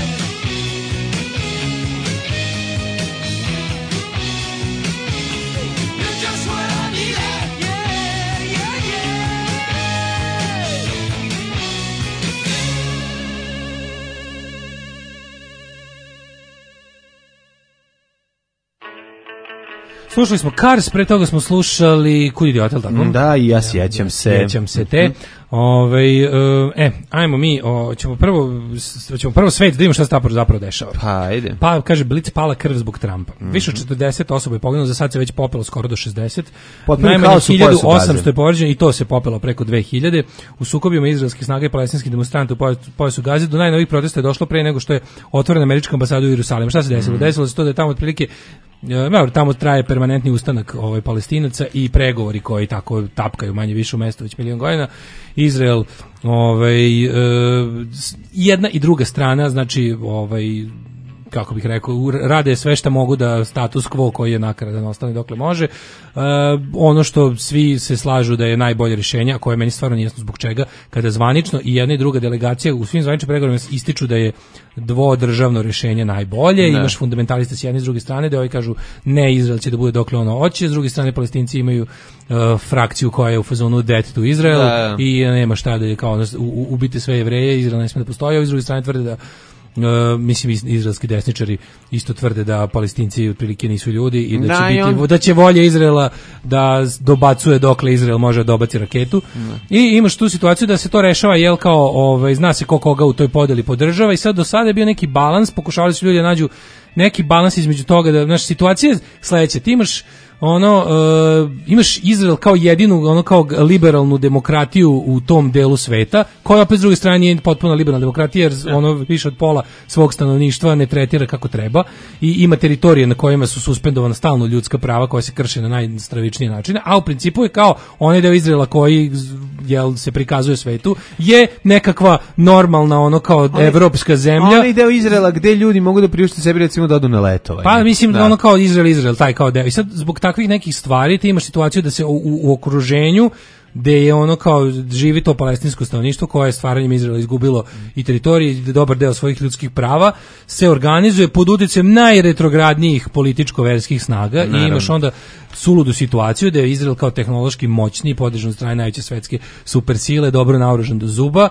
Speaker 12: You're just what I needed. Yeah, yeah, yeah.
Speaker 6: Slušali smo Cars, pre toga smo slušali Kud idiota, jel tako?
Speaker 5: Da, i ja sjećam se.
Speaker 6: Sjećam se te. Ovaj e, e, ajmo mi, o, ćemo prvo s- ćemo prvo svet da vidimo šta se tamo zapravo dešava.
Speaker 5: Pa, ajde.
Speaker 6: Pa, kaže, Blic pala krv zbog Trumpa.
Speaker 5: Mhm.
Speaker 6: Više od četrdeset osoba je poginulo, za sad se već popelo skoro do šezdeset.
Speaker 5: Potpuni
Speaker 6: Najmanje
Speaker 5: haos u pojasu
Speaker 6: hiljadu osamsto
Speaker 5: Gaze.
Speaker 6: je povređeno i to se popelo preko dve hiljade. U sukobima izraelskih snaga i palestinskih demonstranata u pojasu- pojasu Gaze do najnovijih protesta je došlo pre nego što je otvorena američka ambasada u Jerusalimu. Šta se desilo?
Speaker 5: Mhm.
Speaker 6: Desilo se to da je tamo otprilike e, dobro, tamo traje permanentni ustanak ovaj Palestinaca i pregovori koji tako tapkaju manje više u mestu već milion godina. Izrael, ovaj e, s- jedna i druga strana, znači ovaj kako bih rekao, u- rade sve što mogu da status quo koji je nakaradan ostane dokle može. E, ono što svi se slažu da je najbolje rješenje, a koje meni stvarno nije jasno zbog čega, kada zvanično i jedna i druga delegacija u svim zvaničnim pregovorima ističu da je dvodržavno rješenje najbolje,
Speaker 5: Ne.
Speaker 6: imaš fundamentaliste s jedne i s druge strane, da ovi kažu ne, Izrael će da bude dokle ono hoće, s druge strane Palestinci imaju uh, frakciju koja je u fazonu death to Israel
Speaker 5: Da, da.
Speaker 6: i nema šta da je kao ono, u- u- ubiti sve Jevreje, Izrael ne sme da postoji, a s druge strane tvrde da Uh, mislim iz- izraelski desničari isto tvrde da Palestinci otprilike nisu ljudi i da će
Speaker 5: Da, i
Speaker 6: biti
Speaker 5: on-
Speaker 6: da će volja Izraela da s- dobacuje dokle Izrael može da dobaci raketu. I imaš tu situaciju da se to rešava jel kao ovaj zna se ko koga u toj podeli podržava i sad do sada je bio neki balans, pokušavali su ljudi da nađu neki balans između toga da naša situacija je sledeća, ti imaš ono uh, imaš Izrael kao jedinu ono kao liberalnu demokratiju u tom delu sveta, koja opet s druge strane nije potpuno liberalna demokratija jer ono više od pola svog stanovništva ne tretira kako treba i ima teritorije na kojima su suspendovana stalno ljudska prava koja se krše na najstravičnije načine, a u principu je kao onaj deo Izraela koji jel se prikazuje svetu je nekakva normalna ono kao evropska zemlja.
Speaker 5: Onaj deo Izraela gde ljudi mogu da priušte sebi recimo da odu na letovanje.
Speaker 6: Pa mislim da
Speaker 5: Da.
Speaker 6: ono kao Izrael, Izrael, taj kao deo. I sad zbog takvih nekih stvari ti imaš situaciju da se u, u, u okruženju gde je ono kao živi to palestinsko stanovništvo koje je stvaranjem Izraela izgubilo i teritorije i dobar deo svojih ljudskih prava, se organizuje pod uticajem najretrogradnijih političko-verskih snaga i
Speaker 5: Naravno.
Speaker 6: imaš onda suludu situaciju da je Izrael kao tehnološki moćniji, podržan od strane najveće svetske supersile, dobro naoružan do zuba,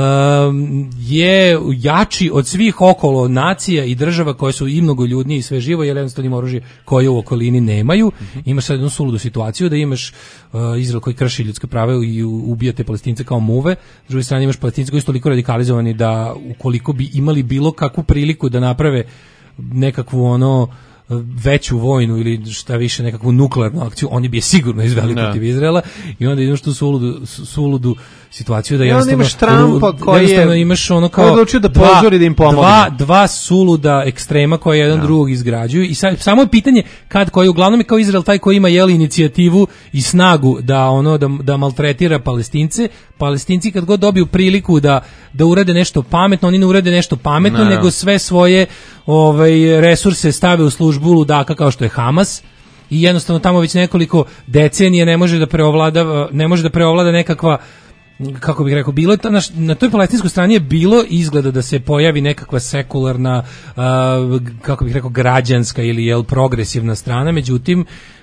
Speaker 6: um, je jači od svih okolo nacija i država koje su i mnogo ljudnije i sve živo, jer jednostavno ima oružje koje u okolini nemaju. Imaš sad jednu suludu situaciju da imaš uh, Izrael koji krši ljudska prava i u- ubija te Palestince kao muve, s druge strane imaš Palestince koji su toliko radikalizovani da ukoliko bi imali bilo kakvu priliku da naprave nekakvu ono veću vojnu ili šta više nekakvu nuklearnu akciju, oni bi je sigurno izveli
Speaker 5: Da.
Speaker 6: protiv Izraela i onda imaš tu suludu, su- suludu situaciju da
Speaker 5: I onda
Speaker 6: jednostavno,
Speaker 5: imaš Trumpa
Speaker 6: ru-
Speaker 5: koji je-
Speaker 6: jednostavno imaš ono
Speaker 5: koji je
Speaker 6: kao
Speaker 5: odlučio da
Speaker 6: dva-
Speaker 5: požuri da im pomogne.
Speaker 6: Dva, dva suluda ekstrema koji jedan drugog izgrađuju i sad, samo je pitanje kad koji uglavnom je kao Izrael taj koji ima jeli inicijativu i snagu da ono da, da maltretira Palestince. Palestinci kad god dobiju priliku da da urade nešto pametno, oni ne urade nešto pametno,
Speaker 5: Naravno.
Speaker 6: nego sve svoje ovaj resurse stave u službu ludaka kao što je Hamas. I jednostavno tamo već nekoliko decenija ne može da preovlada ne može da preovlada nekakva kako bih rekao, bilo je ta, na, na toj palestinskoj strani je bilo izgleda da se pojavi nekakva sekularna, uh, kako bih rekao, građanska ili jel progresivna strana, međutim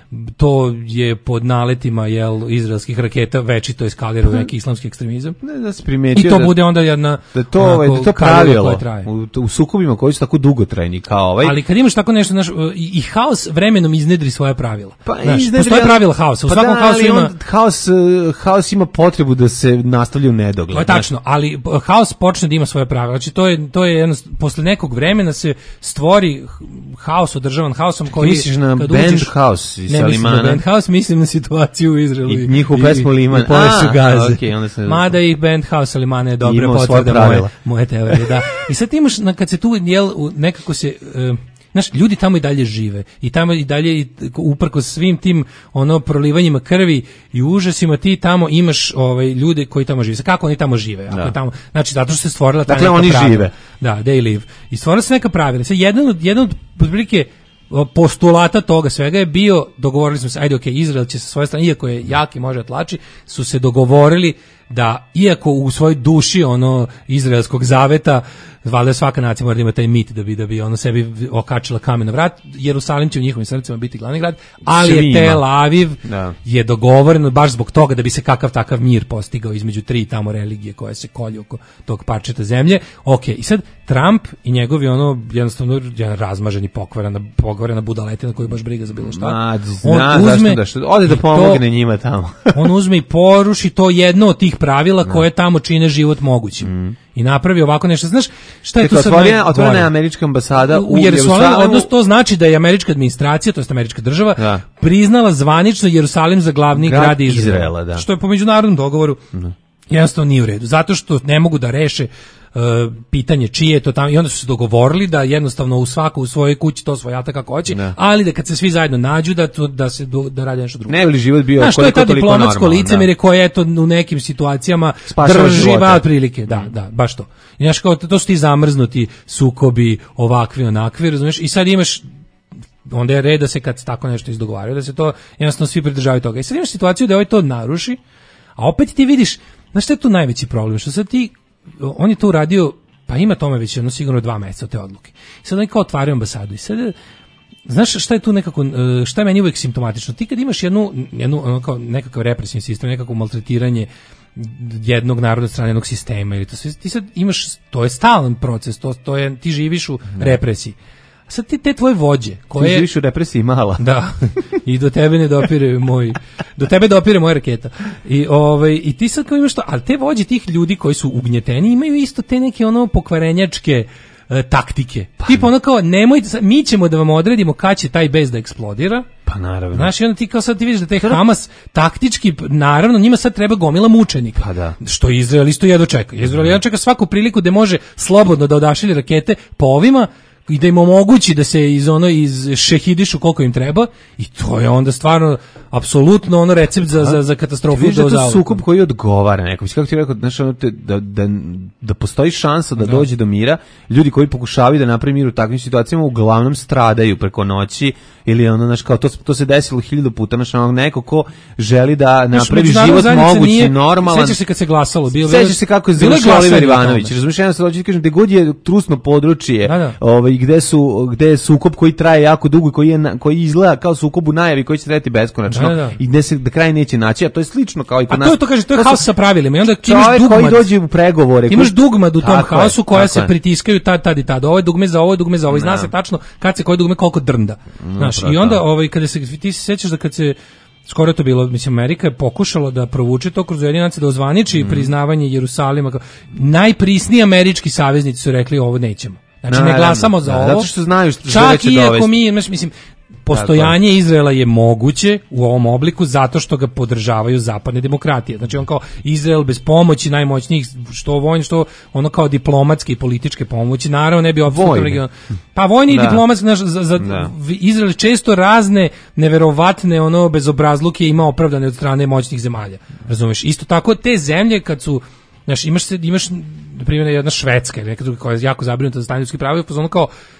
Speaker 6: to je pod naletima jel izraelskih raketa večito eskalira u neki islamski ekstremizam.
Speaker 5: Ne, da se primetio
Speaker 6: I to
Speaker 5: da,
Speaker 6: bude onda jedna
Speaker 5: da to ovaj da to pravilo
Speaker 6: traje.
Speaker 5: U, u sukobima koji su tako dugotrajni kao ovaj.
Speaker 6: Ali kad imaš tako nešto naš i, i haos vremenom iznedri svoja pravila.
Speaker 5: Pa
Speaker 6: znaš,
Speaker 5: iznedri,
Speaker 6: postoje pravila haosa. U
Speaker 5: pa
Speaker 6: svakom
Speaker 5: da,
Speaker 6: haosu ima
Speaker 5: on, haos haos ima potrebu da se nastavlja u nedogled.
Speaker 6: To je tačno, ali haos počne da ima svoje pravila. Znači to je to je jedno, posle nekog vremena se stvori haos održavan haosom koji
Speaker 5: misliš na
Speaker 6: kad
Speaker 5: band
Speaker 6: uđeš,
Speaker 5: house iz
Speaker 6: ne
Speaker 5: Salimana.
Speaker 6: Mislim na band house, mislim na situaciju u Izraelu
Speaker 5: i njihovu pesmu Liman.
Speaker 6: I povesu Gaze.
Speaker 5: Okay, onda se
Speaker 6: Mada i band house Salimana je dobra potvrda moje, moje teorije. Da. I sad ti imaš, kad se tu jel, nekako se... Uh, znaš, ljudi tamo i dalje žive i tamo i dalje uprkos svim tim ono prolivanjima krvi i užasima ti tamo imaš ovaj ljude koji tamo žive. Kako oni tamo žive? Ako
Speaker 5: da.
Speaker 6: tamo, znači zato što se stvorila ta
Speaker 5: dakle,
Speaker 6: neka
Speaker 5: oni
Speaker 6: pravila.
Speaker 5: žive.
Speaker 6: Da, they live. I stvorila se neka pravila. Sad jedan od jedan od otprilike postulata toga svega je bio, dogovorili smo se, ajde ok, Izrael će sa svoje strane, iako je jak i može tlači, su se dogovorili da, iako u svojoj duši ono izraelskog zaveta, valjda svaka nacija mora da ima taj mit da bi, da bi ono sebi okačila kamen na vrat, Jerusalim će u njihovim srcima biti glavni grad, ali Svima. je Tel Aviv da. je dogovoreno baš zbog toga da bi se kakav takav mir postigao između tri tamo religije koje se kolju oko tog parčeta zemlje. Ok, i sad Trump i njegovi ono jednostavno jedan razmaženi pokvarena, pokvarena budaletina koju baš briga za bilo šta.
Speaker 5: Ma, zna, on uzme da što, ode da pomogne to, njima tamo.
Speaker 6: On uzme i poruši to jedno od tih pravila no. koje tamo čine život mogućim. Mm. I napravi ovako nešto. Znaš, šta je to sad?
Speaker 5: Otvorena je američka ambasada u, u
Speaker 6: Jerusalimu. Odnosno, to znači da je američka administracija, to jest američka država, da. priznala zvanično Jerusalim za glavni grad, grad Izraela. Izraela da. Što je po međunarodnom dogovoru da. jednostavno nije u redu. Zato što ne mogu da reše uh, pitanje čije je to tamo. I onda su se dogovorili da jednostavno u svaku u svojoj kući to svojata kako hoće, da. ali da kad se svi zajedno nađu da to, da se do, da rade nešto drugo.
Speaker 5: Ne bi život bio
Speaker 6: koliko toliko normalno. Znaš, to je ta diplomatsko licemerje koje eto u nekim situacijama drži otprilike. Da, da, baš to. I znaš, kao, to su ti zamrznuti sukobi, ovakvi, onakvi, razumiješ? I sad imaš, onda je red da se kad tako nešto izdogovaraju, da se to jednostavno svi pridržavaju toga. I sad imaš situaciju da ovaj to naruši, a opet ti vidiš, znaš šta je tu najveći problem? Što sad ti, on je to uradio, pa ima tome već jedno sigurno dva meseca od te odluke. I sad oni kao otvaraju ambasadu i sad, znaš šta je tu nekako, šta je meni uvijek simptomatično? Ti kad imaš jednu, jednu ono kao nekakav represivni sistem, nekako maltretiranje jednog naroda od strane jednog sistema ili to sve, ti sad imaš, to je stalan proces, to, to je, ti živiš u represiji. A sad ti te tvoje vođe koje...
Speaker 5: Ti živiš u represiji mala.
Speaker 6: Da, i do tebe ne dopire moj, do tebe dopire moja raketa. I, ovaj, i ti sad kao imaš to, ali te vođe tih ljudi koji su ugnjeteni imaju isto te neke ono pokvarenjačke e, taktike. Pa, tipa ono kao, nemojte, mi ćemo da vam odredimo kad će taj bez da eksplodira.
Speaker 5: Pa naravno.
Speaker 6: Znaš, i onda ti kao sad ti vidiš da taj Hamas taktički, naravno, njima sad treba gomila mučenika.
Speaker 5: Pa da.
Speaker 6: Što Izrael isto jedno čeka. Izrael jedno čeka svaku priliku da može slobodno da odašilje rakete po ovima i da im omogući da se iz ono iz šehidišu koliko im treba i to je onda stvarno apsolutno ono recept za za za katastrofu.
Speaker 5: Vidiš da je to sukob koji odgovara nekom. Kako ti rekao, znaš, ono te, da, da, da postoji šansa da, da dođe do mira, ljudi koji pokušavaju da naprave mir u takvim situacijama uglavnom stradaju preko noći ili ono, znaš, kao to, to se desilo hiljadu puta, znaš, ono, neko ko želi da napravi život mogući, normalan.
Speaker 6: Sećaš se kad se glasalo, bilo
Speaker 5: sećaš se kako je završio Oliver Ivanović, razumiješ, jedno se dođe, kažem, gde god je trusno područje,
Speaker 6: da, da.
Speaker 5: ovaj, gde su, gde je sukob koji traje jako dugo i koji, je, koji izgleda kao sukob u najavi, koji će trajati beskonačno,
Speaker 6: da, da.
Speaker 5: i gde se da kraj neće naći, a to je slično kao i kod nas.
Speaker 6: A to je to, kaže, to je haos sa pravilima, i onda ti imaš
Speaker 5: dugmad, koji dođe u pregovore.
Speaker 6: Imaš dugmad u tom haosu koja se pritiskaju tad, tad i tad. Ovo je dugme za ovo, je dugme za ovo. I zna se tačno kad se koje dugme koliko drnda. Znaš, i onda ovaj, kada se, ti se sećaš da kad se skoro to bilo, mislim, Amerika je pokušalo da provuče to kroz Ujedinjene nacije, da ozvaniči mm. priznavanje Jerusalima. Najprisniji američki saveznici su rekli ovo nećemo. Znači, ne glasamo za
Speaker 5: da,
Speaker 6: ovo.
Speaker 5: Zato što znaju što
Speaker 6: čak i ako mi, mislim, postojanje Izraela je moguće u ovom obliku zato što ga podržavaju zapadne demokratije. Znači on kao Izrael bez pomoći najmoćnijih, što vojni, što ono kao diplomatske i političke pomoći, naravno ne bi opstao region. Pa vojni i diplomatski, znaš, za, za Izrael često razne neverovatne ono bezobrazluke ima opravdane od strane moćnih zemalja. Razumeš? Isto tako te zemlje kad su, znaš, imaš se, imaš na primjer jedna Švedska ili neka druga koja je jako zabrinuta za stanje ljudskih prava, pa kao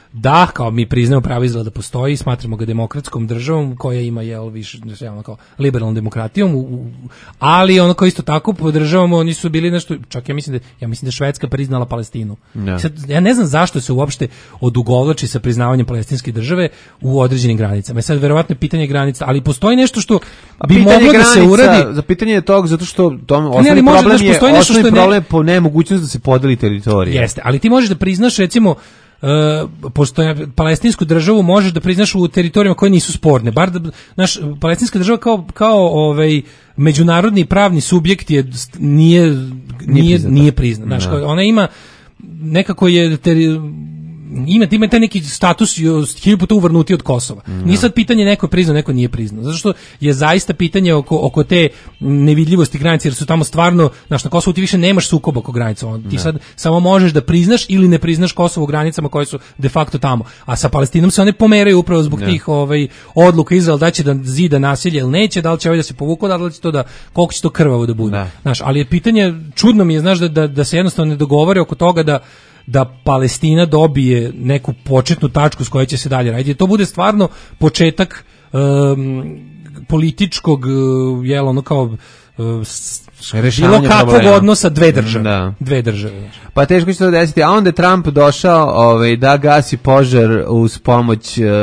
Speaker 6: da, kao mi priznamo pravo Izraela da postoji, smatramo ga demokratskom državom koja ima jel više ono kao liberalnom demokratijom, u, u, ali ono kao isto tako podržavamo, oni su bili nešto, čak ja mislim da ja mislim da Švedska priznala Palestinu.
Speaker 5: Ja.
Speaker 6: Sad, ja ne znam zašto se uopšte odugovlači sa priznavanjem palestinske države u određenim granicama. Sad verovatno je pitanje granica, ali postoji nešto što
Speaker 5: A
Speaker 6: bi moglo
Speaker 5: granica,
Speaker 6: da se uradi.
Speaker 5: Za pitanje je tog zato što tom
Speaker 6: Ne, ali
Speaker 5: osnovni
Speaker 6: može,
Speaker 5: problem
Speaker 6: znaš,
Speaker 5: je
Speaker 6: postoji nešto
Speaker 5: osnovni
Speaker 6: što ne-
Speaker 5: problem po nemogućnosti da se podeli teritorija.
Speaker 6: Jeste, ali ti možeš da priznaš recimo Uh, postoje palestinsku državu možeš da priznaš u teritorijama koje nisu sporne. Bar da naš palestinska država kao kao ovaj međunarodni pravni subjekt je nije nije nije priznat. Znaš,
Speaker 5: Da.
Speaker 6: ona ima nekako je teri, ima ima taj neki status hiljadu puta uvrnuti od Kosova. Nije sad pitanje neko je priznao, neko nije priznao. Zato što je zaista pitanje oko, oko te nevidljivosti granice, jer su tamo stvarno, znaš, na Kosovu ti više nemaš sukoba oko granica. On, ti
Speaker 5: Da.
Speaker 6: sad samo možeš da priznaš ili ne priznaš Kosovo u granicama koje su de facto tamo. A sa Palestinom se one pomeraju upravo zbog
Speaker 5: Da.
Speaker 6: tih ovaj, odluka Izrael da će da zida nasilje ili neće, da li će ovaj da se povuku, da li će to da, koliko će to krvavo da bude.
Speaker 5: Da.
Speaker 6: Znaš, ali je pitanje, čudno mi je, znaš, da, da, da se jednostavno ne dogovore oko toga da da Palestina dobije neku početnu tačku s koje će se dalje raditi. To bude stvarno početak um, političkog, uh, jel, ono kao uh, s-
Speaker 5: Rešavanje
Speaker 6: bilo kakvog
Speaker 5: problema.
Speaker 6: odnosa dve države.
Speaker 5: Da.
Speaker 6: Dve države. znaš.
Speaker 5: Pa teško će to desiti, a onda je Trump došao ovaj, da gasi požar uz pomoć e, e,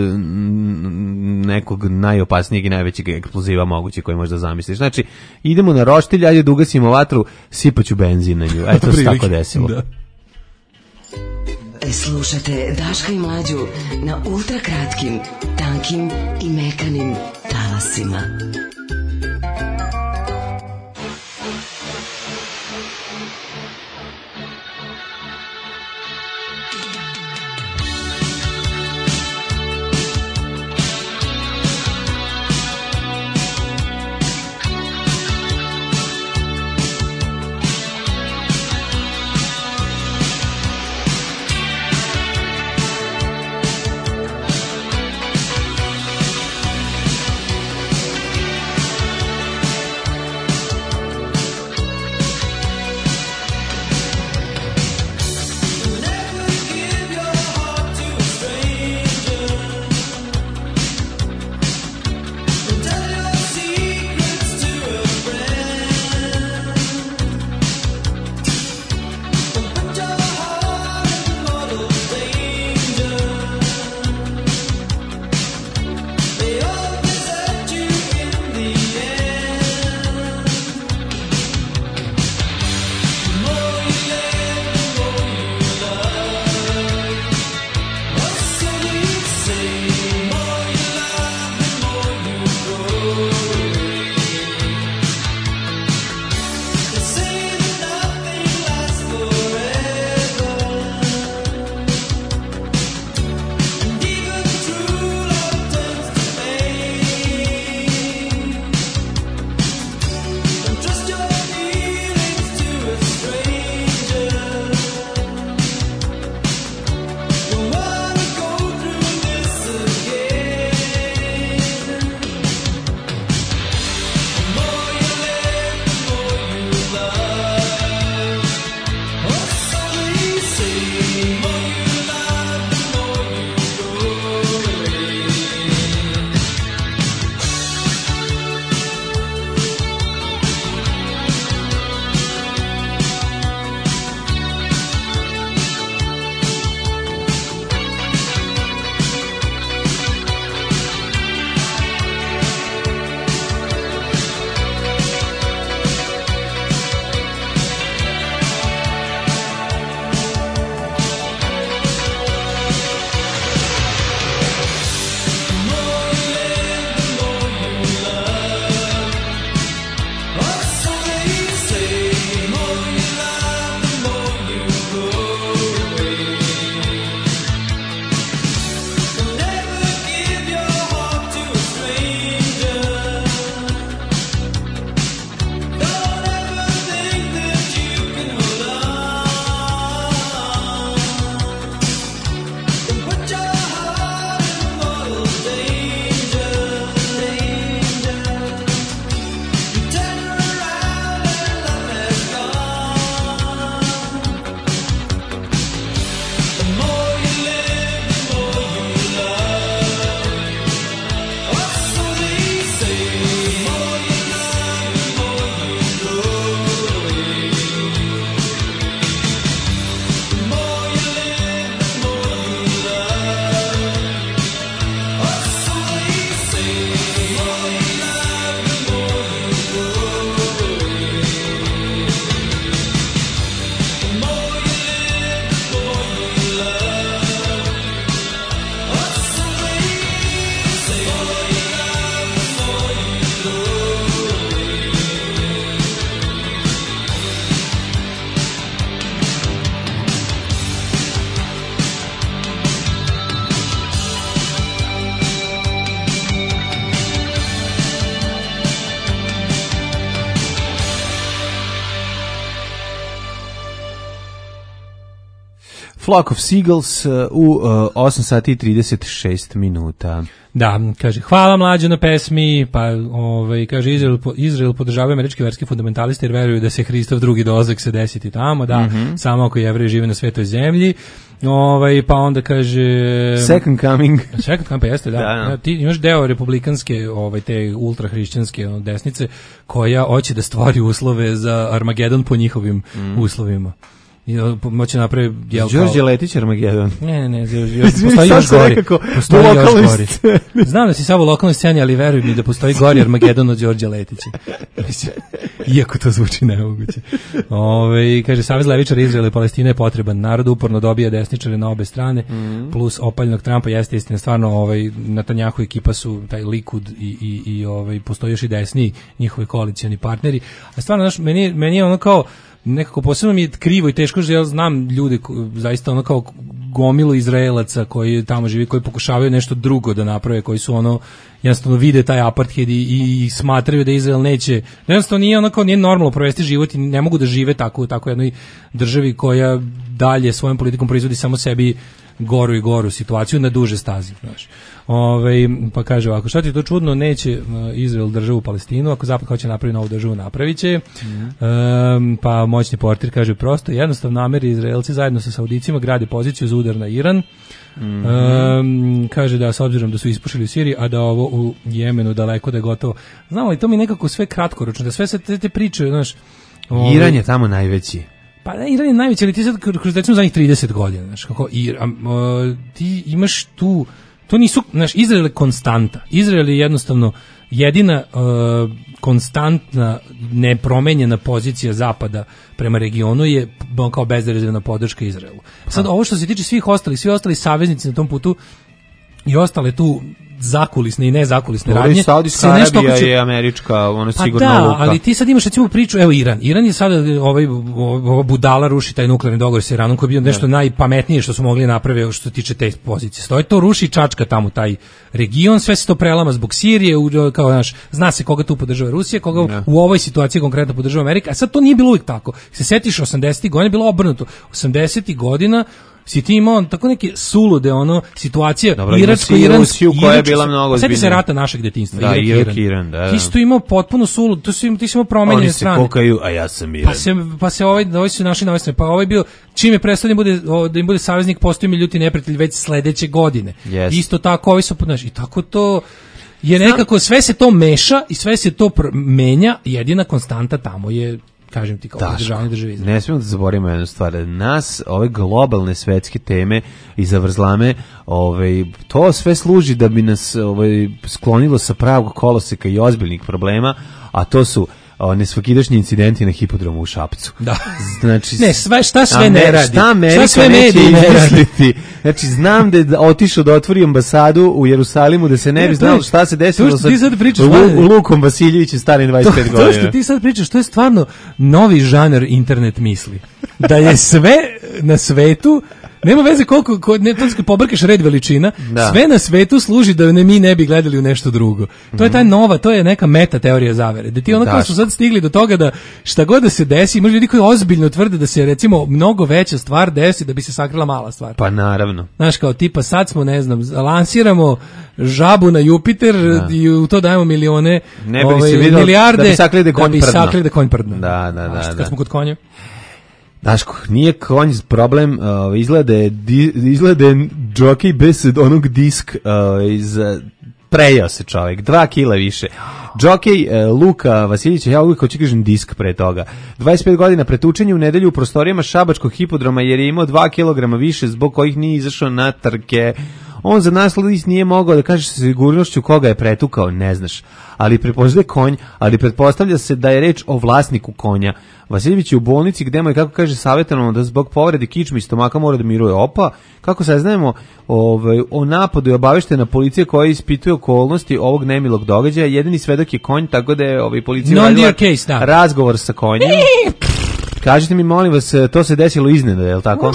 Speaker 5: nekog najopasnijeg i najvećeg eksploziva moguće koji možda zamisliš. Znači, idemo na roštilj, ajde da ugasimo vatru, sipaću benzin na nju. Eto, to se
Speaker 6: Prilike.
Speaker 5: tako desilo.
Speaker 6: Da.
Speaker 2: E, slušate Daška i Mlađu na ultra kratkim, tankim i mekanim talasima.
Speaker 12: More you live, the more you love.
Speaker 5: Flock of Seagulls uh, u uh, osam sati i trideset šest minuta.
Speaker 6: Da, kaže, hvala Mlađo na pesmi, pa ovaj, kaže, Izrael, Izrael podržava američke verske fundamentaliste jer veruju da se Hristov drugi dolazak se desiti tamo, da, mm-hmm. samo ako Jevreji žive na svetoj zemlji. Ovaj, pa onda kaže...
Speaker 5: Second coming.
Speaker 6: Second coming, pa jeste, da. da, da. Ti imaš deo republikanske, ovaj, te ultrahrišćanske ono, desnice, koja hoće da stvori uslove za Armagedon po njihovim mm. uslovima. Moće napravi jel kao...
Speaker 5: Đorđe Letić Armagedon.
Speaker 6: Ne, ne, ne, postoji još gori. Postoji još gori. Znam da si samo u lokalnoj sceni, ali veruj mi da postoji gori Armagedon od Đorđe Letića. Iako to zvuči nemoguće. Ove, kaže, Savez levičara Izraela i Palestina je potreban. Narod uporno dobija desničare na obe strane, mm. plus opaljnog Trumpa, jeste istina, stvarno ovaj, Netanjahu ekipa su taj Likud i, i, i ovaj, postoji još i desni njihovi koalicioni partneri. A stvarno, znaš, meni, meni je ono kao nekako posebno mi je krivo i teško, jer ja znam ljude ko, zaista ono kao gomilu Izraelaca koji tamo živi, koji pokušavaju nešto drugo da naprave, koji su ono jednostavno vide taj apartheid i, i, i smatraju da Izrael neće, jednostavno nije ono kao nije normalno provesti život i ne mogu da žive tako u tako jednoj državi koja dalje svojom politikom proizvodi samo sebi goru i goru situaciju na duže stazi, znaš. Ove, pa kaže ovako, šta ti je to čudno, neće Izrael državu Palestinu, ako Zapad hoće napraviti novu državu, napravit će. Mm. Um, pa moćni portir kaže prosto, jednostavno Ameri i Izraelci zajedno sa Saudicima grade poziciju za udar na Iran. Mm. Um, kaže da s obzirom da su ispušili u Siriji, a da ovo u Jemenu daleko da je gotovo. Znamo li, to mi nekako sve kratkoročno, da sve se te, te priče, znaš. Ove,
Speaker 5: Iran je tamo najveći.
Speaker 6: Pa da, Iran je najveći, ali ti sad kroz recimo zadnjih trideset godina, znaš, kako Iran, uh, ti imaš tu, to nisu, znaš, Izrael je konstanta. Izrael je jednostavno jedina uh, konstantna, nepromenjena pozicija Zapada prema regionu je kao bezrezervna podrška Izraelu. Sad, ovo što se tiče svih ostalih, svi ostali saveznici na tom putu i ostale tu zakulisne i nezakulisne radnje.
Speaker 5: Saudijska Arabija je američka, ona
Speaker 6: pa
Speaker 5: sigurno
Speaker 6: da,
Speaker 5: luka.
Speaker 6: ali ti sad imaš recimo priču, evo Iran. Iran je sada ovaj, ova budala ruši taj nuklearni dogovor sa Iranom koji je bio nešto najpametnije što su mogli napraviti što se tiče te pozicije. Stoji to ruši čačka tamo taj region, sve se to prelama zbog Sirije, kao znaš, zna se koga tu podržava Rusija, koga u, u ovoj situaciji konkretno podržava Amerika. A sad to nije bilo uvijek tako. Se setiš osamdesetih godina bilo obrnuto. osamdesetih godina si ti imao tako neke sulude ono situacije
Speaker 5: Iransko-Iransku koja je bila mnogo ozbiljnija.
Speaker 6: Sjeti se rata našeg detinjstva.
Speaker 5: Da, Irak, Iran, da.
Speaker 6: Ti si tu imao potpuno sulud, tu si, ti si imao promenjene strane.
Speaker 5: Oni se kokaju, a ja sam Iran.
Speaker 6: Pa se, pa se ovaj, ovaj su našli na ovoj strane. Pa ovaj bio, čim je prestao da im bude, da im bude saveznik, postoji mi ljuti neprijatelj već sledeće godine. Yes. Isto tako, ovi su, znaš, i tako to je nekako, sve se to meša i sve se to menja, jedina konstanta tamo je, kažem ti, kao državni državi Izrael.
Speaker 5: Ne smijemo da zaboravimo jednu stvar. Nas, ove globalne svetske teme i zavrzlame, ovaj, to sve služi da bi nas ovaj, sklonilo sa pravog koloseka i ozbiljnih problema, a to su nesvakidašnji incidenti na hipodromu u Šapcu.
Speaker 6: Da.
Speaker 5: Znači,
Speaker 6: ne, sve, šta sve ne radi?
Speaker 5: Šta Amerika sve neće izmisliti? Znači, znam da je otišao da otvori ambasadu u Jerusalimu, da se ne bi znalo šta se desilo sa Lukom Vasiljevićem starim dvadeset pet godina.
Speaker 6: To što ti sad pričaš, to je stvarno novi žanar internet misli. Da je sve na svetu, nema veze koliko, ko, ne, to pobrkaš red veličina, da. Sve na svetu služi da ne, mi ne bi gledali u nešto drugo. To je ta nova, to je neka meta teorija zavere. Da ti ono kao su sad stigli do toga da šta god da se desi, može ljudi koji ozbiljno tvrde da se recimo mnogo veća stvar desi da bi se sakrila mala stvar.
Speaker 5: Pa naravno.
Speaker 6: Znaš, kao tipa sad smo, ne znam, lansiramo žabu na Jupiter da. I u to dajemo milione,
Speaker 5: ne bi
Speaker 6: ovaj,
Speaker 5: se vidjelo,
Speaker 6: milijarde
Speaker 5: da bi sakrili da konj prdno.
Speaker 6: Da bi konj prdno.
Speaker 5: Da, da, da.
Speaker 6: Kad
Speaker 5: da.
Speaker 6: smo kod konja.
Speaker 5: Daško, nije konj problem, uh, izgleda je, di, izgleda je džokej bez onog disk uh, iz... Prejao se čovjek, dva kila više. Džokej uh, Luka Vasiljevića, ja uvijek hoću kažem disk pre toga. dvadeset pet godina pretučenje u nedelju u prostorijama šabačkog hipodroma jer je imao dva kilograma više zbog kojih nije izašao na trke. On za nas list nije mogao da kaže sa sigurnošću koga je pretukao, ne znaš. Ali prepoznaje konj, ali pretpostavlja se da je reč o vlasniku konja. Vasiljević je u bolnici gde mu je, kako kaže, savjetovano da zbog povrede kičme i stomaka mora da miruje. Opa, kako saznajemo ovaj, o napadu je obaveštena policija koja ispituje okolnosti ovog nemilog događaja. Jedini svedok je konj, tako da je ovaj, policija radila razgovor sa konjem. Kažite mi, molim vas, to se desilo iznenada, je li tako?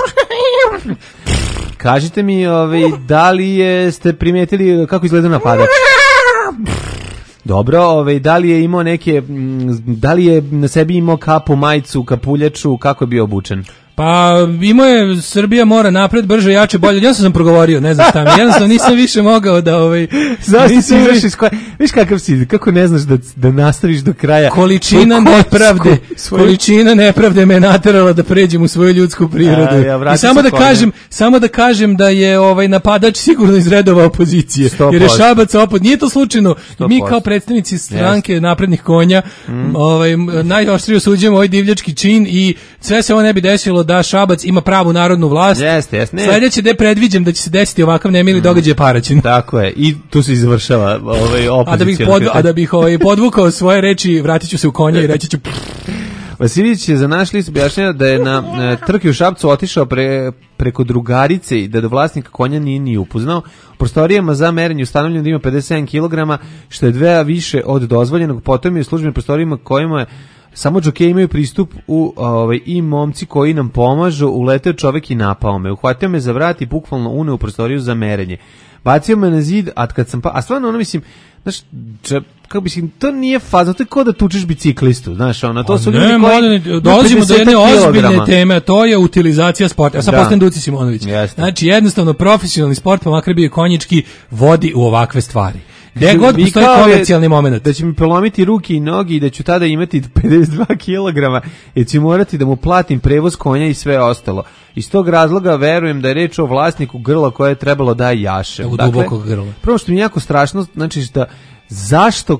Speaker 5: Kažite mi, ovaj, da li je, ste primetili kako izgleda napadač? Dobro, ovaj, da li je imao neke, da li je na sebi imao kapu, majicu, kapuljaču, kako je bio obučen?
Speaker 6: Pa imao je Srbija mora napred, brže, jače, bolje. Ja sam progovorio, ne znam šta mi. Jednostavno nisam više mogao da ovaj
Speaker 5: zašto si izašao iz koje... Viš kakav si, kako ne znaš da da nastaviš do kraja.
Speaker 6: Količina nepravde, svoj... količina nepravde me naterala da pređem u svoju ljudsku prirodu. A, ja, I samo da konjem. kažem, samo da kažem da je ovaj napadač sigurno iz redova opozicije. sto posto Jer je Šabac opod, nije to slučajno. Mi kao predstavnici stranke yes. naprednih konja, mm. ovaj najoštrije osuđujemo ovaj divljački čin i sve se ovo ne bi desilo da Šabac ima pravu narodnu vlast.
Speaker 5: Jeste, jeste.
Speaker 6: Sledeće da predviđam da će se desiti ovakav nemili mm. događaj Paraćin.
Speaker 5: Tako je. I tu se završava ovaj opozicioni.
Speaker 6: A da bih pod, a da bih ovaj podvukao svoje reči, vratiću se u konja i reći ću
Speaker 5: Vasilić je za naš list objašnjava da je na, na trke u Šapcu otišao pre, preko drugarice i da do vlasnika konja nije ni upoznao. U prostorijama za merenje ustanovljeno da ima pedeset sedam kilograma, što je dve više od dozvoljenog. Potom je u službenim prostorijama kojima je samo džokeji imaju pristup u ovaj i momci koji nam pomažu, uleteo čovek i napao me. Uhvatio me za vrat i bukvalno uneo u prostoriju za merenje. Bacio me na zid, a kad sam pa, a stvarno ono mislim, znaš, če, kako bi si, to nije faza, to je kao da tučeš biciklistu, znaš, ono, to su ljudi
Speaker 6: ne, koji... Dolazimo do jedne ozbiljne teme, a to je utilizacija sporta. Ja sad postajem Duci Simonović. Jeste. Znači, jednostavno, profesionalni sport, pa makar bio konjički, vodi u ovakve stvari. Gde god postoji komercijalni moment.
Speaker 5: Da će mi polomiti ruke i noge i da ću tada imati pedeset dva kilograma i ću morati da mu platim prevoz konja i sve ostalo. Iz tog razloga verujem da je reč o vlasniku grla koje je trebalo da jaše.
Speaker 6: U dubokog grla.
Speaker 5: Prvo što mi je jako strašno, znači da zašto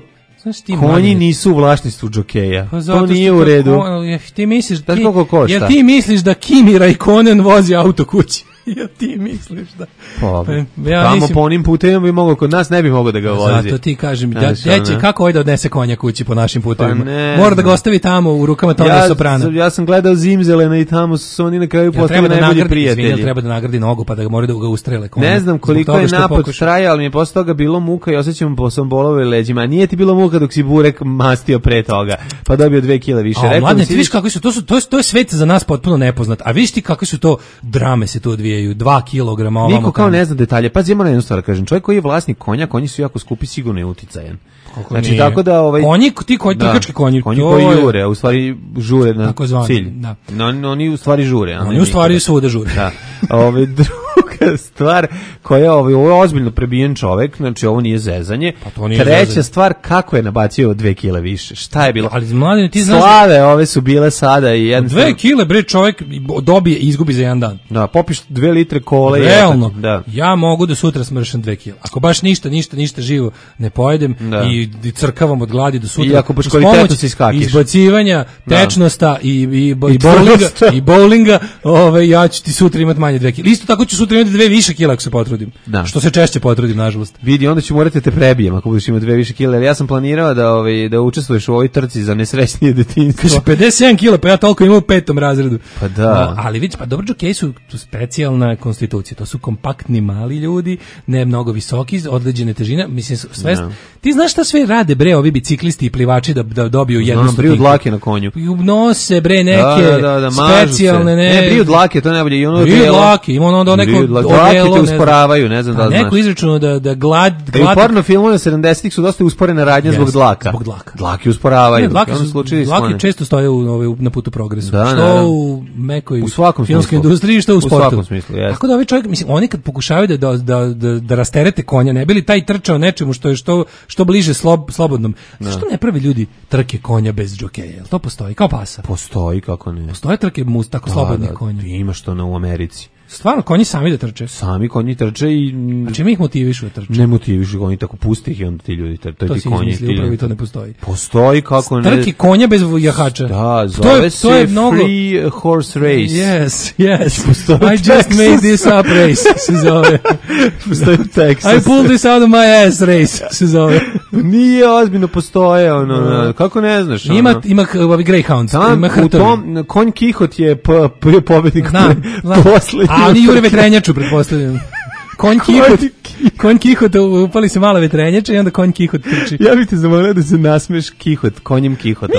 Speaker 5: konji nisu u vlasništvu džokeja. Pa to nije u redu.
Speaker 6: Ko, ti misliš, ti,
Speaker 5: jer
Speaker 6: ti misliš da Kimi Raikkonen vozi auto kući? Ja ti misliš da...
Speaker 5: Pa, pa, ja tamo mislim, po onim putevima bi mogao, kod nas ne bi mogao da ga vozi.
Speaker 6: Zato ti kažem, da, deći, kako ovaj da odnese konja kući po našim putevima? Pa mora da ga ostavi tamo u rukama Tony ja, Soprana.
Speaker 5: Ja sam gledao Zimzelena i tamo su oni na kraju ja, postali da najbolji prijatelji.
Speaker 6: Izvinjel, treba da nagradi nogu pa da ga mora da ga ustrele konja.
Speaker 5: Ne znam koliko je napad traja, ali mi je posle toga bilo muka i osjećam po sam bolove leđima. A nije ti bilo muka dok si burek mastio pre toga, pa dobio dve kile više.
Speaker 6: A mladne, ti viš kako su, to su, to je, to je svet za nas potpuno nepoznat. A viš ti kakve su to drame se tu odvijaju, dva kila.
Speaker 5: Niko kao ne zna detalje. Pazi, ja moram jednu stvar kažem. Čovjek koji je vlasnik konja, konji su jako skupi, sigurno je uticajan. Znači nije. Tako da ovaj
Speaker 6: konji, ti koji
Speaker 5: da,
Speaker 6: trkački konji,
Speaker 5: konji koji jure, a u stvari žure na zvani, cilj.
Speaker 6: Da.
Speaker 5: No, oni u stvari žure,
Speaker 6: oni u stvari svuda žure.
Speaker 5: Da. Ovaj druga stvar koja ovaj ovo je ozbiljno prebijen čovjek, znači ovo nije zezanje. Pa to nije Treća zezanje. Stvar kako je nabacio dve kile više. Šta je bilo?
Speaker 6: Ali mladen, ti znaš
Speaker 5: slave da... ove su bile sada i jedan
Speaker 6: dve kile bre čovjek dobije i izgubi za jedan dan.
Speaker 5: Da, popiš dve litre kole i
Speaker 6: realno. Da. Ja mogu da sutra smršam dve kile. Ako baš ništa, ništa, ništa živo ne pojedem da. i I crkavam od gladi do sutra.
Speaker 5: I ako baš kvalitetu se iskakiš.
Speaker 6: Izbacivanja, tečnosta i, i, i, i bowlinga, i bowlinga ove, ja ću ti sutra imati manje dve kile. Isto tako ću sutra imati dve više kila ako se potrudim. Da. Što se češće potrudim, nažalost.
Speaker 5: Vidi, onda ću morati te prebijem ako budeš imati dve više kile. Ali ja sam planirao da, ove, da učestvuješ u ovoj trci za nesrećnije detinjstvo.
Speaker 6: Kaže, pedeset sedam kila, pa ja toliko imam u petom razredu.
Speaker 5: Pa da.
Speaker 6: No, ali vidiš, pa dobro, džokeji su specijalna konstitucija. To su kompaktni mali ljudi, ne mnogo visoki, određene težine. Mislim, sve, no. Ti znaš šta sve rade bre ovi biciklisti i plivači da da dobiju jednu
Speaker 5: stotinku. Briju dlake na konju.
Speaker 6: Nose bre neke da, da, da, specijalne ne.
Speaker 5: Ne briju dlake, to je najbolje i ono
Speaker 6: briju dlake, ima ono neko
Speaker 5: odelo, ne usporavaju, ne znam da znaš.
Speaker 6: Neko izračunao da da glad
Speaker 5: glad. U porno filmovima sedamdesetih su dosta usporene radnje yes, zbog dlaka.
Speaker 6: Zbog dlaka.
Speaker 5: Dlake usporavaju.
Speaker 6: Dlake su dlake često stoje u ovaj na putu progresu. Da, što da, da. u mekoj u svakom filmskoj industriji, što u sportu. U
Speaker 5: svakom smislu, jeste.
Speaker 6: Tako da ovaj čovjek, mislim, oni kad pokušavaju da da da da rasterete konja, ne bili taj trčao nečemu što je što što bliže slob, slobodnom. Zašto ne prave ljudi trke konja bez džokeja? Jel to postoji kao pasa?
Speaker 5: Postoji, kako ne.
Speaker 6: Postoje trke mus tako da, slobodnih da, konja.
Speaker 5: Imaš to na u Americi.
Speaker 6: Stvarno, konji sami da trče?
Speaker 5: Sami konji trče i...
Speaker 6: A čime ih motivišu da trče?
Speaker 5: Ne motivišu, oni tako pusti ih i onda ti ljudi trče.
Speaker 6: To si izmislio, upravo i to ne postoji.
Speaker 5: Postoji, kako ne...
Speaker 6: Trke konja bez jahača.
Speaker 5: Da, zove to je, se to je mnogo... Free Horse Race.
Speaker 6: Yes, yes. I just made this up race, se zove.
Speaker 5: Postoji u Texas.
Speaker 6: I pulled this out of my ass race, se zove.
Speaker 5: Nije ozbiljno, postoje, ono, no. Kako ne znaš?
Speaker 6: Ima, ono. Ima ovi Greyhounds,
Speaker 5: tam,
Speaker 6: ima hrtovi.
Speaker 5: U tom, konj Kihot je pobednik poslednji.
Speaker 6: A oni jure vetrenjaču, pretpostavljam. Konj Kihot, konj Kihot, upali se mala vetrenjača i onda konj Kihot trči.
Speaker 5: Ja bih te zamolio da se nasmeš Kihot, konjem Kihotom.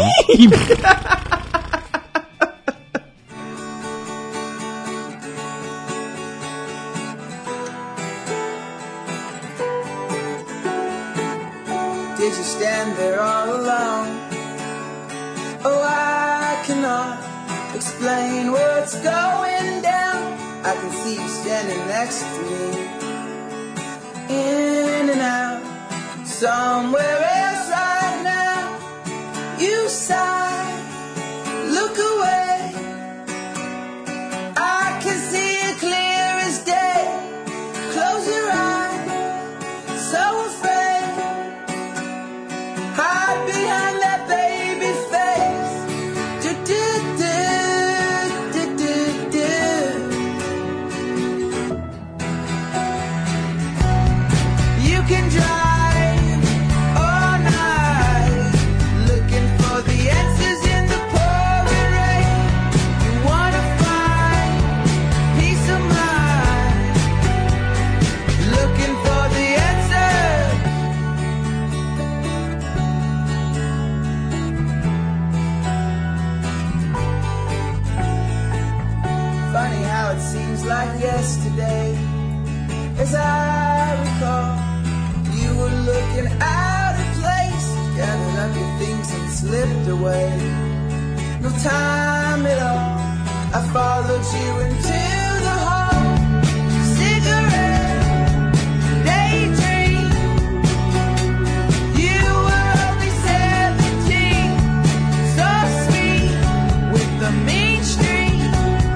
Speaker 17: Did you stand there all alone? Oh, I cannot explain what's going down. I can see you standing next to me. In and out, somewhere else right now. You sigh, look away. I can see it clear as day. Close your eyes, so afraid. Hide behind that baby face. Do do do do do do. You can drive all night, looking for the answers in the pouring rain. You wanna find peace of mind, looking for the answers. Funny how it seems like yesterday, as I recall, you were looking out of place, gathered up your things and slipped away. No time at all, I followed you into the hall. Cigarette, daydream. You were only seventeen, so sweet with the mean streak.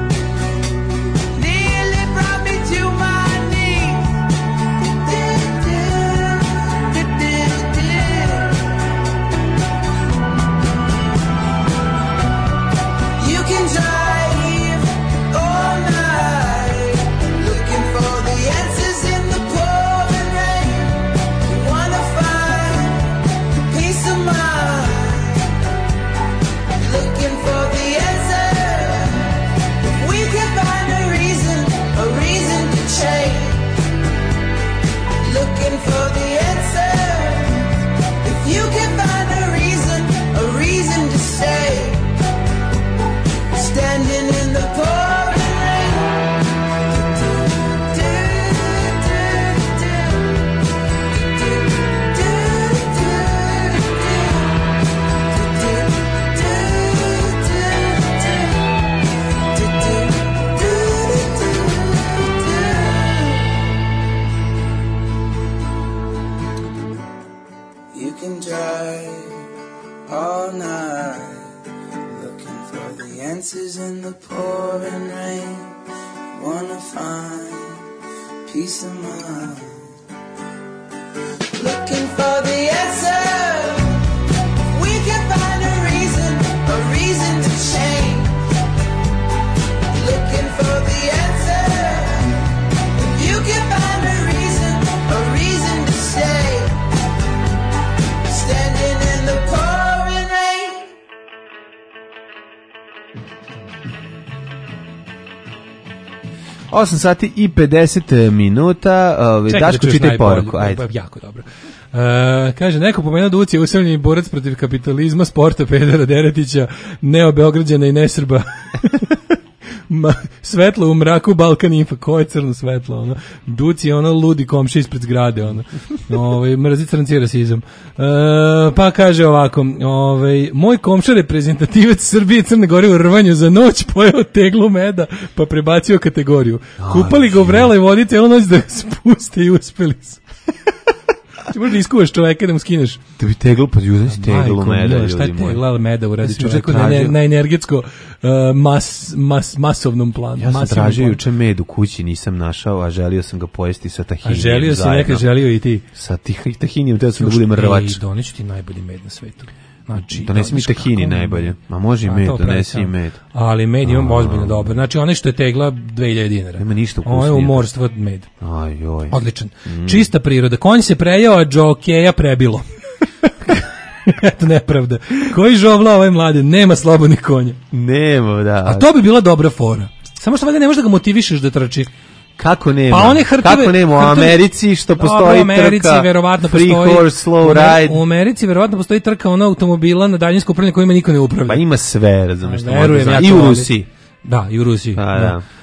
Speaker 17: Nearly brought me to my knees. You can drive all night, looking for the answers in the pouring rain. You wanna find peace of mind, looking for the answers. If we can find a reason, a reason to change, looking for the answers. If you can find a reason, a reason to stay, standing in the pouring rain. You can drive all night, looking for the answers in the pouring rain. Wanna find peace of mind, looking for the answer. We can find a reason, a reason to change, looking for the answer. If you can find a reason, a reason to stay, standing in the pouring rain.
Speaker 5: osam sati i pedeset minuta. Ovaj Daško, čitaj poruku. Ajde.
Speaker 6: Jako dobro. Uh, kaže, neko pomenuo da Uci je usamljeni borac protiv kapitalizma, sporta, pedera, Deretića, neo Beograđana i nesrba. Ma, svetlo u mraku, Balkan Info, koje je crno svetlo, ono. Duci je ono ludi komši ispred zgrade, ono. Ovaj mrzi crnci rasizam. E, pa kaže ovako, ovaj moj komša reprezentativac Srbije i Crne Gore u rvanju za noć pojeo teglu meda, pa prebacio kategoriju. Kupali ga u vreloj vodi celu noć da spuste i uspeli su. Ti možda iskuvaš čoveka da mu skineš.
Speaker 5: Da bi teglu, pa ljudi si teglu meda.
Speaker 6: Majko, šta je tegla meda uradi čoveku na, na energetsko uh, mas, mas, masovnom planu.
Speaker 5: Ja sam tražio juče med u kući, nisam našao, a želio sam ga pojesti sa tahinijem.
Speaker 6: A želio si neka, želio i ti.
Speaker 5: Sa tih, tahinijem, teo sam da budem rvač.
Speaker 6: I doneću ti najbolji med na svetu. Znači,
Speaker 5: donesi mi tahini najbolje. Ma može i med, donesi i med.
Speaker 6: Ali med imam ozbiljno dobar. Znači, onaj što je tegla dve hiljade dinara.
Speaker 5: Nema ništa ukusnije.
Speaker 6: Ovo je umorstvo med.
Speaker 5: Aj, joj.
Speaker 6: Odličan. Mm. Čista priroda. Konj se prejao, a džokeja prebilo. Eto nepravda. Koji žovla ovaj mlade? Nema slobodnih konja.
Speaker 5: Nema, da.
Speaker 6: A to bi bila dobra fora. Samo što valjda ne možeš da ga motivišeš da trči.
Speaker 5: Kako nema?
Speaker 6: Pa one hrtove,
Speaker 5: kako nema u Americi što postoji
Speaker 6: u Americi
Speaker 5: trka
Speaker 6: verovatno
Speaker 5: free
Speaker 6: postoji,
Speaker 5: horse slow ride.
Speaker 6: U Americi verovatno postoji trka ona automobila na daljinsko upravljanje kojima niko ne upravlja.
Speaker 5: Pa ima sve, razumeš što
Speaker 6: verujem, ja
Speaker 5: i u Rusiji.
Speaker 6: Da, i u Rusiji.
Speaker 5: A,
Speaker 6: da.
Speaker 5: da.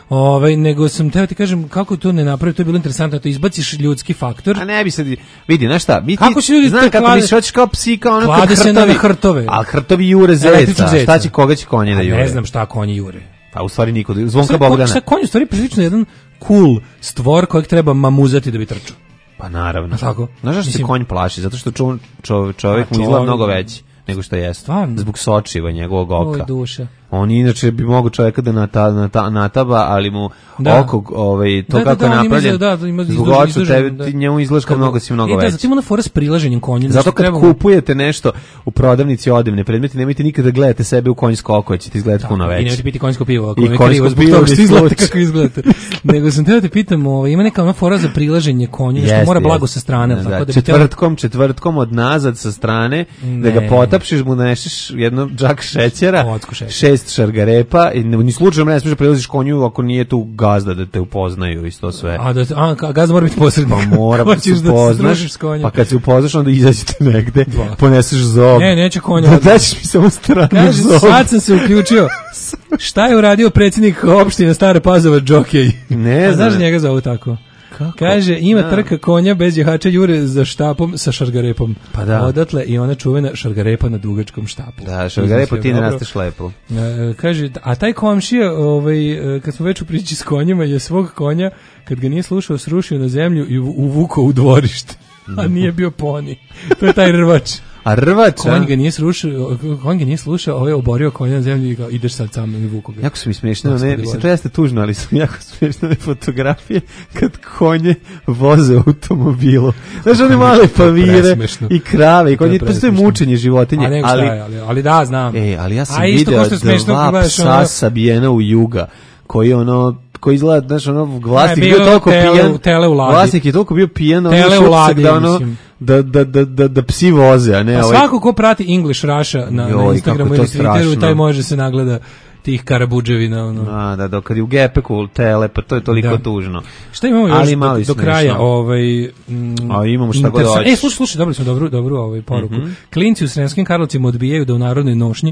Speaker 6: Ovaj, nego sam teo ti kažem kako to ne napravi, to je bilo interesantno, to izbaciš ljudski faktor.
Speaker 5: A ne bi sad, vidi, znaš šta, mi ti,
Speaker 6: kako ljudi
Speaker 5: znam kako klade, mi se hoćeš kao psika, ono kad
Speaker 6: hrtovi, se na hrtove.
Speaker 5: A hrtovi jure zeca, šta će, koga će konje da jure?
Speaker 6: Ne znam šta konji jure.
Speaker 5: Pa u stvari niko, Zvonka Bogdana.
Speaker 6: Šta konj u stvari prilično jedan cool stvor kojeg treba mamuzati da bi trčao.
Speaker 5: Pa naravno.
Speaker 6: Tako?
Speaker 5: Znaš zašto se konj plaši? Zato što čov, čov, čovjek mu izgleda mnogo veći nego što je.
Speaker 6: Stvarno?
Speaker 5: Zbog sočiva njegovog oka.
Speaker 6: Oj, duša.
Speaker 5: On inače bi mogao čovjeka da nata, nata, nataba, ali mu
Speaker 6: da.
Speaker 5: oko, ovaj, to
Speaker 6: da,
Speaker 5: kako
Speaker 6: da, da,
Speaker 5: je napravljen,
Speaker 6: da, da, ima
Speaker 5: zbog oču, tebe, njemu izgledaš kao mnogo si mnogo veći.
Speaker 6: E, da, zato ima na fora s prilaženjem konja.
Speaker 5: Zato kad trebamo... kupujete nešto u prodavnici odevne predmeti, nemojte nikada gledate sebe u konjsko oko, ćete izgledati puno veći.
Speaker 6: I nemojte piti konjsko pivo, ako
Speaker 5: I
Speaker 6: je
Speaker 5: konjsko
Speaker 6: krivo,
Speaker 5: pivo,
Speaker 6: što izgledate kako izgledate. Nego sam teo te pitam, ovaj, ima neka ona fora za prilaženje konju, nešto mora blago sa strane.
Speaker 5: Da, četvrtkom, četvrtkom od nazad sa strane, da ga potapšiš, mu nanešeš jedno džak šećera, šest šargarepa i ni slučajno ne smiješ prilaziš konju ako nije tu gazda da te upoznaju i to sve.
Speaker 6: A, da, a gazda mora biti posrednik.
Speaker 5: Pa mora pa se upoznaš, pa kad se upoznaš onda izađete negde, Dva. poneseš zob.
Speaker 6: Ne, neće konja.
Speaker 5: Da daćeš mi samo stranu
Speaker 6: Kaže,
Speaker 5: zob.
Speaker 6: sad sam se uključio. Šta je uradio predsjednik opštine Stara Pazova, Džokej?
Speaker 5: Ne znam.
Speaker 6: Znaš njega zovu tako? Kako? Kaže, ima da. trka konja bez jahača jure za štapom sa šargarepom.
Speaker 5: Pa da.
Speaker 6: Odatle i ona čuvena šargarepa na dugačkom štapu.
Speaker 5: Da, šargarepo ti ne rasteš lepo.
Speaker 6: E, kaže, a taj komšija, ovaj, kad smo već u priči s konjima, je svog konja, kad ga nije slušao, srušio na zemlju i uvukao u dvorište. A nije bio poni. To je taj rvač.
Speaker 5: A rvač,
Speaker 6: konj ga nije slušao, konj ga nije slušao, ovaj oborio konja na zemlju i ga ideš sad sam i vuku ga.
Speaker 5: Jako su mi smiješne, ne, mislim, to jeste tužno, ali su jako smiješne fotografije kad konje voze u automobilu. Znaš, one male pavire i krave i konje, to je mučenje životinje.
Speaker 6: Ali, ali, ali, ali da, znam.
Speaker 5: Ej, ali ja sam vidio dva psa sabijena u Juga, koji ono, koji izgleda, znaš, ono, vlasnik je bio toliko pijan,
Speaker 6: tele u ladi.
Speaker 5: Vlasnik je toliko bio pijan, ono,
Speaker 6: tele u ladi,
Speaker 5: da, ono, da, da, da, da, da psi voze, a ne...
Speaker 6: Pa ovaj... svako ko prati English Russia na, Joj, na Instagramu ili Twitteru, taj može se nagleda tih karabuđevina. Ono.
Speaker 5: A, da, da, kad je u gepeku tele, pa to je toliko da. tužno.
Speaker 6: Šta imamo još do, do kraja? Ovaj,
Speaker 5: mm, a imamo šta god hoćeš.
Speaker 6: E, slušaj, slušaj, dobili smo dobru, dobru ovaj, poruku. Mm-hmm. Klinci u Sremskim Karlovcima odbijaju da u narodnoj nošnji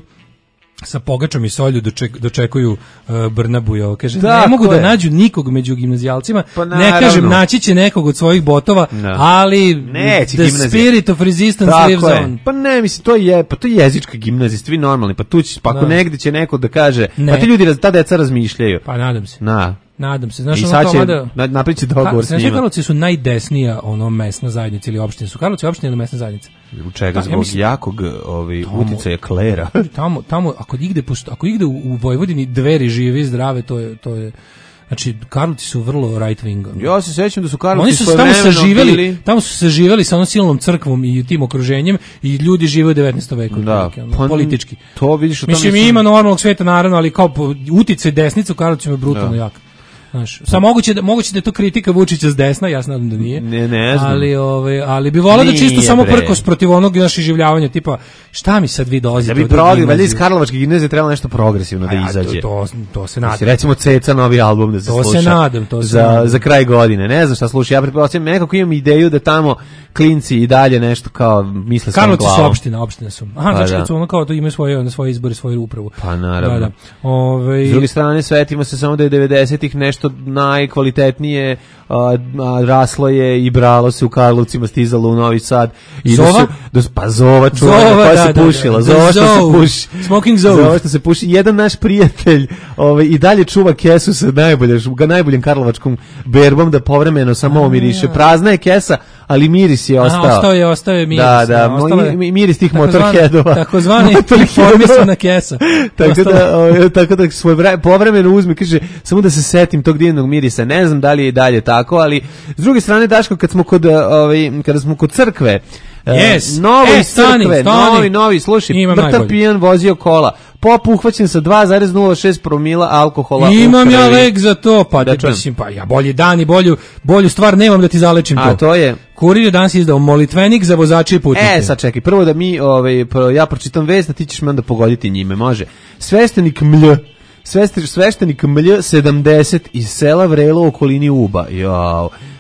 Speaker 6: sa pogačom i solju doček, dočekuju uh, Brnabuja. Kaže, Tako ne mogu je. da nađu nikog među gimnazijalcima,
Speaker 5: pa
Speaker 6: ne kažem, naći će nekog od svojih botova, no. ali
Speaker 5: Neće
Speaker 6: the
Speaker 5: gimnazija.
Speaker 6: spirit of resistance
Speaker 5: Tako
Speaker 6: lives
Speaker 5: je.
Speaker 6: on.
Speaker 5: Pa ne, mislim, to je, pa to je jezička gimnazija, svi normalni, pa tu će, pa ako no. negde će neko da kaže, ne. pa ti ljudi, ta deca razmišljaju.
Speaker 6: Pa nadam se.
Speaker 5: Na.
Speaker 6: Nadam se, znaš,
Speaker 5: i
Speaker 6: ono
Speaker 5: sad će
Speaker 6: mada,
Speaker 5: na, napriči dogovor s njima.
Speaker 6: Karlovci su najdesnija ono mesna zajednica ili opština. Su Karlovci opština ili mesna zajednica?
Speaker 5: U čega? Zbog ja mislim, jakog ovaj, uticaja klera.
Speaker 6: Tamo, tamo ako igde, ako igde u, u Vojvodini Dveri žive i zdrave, to je, to je znači, Karlovci su vrlo right wing.
Speaker 5: Ja se sećam da su Karlovci
Speaker 6: Oni su tamo saživeli, bili... tamo su saživeli sa onom silnom crkvom i tim okruženjem i ljudi žive u devetnaestom veku.
Speaker 5: Da,
Speaker 6: ono, pa, politički.
Speaker 5: To vidiš,
Speaker 6: mislim,
Speaker 5: sam...
Speaker 6: ima normalnog sveta, naravno, ali kao uticaj desnice u Karlovcima je brutalno da. jak. Znaš, sa moguće da moguće da je to kritika Vučića s desna, ja se nadam da nije.
Speaker 5: Ne, ne znam.
Speaker 6: Ali ovaj ali bi voleo da čisto samo prkos protiv onog naših življavanja, tipa šta mi sad vi dolazite?
Speaker 5: Da bi progresivno, valjda iz Karlovačke gimnazije trebalo nešto progresivno da izađe.
Speaker 6: To to se nadam.
Speaker 5: Recimo Ceca novi album da se
Speaker 6: to
Speaker 5: sluša.
Speaker 6: Se nadam, to se
Speaker 5: za
Speaker 6: nadam.
Speaker 5: za kraj godine. Ne znam šta sluša. Ja pretpostavljam nekako imam ideju da tamo klinci i dalje nešto kao misle sa glavom.
Speaker 6: Karlovci su opština, opštine su. Aha, pa znači da. Su ono kao to imaju svoje, na svoje izbore, svoju upravu.
Speaker 5: Pa naravno. Da, da.
Speaker 6: Ove...
Speaker 5: S druge strane, svetimo se samo da je devedesetih nešto najkvalitetnije a, a, raslo je i bralo se u Karlovcima, stizalo u Novi Sad. I
Speaker 6: Zova?
Speaker 5: Da su, da su, pa Zova čuvena koja da, se da, pušila. Da, da.
Speaker 6: Zova
Speaker 5: što se puši.
Speaker 6: Smoking Zova.
Speaker 5: Zova što se puši. Jedan naš prijatelj ovaj, i dalje čuva kesu sa najbolje, najboljim karlovačkom berbom da povremeno samo omiriše. Prazna je kesa, ali miris je ostao.
Speaker 6: Aha, ostao je, ostao je miris.
Speaker 5: Da, da,
Speaker 6: ostale,
Speaker 5: miris tih motorheadova.
Speaker 6: Takozvani informisana kesa.
Speaker 5: Tako da, o, tako da svoj vre, povremeno uzme, kaže, samo da se setim tog divnog mirisa. Ne znam da li je i dalje tako, ali s druge strane, Daško, kad smo kod, ovaj, kada smo kod crkve,
Speaker 6: yes.
Speaker 5: novo
Speaker 6: e,
Speaker 5: iz crkve,
Speaker 6: stani, stani.
Speaker 5: novi, novi, slušaj, mrtav pijan vozio kola. Pop uhvaćen sa dva zarez nula šest promila alkohola.
Speaker 6: Imam ja lek za to, pa da mislim, pa ja bolji dan i bolju, bolju stvar nemam da ti zalečim to.
Speaker 5: A to je?
Speaker 6: Kurir je danas izdao molitvenik za vozače i putnike.
Speaker 5: E, sad čekaj, prvo da mi, ovaj, ja pročitam vest, a ti ćeš me onda pogoditi njime, može. Sveštenik mlj, sveštenik mlj sedamdeset iz sela Vrelo u okolini Uba. Jao.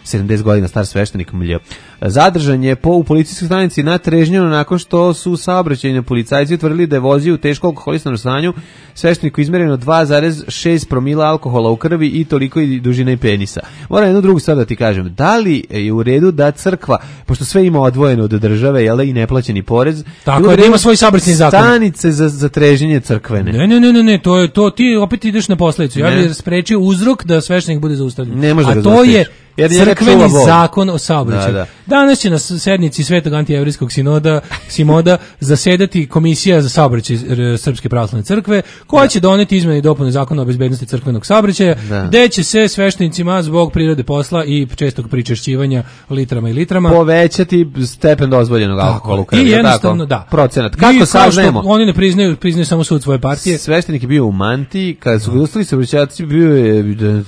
Speaker 5: sedamdeset godina star sveštenik Mlj. Zadržan je po u policijskoj stanici na Trežnjanu nakon što su saobraćajni policajci utvrdili da je vozio u teško alkoholisanom stanju. Svešteniku izmereno dva zarez šest promila alkohola u krvi i toliko i dužina i penisa. Moram jednu drugu stvar da ti kažem. Da li je u redu da crkva, pošto sve ima odvojeno od države, jel, i neplaćeni porez,
Speaker 6: tako je da ima svoj saobraćajni zakon.
Speaker 5: Stanice za, za treženje crkvene.
Speaker 6: Ne, ne, ne, ne, ne, to je to, ti opet ideš na posledicu. Ja bih sprečio uzrok da sveštenik bude zaustavljen.
Speaker 5: Ne može da ga
Speaker 6: A to je
Speaker 5: jer
Speaker 6: crkveni zakon o saobraćaju.
Speaker 5: Da, da.
Speaker 6: Danas će na sednici Svetog antijevrijskog sinoda, sinoda zasedati Komisija za saobraćaj Srpske pravoslavne crkve, koja će doneti izmene i dopune zakona o bezbednosti crkvenog saobraćaja,
Speaker 5: da.
Speaker 6: gde će se sveštenicima zbog prirode posla i čestog pričešćivanja litrama i litrama
Speaker 5: povećati stepen dozvoljenog alkohola u krvi.
Speaker 6: I jednostavno, da.
Speaker 5: Procenat. Kako saznajemo?
Speaker 6: Oni ne priznaju, priznaju samo sud svoje partije.
Speaker 5: Sveštenik je bio u mantiji, kada su ga dostali saobraćajci, bio je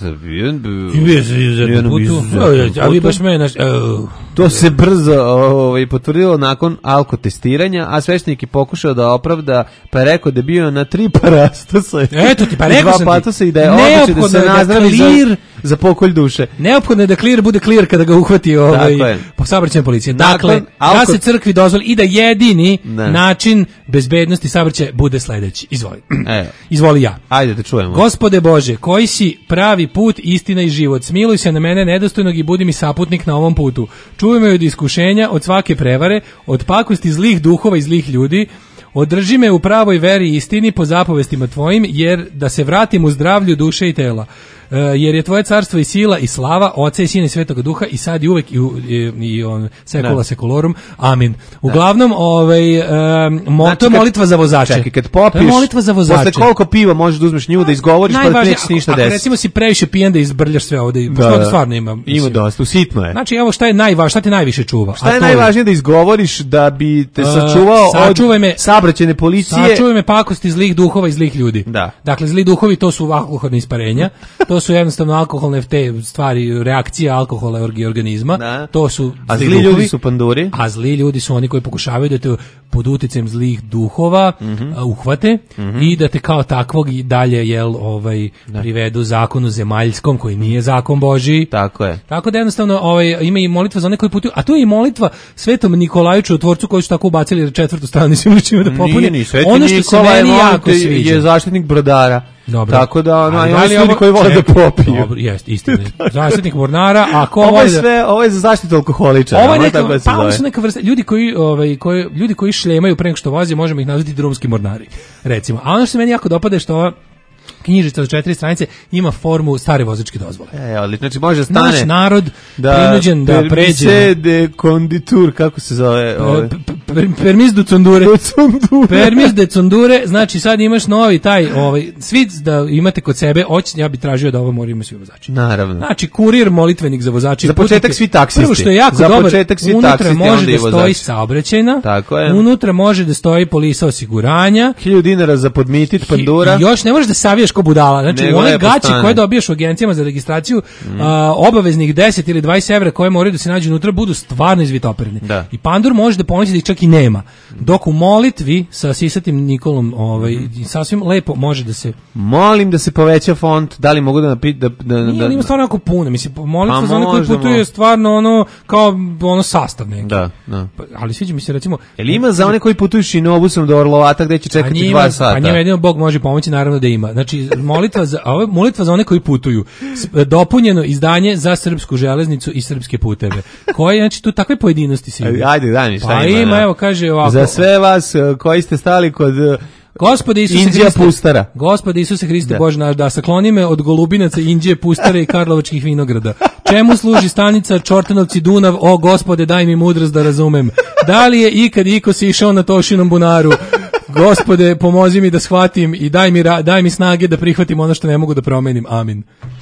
Speaker 5: bio
Speaker 6: a vi baš mene, uh,
Speaker 5: to se brzo ovaj, potvrdilo nakon alkotestiranja, a sveštenik je pokušao da opravda, pa je rekao da je bio na tri parastosa.
Speaker 6: Eto ti, pa rekao sam ti.
Speaker 5: Dva patosa i da je odlučio da se nazdravi za, za pokolj duše.
Speaker 6: Neophodno je da Clear bude Clear kada ga uhvati ovaj, po saobraćajnoj policiji. Dakle, alko... da se crkvi dozvoli i da jedini ne. način bezbednosti saobraćaja bude sledeći. Izvoli.
Speaker 5: E.
Speaker 6: Izvoli ja.
Speaker 5: Ajde da čujemo.
Speaker 6: Gospode Bože, koji si pravi put, istina i život, smiluj se na mene nedostojnog i budi mi saputnik na ovom putu. Čuvaj me od iskušenja, od svake prevare, od pakosti zlih duhova i zlih ljudi. Održi me u pravoj veri i istini po zapovestima tvojim, jer da se vratim u zdravlju duše i tela. Uh, jer je tvoje carstvo i sila i slava, Oca i Sina i Svetoga Duha i sad i uvek i, i, i on sekula sekolorum. Amin. Uglavnom, ovaj um, mo, znači, to je molitva za vozače.
Speaker 5: Čekaj, kad popiješ, to je
Speaker 6: molitva za vozače.
Speaker 5: Posle koliko piva možeš da uzmeš nju da izgovoriš, pa neće ništa desiti.
Speaker 6: Ako recimo si previše pijan da izbrljaš sve ovde, da, ovde stvarno ima.
Speaker 5: Ima dosta, sitno je.
Speaker 6: Znači, evo šta je najvažnije, šta te najviše čuva?
Speaker 5: Šta je najvažnije da izgovoriš da bi te sačuvao uh, od me, saobraćajne policije?
Speaker 6: Sačuvaj me pakosti zlih duhova i zlih ljudi.
Speaker 5: Da.
Speaker 6: Dakle, zli duhovi to su alkoholna isparenja, to su jednostavno alkoholne te stvari, reakcija alkohola i organizma. Da. To su
Speaker 5: a zli, zli ljudi su panduri.
Speaker 6: A zli ljudi su oni koji pokušavaju da te pod uticajem zlih duhova mm-hmm. uhvate mm-hmm. i da te kao takvog i dalje jel ovaj da. privedu zakonu zemaljskom koji nije zakon Božji.
Speaker 5: Tako je.
Speaker 6: Tako da jednostavno ovaj ima i molitva za one koji putuju, a to je i molitva Svetom Nikolaju Čudotvorcu koji su tako ubacili četvrtu stranu simuličima da popune. Ono što se meni jako sviđa
Speaker 5: je zaštitnik brodara.
Speaker 6: Dobro.
Speaker 5: Tako da ono, ali oni ljudi koji vole da popiju.
Speaker 6: Dobro, jest, istina. Zaštitnik mornara, a ko
Speaker 5: ovo je
Speaker 6: da...
Speaker 5: sve, ovo je za zaštitu alkoholičara.
Speaker 6: Ovo je neka, tako pa ovo su neka vrsta, ljudi koji, ovaj, koji, ljudi koji šljemaju pre nego što voze, možemo ih nazvati drumski mornari, recimo. A ono što se meni jako dopada je što ova knjižica od četiri stranice ima formu stare vozačke dozvole.
Speaker 5: E, ali znači može stane
Speaker 6: naš narod da prinuđen da pređe
Speaker 5: permise de conditur, kako se zove, ovaj
Speaker 6: per, permis de condure. Permis de condure, znači sad imaš novi taj, ovaj svi da imate kod sebe, hoć ja bih tražio da ovo moraju imati svi vozači.
Speaker 5: Naravno.
Speaker 6: Znači kurir, molitvenik za vozače.
Speaker 5: Za početak svi taksisti.
Speaker 6: Prvo što je jako
Speaker 5: za
Speaker 6: dobar,
Speaker 5: početak svi
Speaker 6: unutra
Speaker 5: taksisti,
Speaker 6: može da stoji saobraćajna.
Speaker 5: Tako je.
Speaker 6: Unutra može da stoji polisa osiguranja.
Speaker 5: hiljadu dinara za podmitit pandura.
Speaker 6: I još ne možeš da savijaš ko budala. Znači, one gaće koje dobiješ u agencijama za registraciju, mm. a, obaveznih deset ili dvadeset evra koje moraju da se nađu unutra, budu stvarno izvitoperni.
Speaker 5: Da.
Speaker 6: I pandur može da pomoći da ih čak i nema. Dok u molitvi sa sisatim Nikolom ovaj, sasvim lepo može da se...
Speaker 5: Molim da se poveća font, da li mogu da napiti... Da, da,
Speaker 6: Nije,
Speaker 5: da,
Speaker 6: ima stvarno jako puno. Mislim, molitva pa za one koji putuju je stvarno ono, kao ono sastav neki.
Speaker 5: Da, da.
Speaker 6: Pa, ali sviđa mi se recimo...
Speaker 5: Jel ima za one koji putuju šinobusom do Orlovata gde će čekati njima, dva sata?
Speaker 6: Pa njima jedino Bog može pomoći, naravno da ima. Znači, molitva za, ovo je molitva za one koji putuju. Dopunjeno izdanje za srpsku železnicu i srpske puteve. Koje, znači, tu takve pojedinosti si.
Speaker 5: Ajde, daj mi šta
Speaker 6: pa
Speaker 5: ima.
Speaker 6: ima, evo, kaže ovako.
Speaker 5: Za sve vas koji ste stali kod...
Speaker 6: Gospode Isuse
Speaker 5: Indija
Speaker 6: Hriste,
Speaker 5: pustara.
Speaker 6: Gospode Isuse Hriste, da. Bože naš, da sakloni me od golubinaca, Indije, pustare i karlovačkih vinograda. Čemu služi stanica Čortanovci Dunav, o Gospode, daj mi mudrost da razumem. Da li je ikad iko si išao na Tošinom bunaru? Gospode, pomozi mi da shvatim i daj mi, daj mi snage da prihvatim ono što ne mogu da promenim. Amin.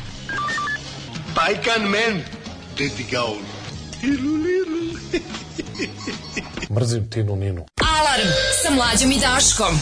Speaker 7: Bajkan men, deti gaun.
Speaker 10: Mrzim Tinu Ninu.
Speaker 16: Alarm sa Mlađom i Daškom.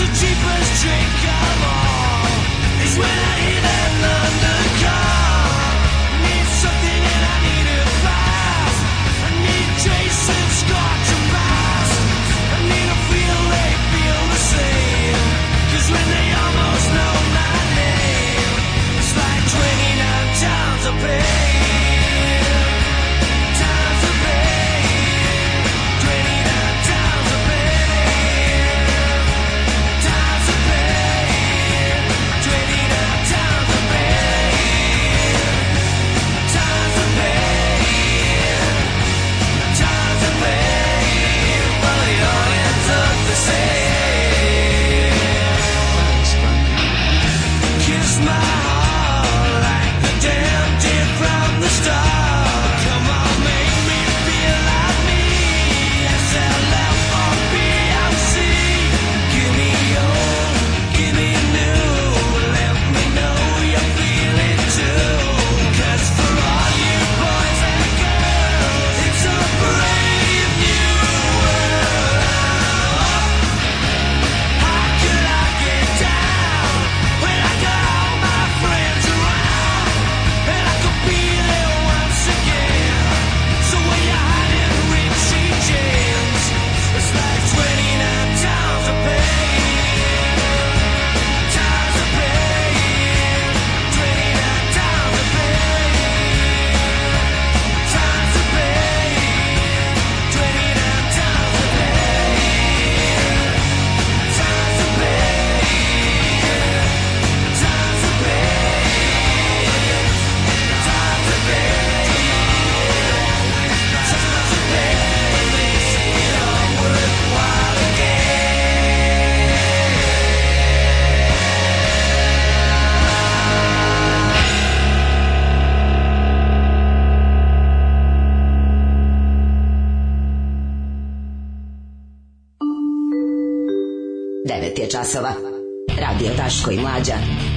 Speaker 2: devet je časova. Radio Daško i Mlađa.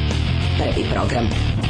Speaker 2: Prvi program.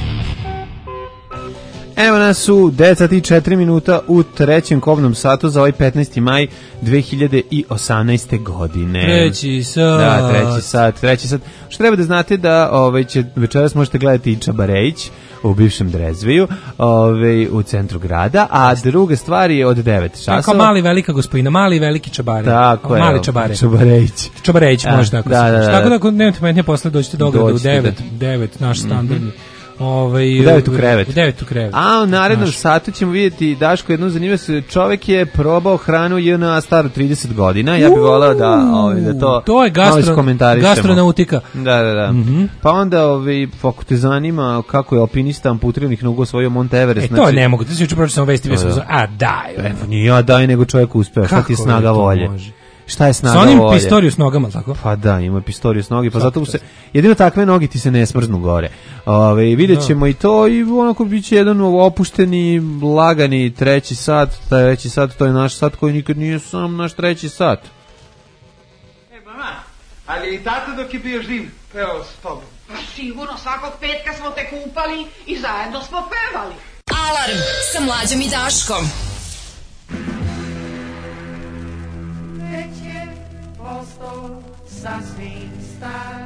Speaker 5: Evo nas u devet sati i četiri minuta u trećem kobnom satu za ovaj petnaesti maj dve hiljade osamnaeste. godine.
Speaker 6: Treći sat.
Speaker 5: Da, treći sat, treći sat. Što treba da znate da ovaj, će, večeras možete gledati i Čabarejić u bivšem Drezveju, ovaj, u centru grada, a druga stvar je od devet časova.
Speaker 6: Tako mali velika gospodina, mali veliki Čabare.
Speaker 5: Tako je.
Speaker 6: Mali Čabare.
Speaker 5: Čabarejić.
Speaker 6: Čabarejić, može tako.
Speaker 5: Da, da, da.
Speaker 6: Tako da ako nemate metnje posle dođete do grada u devet, devet naš standardni. Mm-hmm. Ovaj,
Speaker 5: u devet u krevet.
Speaker 6: U devet u krevet.
Speaker 5: A u narednom Naš. satu ćemo vidjeti Daško jednu zanimljivu se. Čovjek je probao hranu J N A staru trideset godina. Ja bih voleo da, ovaj, da to
Speaker 6: To je gastro, gastronautika.
Speaker 5: Da, da, da. Mm-hmm. Pa onda, ovaj, ako te zanima kako je alpinista amputiranih nogu osvojio Mont Everest.
Speaker 6: E, to znači, ne mogu. Ti si juče pročitao vesti, bio sam, a daj.
Speaker 5: Evo, nije ja daj, nego čovjek uspeo. Šta ti je snaga volje? Može? Šta je snaga volje?
Speaker 6: Sa onim pistoriju s nogama, tako?
Speaker 5: Pa da, ima pistoriju s nogi, pa zato se jedino takve noge ti se ne smrznu gore. Ove, vidjet ćemo i to i onako bit će jedan opušteni, lagani treći sat, taj treći sat, to je naš sat koji nikad nije sam naš treći sat.
Speaker 9: E, mama, ali i tata dok je bio živ, pevao s tobom.
Speaker 4: Pa sigurno, svakog petka smo te kupali i zajedno smo pevali.
Speaker 16: Alarm sa Mlađom i Daškom.
Speaker 17: Postao sasvim star,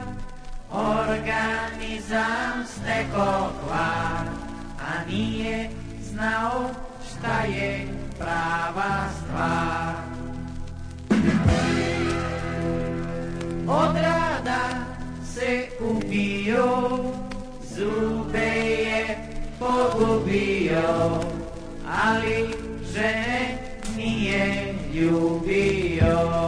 Speaker 17: organizam stekao kvar, a nije znao šta je prava stvar. Od rada se ubio, zube je pogubio, ali žene nije ljubio.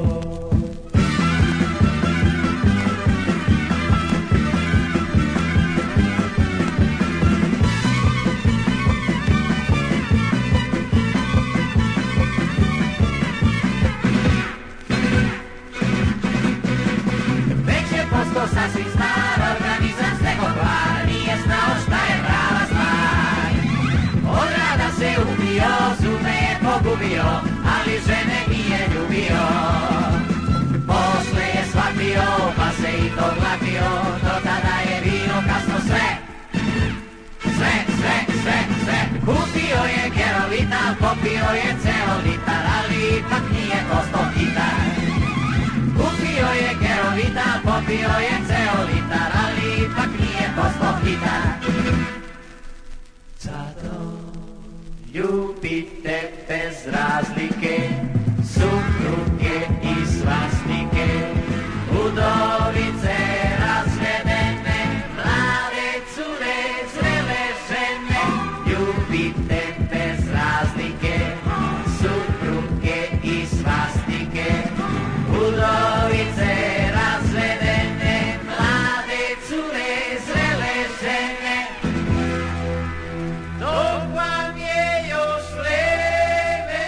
Speaker 17: Sasvim star, organizam stekao kvar, nije znao šta je prava stvar. Od rada se ubio, zube je pogubio, ali žene nije ljubio. Posle je shvatio, pa se i to glatio, do tada je bilo kasno sve. Sve, sve, sve, sve. Kupio je Gerovital, popio je ceo litar, ali ipak nije postao gitar. Kupio je Gerovital,
Speaker 12: Popio je ceo litar, ali ipak nije postao hitar. Zato ljubite bez razlike, supruge i svastike, udovice razvedene, mlade cure, zrele žene. Ljubite bez razlike, supruge i svastike, udovice razvedene, mlade cure, zrele žene. Dok vam je još vreme,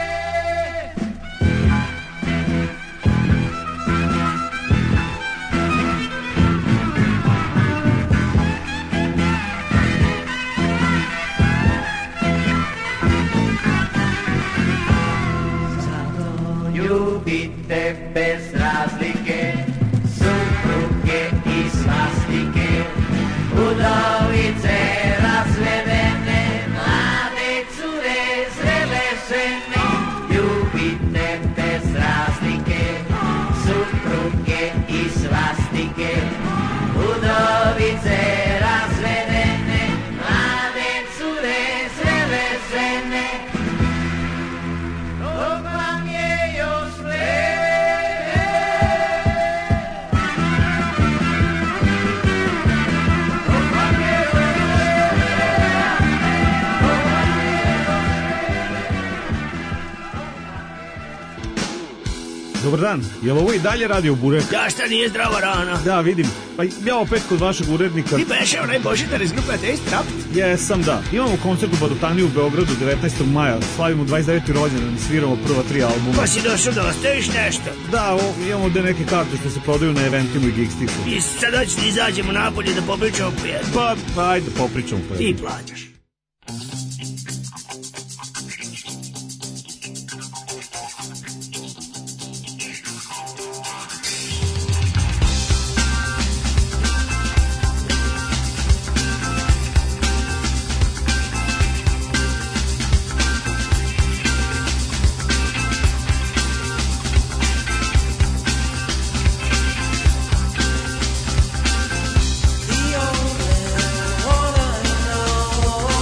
Speaker 12: ljubite bez razlike, supruge i svastike, udovice razvedene, mlade cure, zrele žene. Ljubite bez razlike, supruge i svastike, udovice razvedene, mlade cure, zrele žene. Dok vam je još vreme, dok vam je još
Speaker 18: Dobar dan, je li ovo i dalje radio Burek?
Speaker 10: Ja, šta nije zdrava rana?
Speaker 18: Da, vidim. Pa ja opet kod vašeg urednika.
Speaker 10: Ti beše onaj Božitar iz grupe Ateist Trapt?
Speaker 18: Jesam, da. Imamo koncert u Badutani u Beogradu devetnaestog maja. Slavimo dvadeset deveti rođendan i sviramo prva tri albuma.
Speaker 10: Pa si došao da ostaviš nešto?
Speaker 18: Da, o, imamo gde neke karte što se prodaju na eventima i Gigstiku.
Speaker 10: I sad hoćeš da izađemo napolje da popričamo po jednu.
Speaker 18: Pa, ajde, popričamo po jednu.
Speaker 10: Ti plaćaš.
Speaker 17: The only one I know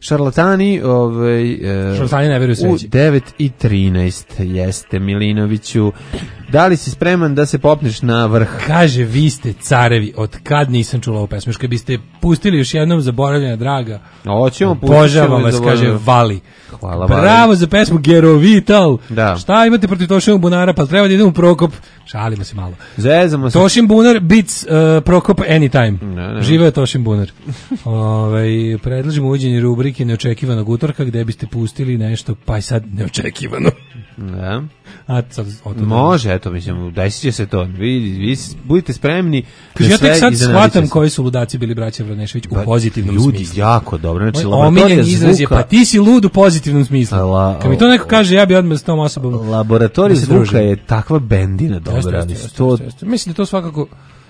Speaker 5: Šarlatani, ovaj, e,
Speaker 6: Šarlatani ne veruju sreći.
Speaker 5: U devet i trinaest jeste, Milinoviću. Da li si spreman da se popneš na vrh?
Speaker 6: Kaže, vi ste carevi, od kad nisam čula ovu pesmu. Još kad biste pustili još jednom Zaboravljena draga.
Speaker 5: Hoćemo, pustit ćemo.
Speaker 6: Obožavam vas, kaže Vali.
Speaker 5: Hvala, Vali.
Speaker 6: Bravo za pesmu Gerovital.
Speaker 5: Da.
Speaker 6: Šta imate protiv Tošina Bunara, pa treba da idemo u Prokop. Šalimo se malo.
Speaker 5: Zezamo se.
Speaker 6: Tošin Bunar beats uh, Prokop anytime.
Speaker 5: Ne, ne.
Speaker 6: Živeo je Tošin Bunar. Ovaj predlažemo uvođenje rubrike Neočekivanog utorka gde biste pustili nešto, pa i sad neočekivano.
Speaker 5: Da.
Speaker 6: A sad
Speaker 5: može, eto, mislim, desit će se to. Vi, vi budite spremni.
Speaker 6: Ja tek sad shvatam koji su ludaci bili braća Vranešević u pozitivnom
Speaker 5: ljudi,
Speaker 6: smislu.
Speaker 5: Jako dobro. Znači,
Speaker 6: omiljen izraz je, pa ti si lud u pozitivnom smislu.
Speaker 5: La,
Speaker 6: Kad mi to neko kaže, ja bi odmah s tom osobom.
Speaker 5: Laboratorij zvuka je takva bendina dobra.
Speaker 6: Jeste, jeste, jeste, jeste. Mislim da to svakako...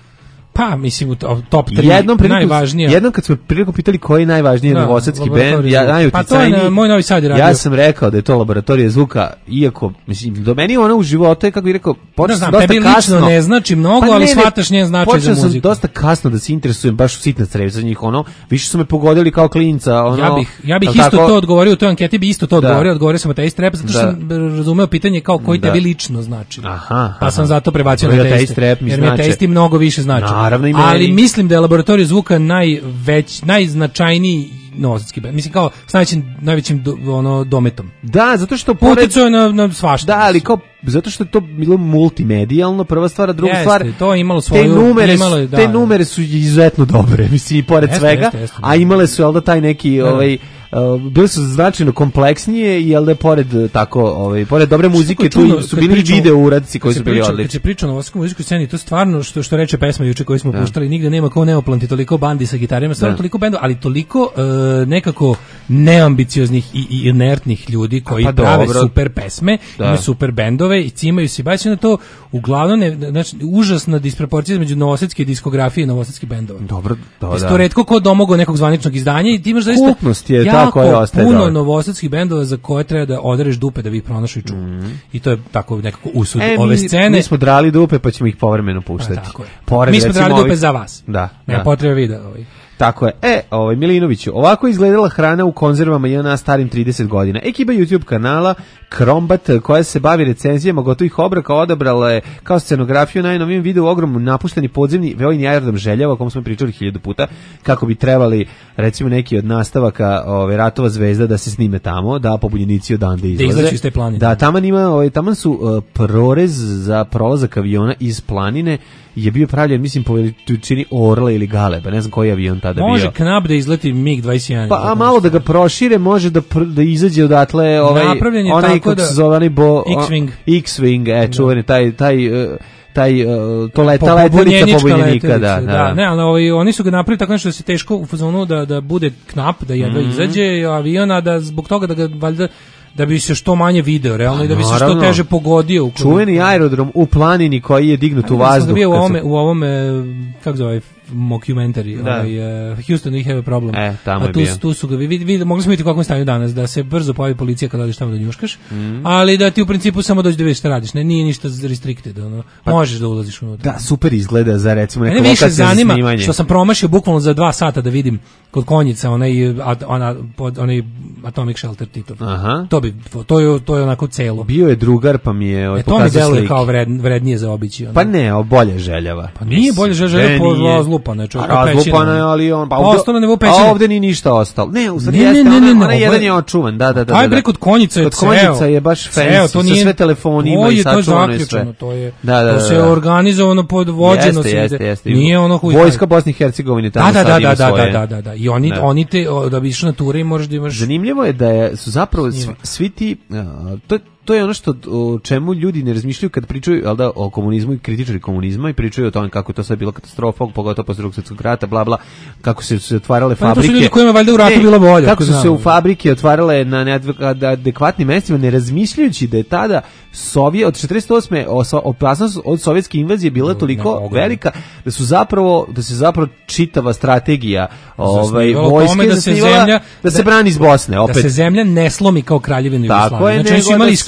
Speaker 6: Pa, mislim, u top tri
Speaker 5: jednom
Speaker 6: najvažnije.
Speaker 5: Jednom kad smo priliku pitali koji je najvažniji novosadski bend, ja najuticajniji.
Speaker 6: Pa to je na, moj Novi Sad je radio.
Speaker 5: Ja sam rekao da je to Laboratorija zvuka, iako, mislim, do meni ono u životu je, kako bih rekao, počeo sam dosta
Speaker 6: tebi
Speaker 5: kasno.
Speaker 6: Lično ne znači mnogo,
Speaker 5: pa
Speaker 6: ali
Speaker 5: ne,
Speaker 6: shvataš njen značaj za muziku.
Speaker 5: Počeo sam dosta kasno da se interesujem, baš u sitna crevca za njih, ono, više su me pogodili kao klinca, ono.
Speaker 6: Ja bih, ja bih isto tako, to odgovorio u toj anketi, bi isto to da. odgovorio, odgovorio sam Ateist Rap, zato što sam razumeo pitanje kao koji da. tebi lično znači.
Speaker 5: Aha,
Speaker 6: pa sam zato prebacio na Ateist Rap, jer mi Ateisti mnogo više znači. Ali mislim da je Laboratorij zvuka najveć, najznačajniji novosadski bend. Mislim kao s najvećim, najvećim do, ono, dometom.
Speaker 5: Da, zato što pored...
Speaker 6: Uticao je na, na svašta.
Speaker 5: Da, ali kao, zato što je to bilo multimedijalno, prva stvar, a druga
Speaker 6: jeste,
Speaker 5: stvar...
Speaker 6: to je imalo svoju...
Speaker 5: Te numere,
Speaker 6: imalo je, da,
Speaker 5: te numere su izuzetno dobre, mislim, i pored
Speaker 6: jeste,
Speaker 5: svega,
Speaker 6: jeste, jeste,
Speaker 5: a imale su, jel da, taj neki... Da, ovaj, Uh, bili su značajno kompleksnije i jel da je pored tako, ovaj pored dobre muzike tu su bili pričamo, video uradci koji su bili odlični.
Speaker 6: Kad se priča o novosadskoj muzičkoj sceni, to stvarno što što reče pesma juče koju smo da. puštali, nigde nema kao Neoplanti toliko bandi sa gitarima, stvarno toliko bendova, ali toliko uh, nekako neambicioznih i, i inertnih ljudi koji pa, prave dobro. super pesme, da. imaju super bendove i cimaju se baš na to. Uglavnom ne, znači užasna disproporcija između novosadske diskografije i novosadskih bendova.
Speaker 5: Dobro, to da.
Speaker 6: To retko ko domogao nekog zvaničnog izdanja i ti imaš zaista
Speaker 5: kupnost je ta koja ostaje.
Speaker 6: Puno novosadskih bendova za koje treba da odereš dupe da bi ih pronašao i čuo. Mm. I to je tako nekako usud
Speaker 5: e,
Speaker 6: ove
Speaker 5: mi,
Speaker 6: scene.
Speaker 5: Mi smo drali dupe pa ćemo ih povremeno puštati.
Speaker 6: A, tako je.
Speaker 5: Pored,
Speaker 6: mi smo drali dupe
Speaker 5: ovih...
Speaker 6: za vas.
Speaker 5: Da.
Speaker 6: Nema
Speaker 5: da.
Speaker 6: potrebe videa ovaj.
Speaker 5: Tako je. E, ovaj Milinoviću, ovako izgledala hrana u konzervama i na starim trideset godina. Ekipa YouTube kanala Krombat, koja se bavi recenzijama gotovih obroka, odabrala je kao scenografiju najnovijem videu ogromno napušteni podzemni vojni aerodrom Željeva, o kom smo pričali hiljadu puta, kako bi trebali, recimo, neki od nastavaka ove, Ratova zvezda da se snime tamo, da pobunjenici odande izlaze.
Speaker 6: Da izlazi iz te planine.
Speaker 5: Da, taman ima, ovaj, taman su uh, prorez za prolazak aviona iz planine je bio pravljen, mislim, po veličini Orla ili Galeba, ne znam koji avion tada bio.
Speaker 6: Može knap da izleti MiG dvadeset jedan.
Speaker 5: Pa, a malo da ga prošire, može da, pr, da izađe odatle ovaj, onaj, kako
Speaker 6: da,
Speaker 5: se zove, onaj bo...
Speaker 6: X-Wing.
Speaker 5: X-Wing, e, čuveni, taj, taj, taj, to leta, letelica pobunjenika, da, da,
Speaker 6: da. Ne, ali ovaj, oni su ga napravili tako nešto da se teško u fazonu da, da bude knap, da jedva mm-hmm. izađe aviona, da zbog toga da ga valjda da bi se što manje video, realno, i da bi se što teže pogodio.
Speaker 5: Čuveni aerodrom u planini koji je dignut u vazduh.
Speaker 6: Sam bio u ovome, u ovome, kako zove, mockumentary, ovaj, uh, Houston, we have a problem.
Speaker 5: E, tamo
Speaker 6: a
Speaker 5: je
Speaker 6: tu,
Speaker 5: bio.
Speaker 6: Tu su ga, vid, vid, mogli smo vidjeti u kakvom stanju danas, da se brzo pojavi policija kada odeš tamo da njuškaš,
Speaker 5: mm.
Speaker 6: ali da ti u principu samo dođe da vidiš šta radiš, ne, nije ništa restricted, ono, pa, možeš da ulaziš unutra.
Speaker 5: Da, super izgleda za recimo neko
Speaker 6: lokacije za snimanje. Mene više zanima što sam promašio bukvalno za dva sata da vidim kod Konjica onaj, ona, pod, onaj Atomic Shelter Titov.
Speaker 5: Aha.
Speaker 6: To bi, to je, to je onako celo.
Speaker 5: Bio je drugar pa mi je
Speaker 6: e, to mi deluje kao vred, vrednije za obići. Ono.
Speaker 5: Pa ne, o bolje Željava.
Speaker 6: Pa nije bolje Željava po razlupane.
Speaker 5: Razlupana je, ali on...
Speaker 6: Pa ostalo na nivou pećine.
Speaker 5: A ovde ni ništa ostalo. Ne, u stvari
Speaker 6: ne,
Speaker 5: jeste,
Speaker 6: ne, ne, ne,
Speaker 5: ona,
Speaker 6: ne,
Speaker 5: jedan je očuvan, da, da, da.
Speaker 6: Aj bre, kod Konjica je
Speaker 5: kod Konjica je baš fancy, sa sve telefonima i sačuvano i sve.
Speaker 6: To je, to se je organizovano pod vođeno.
Speaker 5: Jeste, jeste.
Speaker 6: Nije ono koji...
Speaker 5: Vojska Bosne i Hercegovine tamo sad ima svoje.
Speaker 6: Da, da, da, da. I oni, oni te, da bi išli na ture i možeš da imaš...
Speaker 5: Zanimljivo je da je, su zapravo svi ti... To to je ono što o čemu ljudi ne razmišljaju kad pričaju, al da, o komunizmu i kritičari komunizma i pričaju o tome kako je to sve bilo katastrofa, pogotovo posle Drugog svjetskog rata, bla bla, kako su se otvarale
Speaker 6: pa
Speaker 5: fabrike.
Speaker 6: To su ljudi kojima valjda u ratu bilo bolje.
Speaker 5: Kako su se u fabrike otvarale na neadekvatnim mestima, ne razmišljajući da je tada Sovjet od četrdeset osme opasnost od sovjetske invazije bila toliko no, velika da su zapravo da se zapravo čitava strategija ovaj vojske
Speaker 6: da se zemlja
Speaker 5: da se brani iz Bosne, opet
Speaker 6: da se zemlja ne slomi kao kraljevina Jugoslavije. Znači oni su imali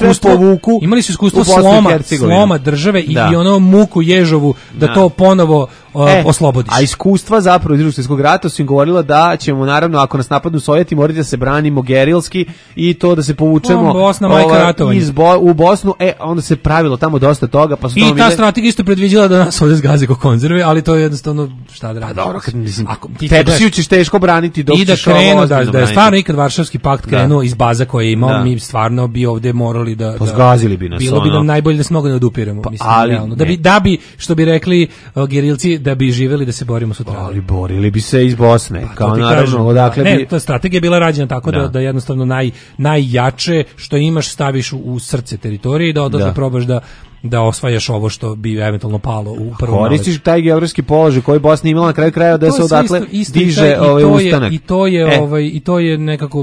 Speaker 6: iskustvo,
Speaker 5: povuku
Speaker 6: imali su iskustvo
Speaker 5: u Bosnu i
Speaker 6: sloma,
Speaker 5: Hercegovinu.
Speaker 6: sloma države i,
Speaker 5: Da.
Speaker 6: i ono muku ježovu da,
Speaker 5: Da.
Speaker 6: to ponovo uh,
Speaker 5: E,
Speaker 6: oslobodiš.
Speaker 5: A iskustva zapravo iz Drugog svjetskog rata su im govorila da ćemo naravno ako nas napadnu Sovjeti morati da se branimo gerilski i to da se povučemo
Speaker 6: O, Bosna, majka
Speaker 5: ovaj,
Speaker 6: ratovanja.
Speaker 5: iz Bo, u Bosnu, e onda se pravilo tamo dosta toga, pa su tamo
Speaker 6: I ta
Speaker 5: bile-
Speaker 6: strategija isto predviđala da nas ovdje zgaze ko konzerve, ali to je jednostavno šta da radiš.
Speaker 5: dobro, kad mislim,
Speaker 6: Ako ti
Speaker 5: tepsiju ćeš teško braniti dok
Speaker 6: i da
Speaker 5: ćeš ovo
Speaker 6: krenu, da,
Speaker 5: ozbiljno
Speaker 6: da je
Speaker 5: braniti.
Speaker 6: stvarno ikad Varšavski pakt
Speaker 5: Da.
Speaker 6: krenuo iz baza koje je imao,
Speaker 5: Da.
Speaker 6: mi stvarno bi ovdje morali da...
Speaker 5: Pa
Speaker 6: da-
Speaker 5: zgazili bi nas,
Speaker 6: Bilo bi
Speaker 5: ono.
Speaker 6: nam najbolje da se mogu ne odupiremo, mislim,
Speaker 5: ali
Speaker 6: realno. Da
Speaker 5: ne.
Speaker 6: bi, da bi, što bi rekli uh, gerilci, da bi živjeli da se borimo sutra.
Speaker 5: Ali borili bi se iz Bosne,
Speaker 6: To
Speaker 5: kao
Speaker 6: ti
Speaker 5: naravno,
Speaker 6: kažem.
Speaker 5: odakle
Speaker 6: ne,
Speaker 5: bi...
Speaker 6: ta strategija je bila rađena tako da,
Speaker 5: Da.
Speaker 6: da jednostavno naj, najjače što imaš staviš u, u srce teritorije i da odatle
Speaker 5: Da.
Speaker 6: probaš da da osvajaš ovo što bi eventualno palo u prvom
Speaker 5: Koristiš
Speaker 6: naletu.
Speaker 5: taj geografski položaj koji Bosna imala na kraju krajeva da
Speaker 6: To
Speaker 5: se
Speaker 6: je sve
Speaker 5: odatle
Speaker 6: isto- isto i
Speaker 5: diže
Speaker 6: taj- i
Speaker 5: ovaj
Speaker 6: to je-
Speaker 5: ustanak.
Speaker 6: I to je
Speaker 5: E.
Speaker 6: ovaj i to je nekako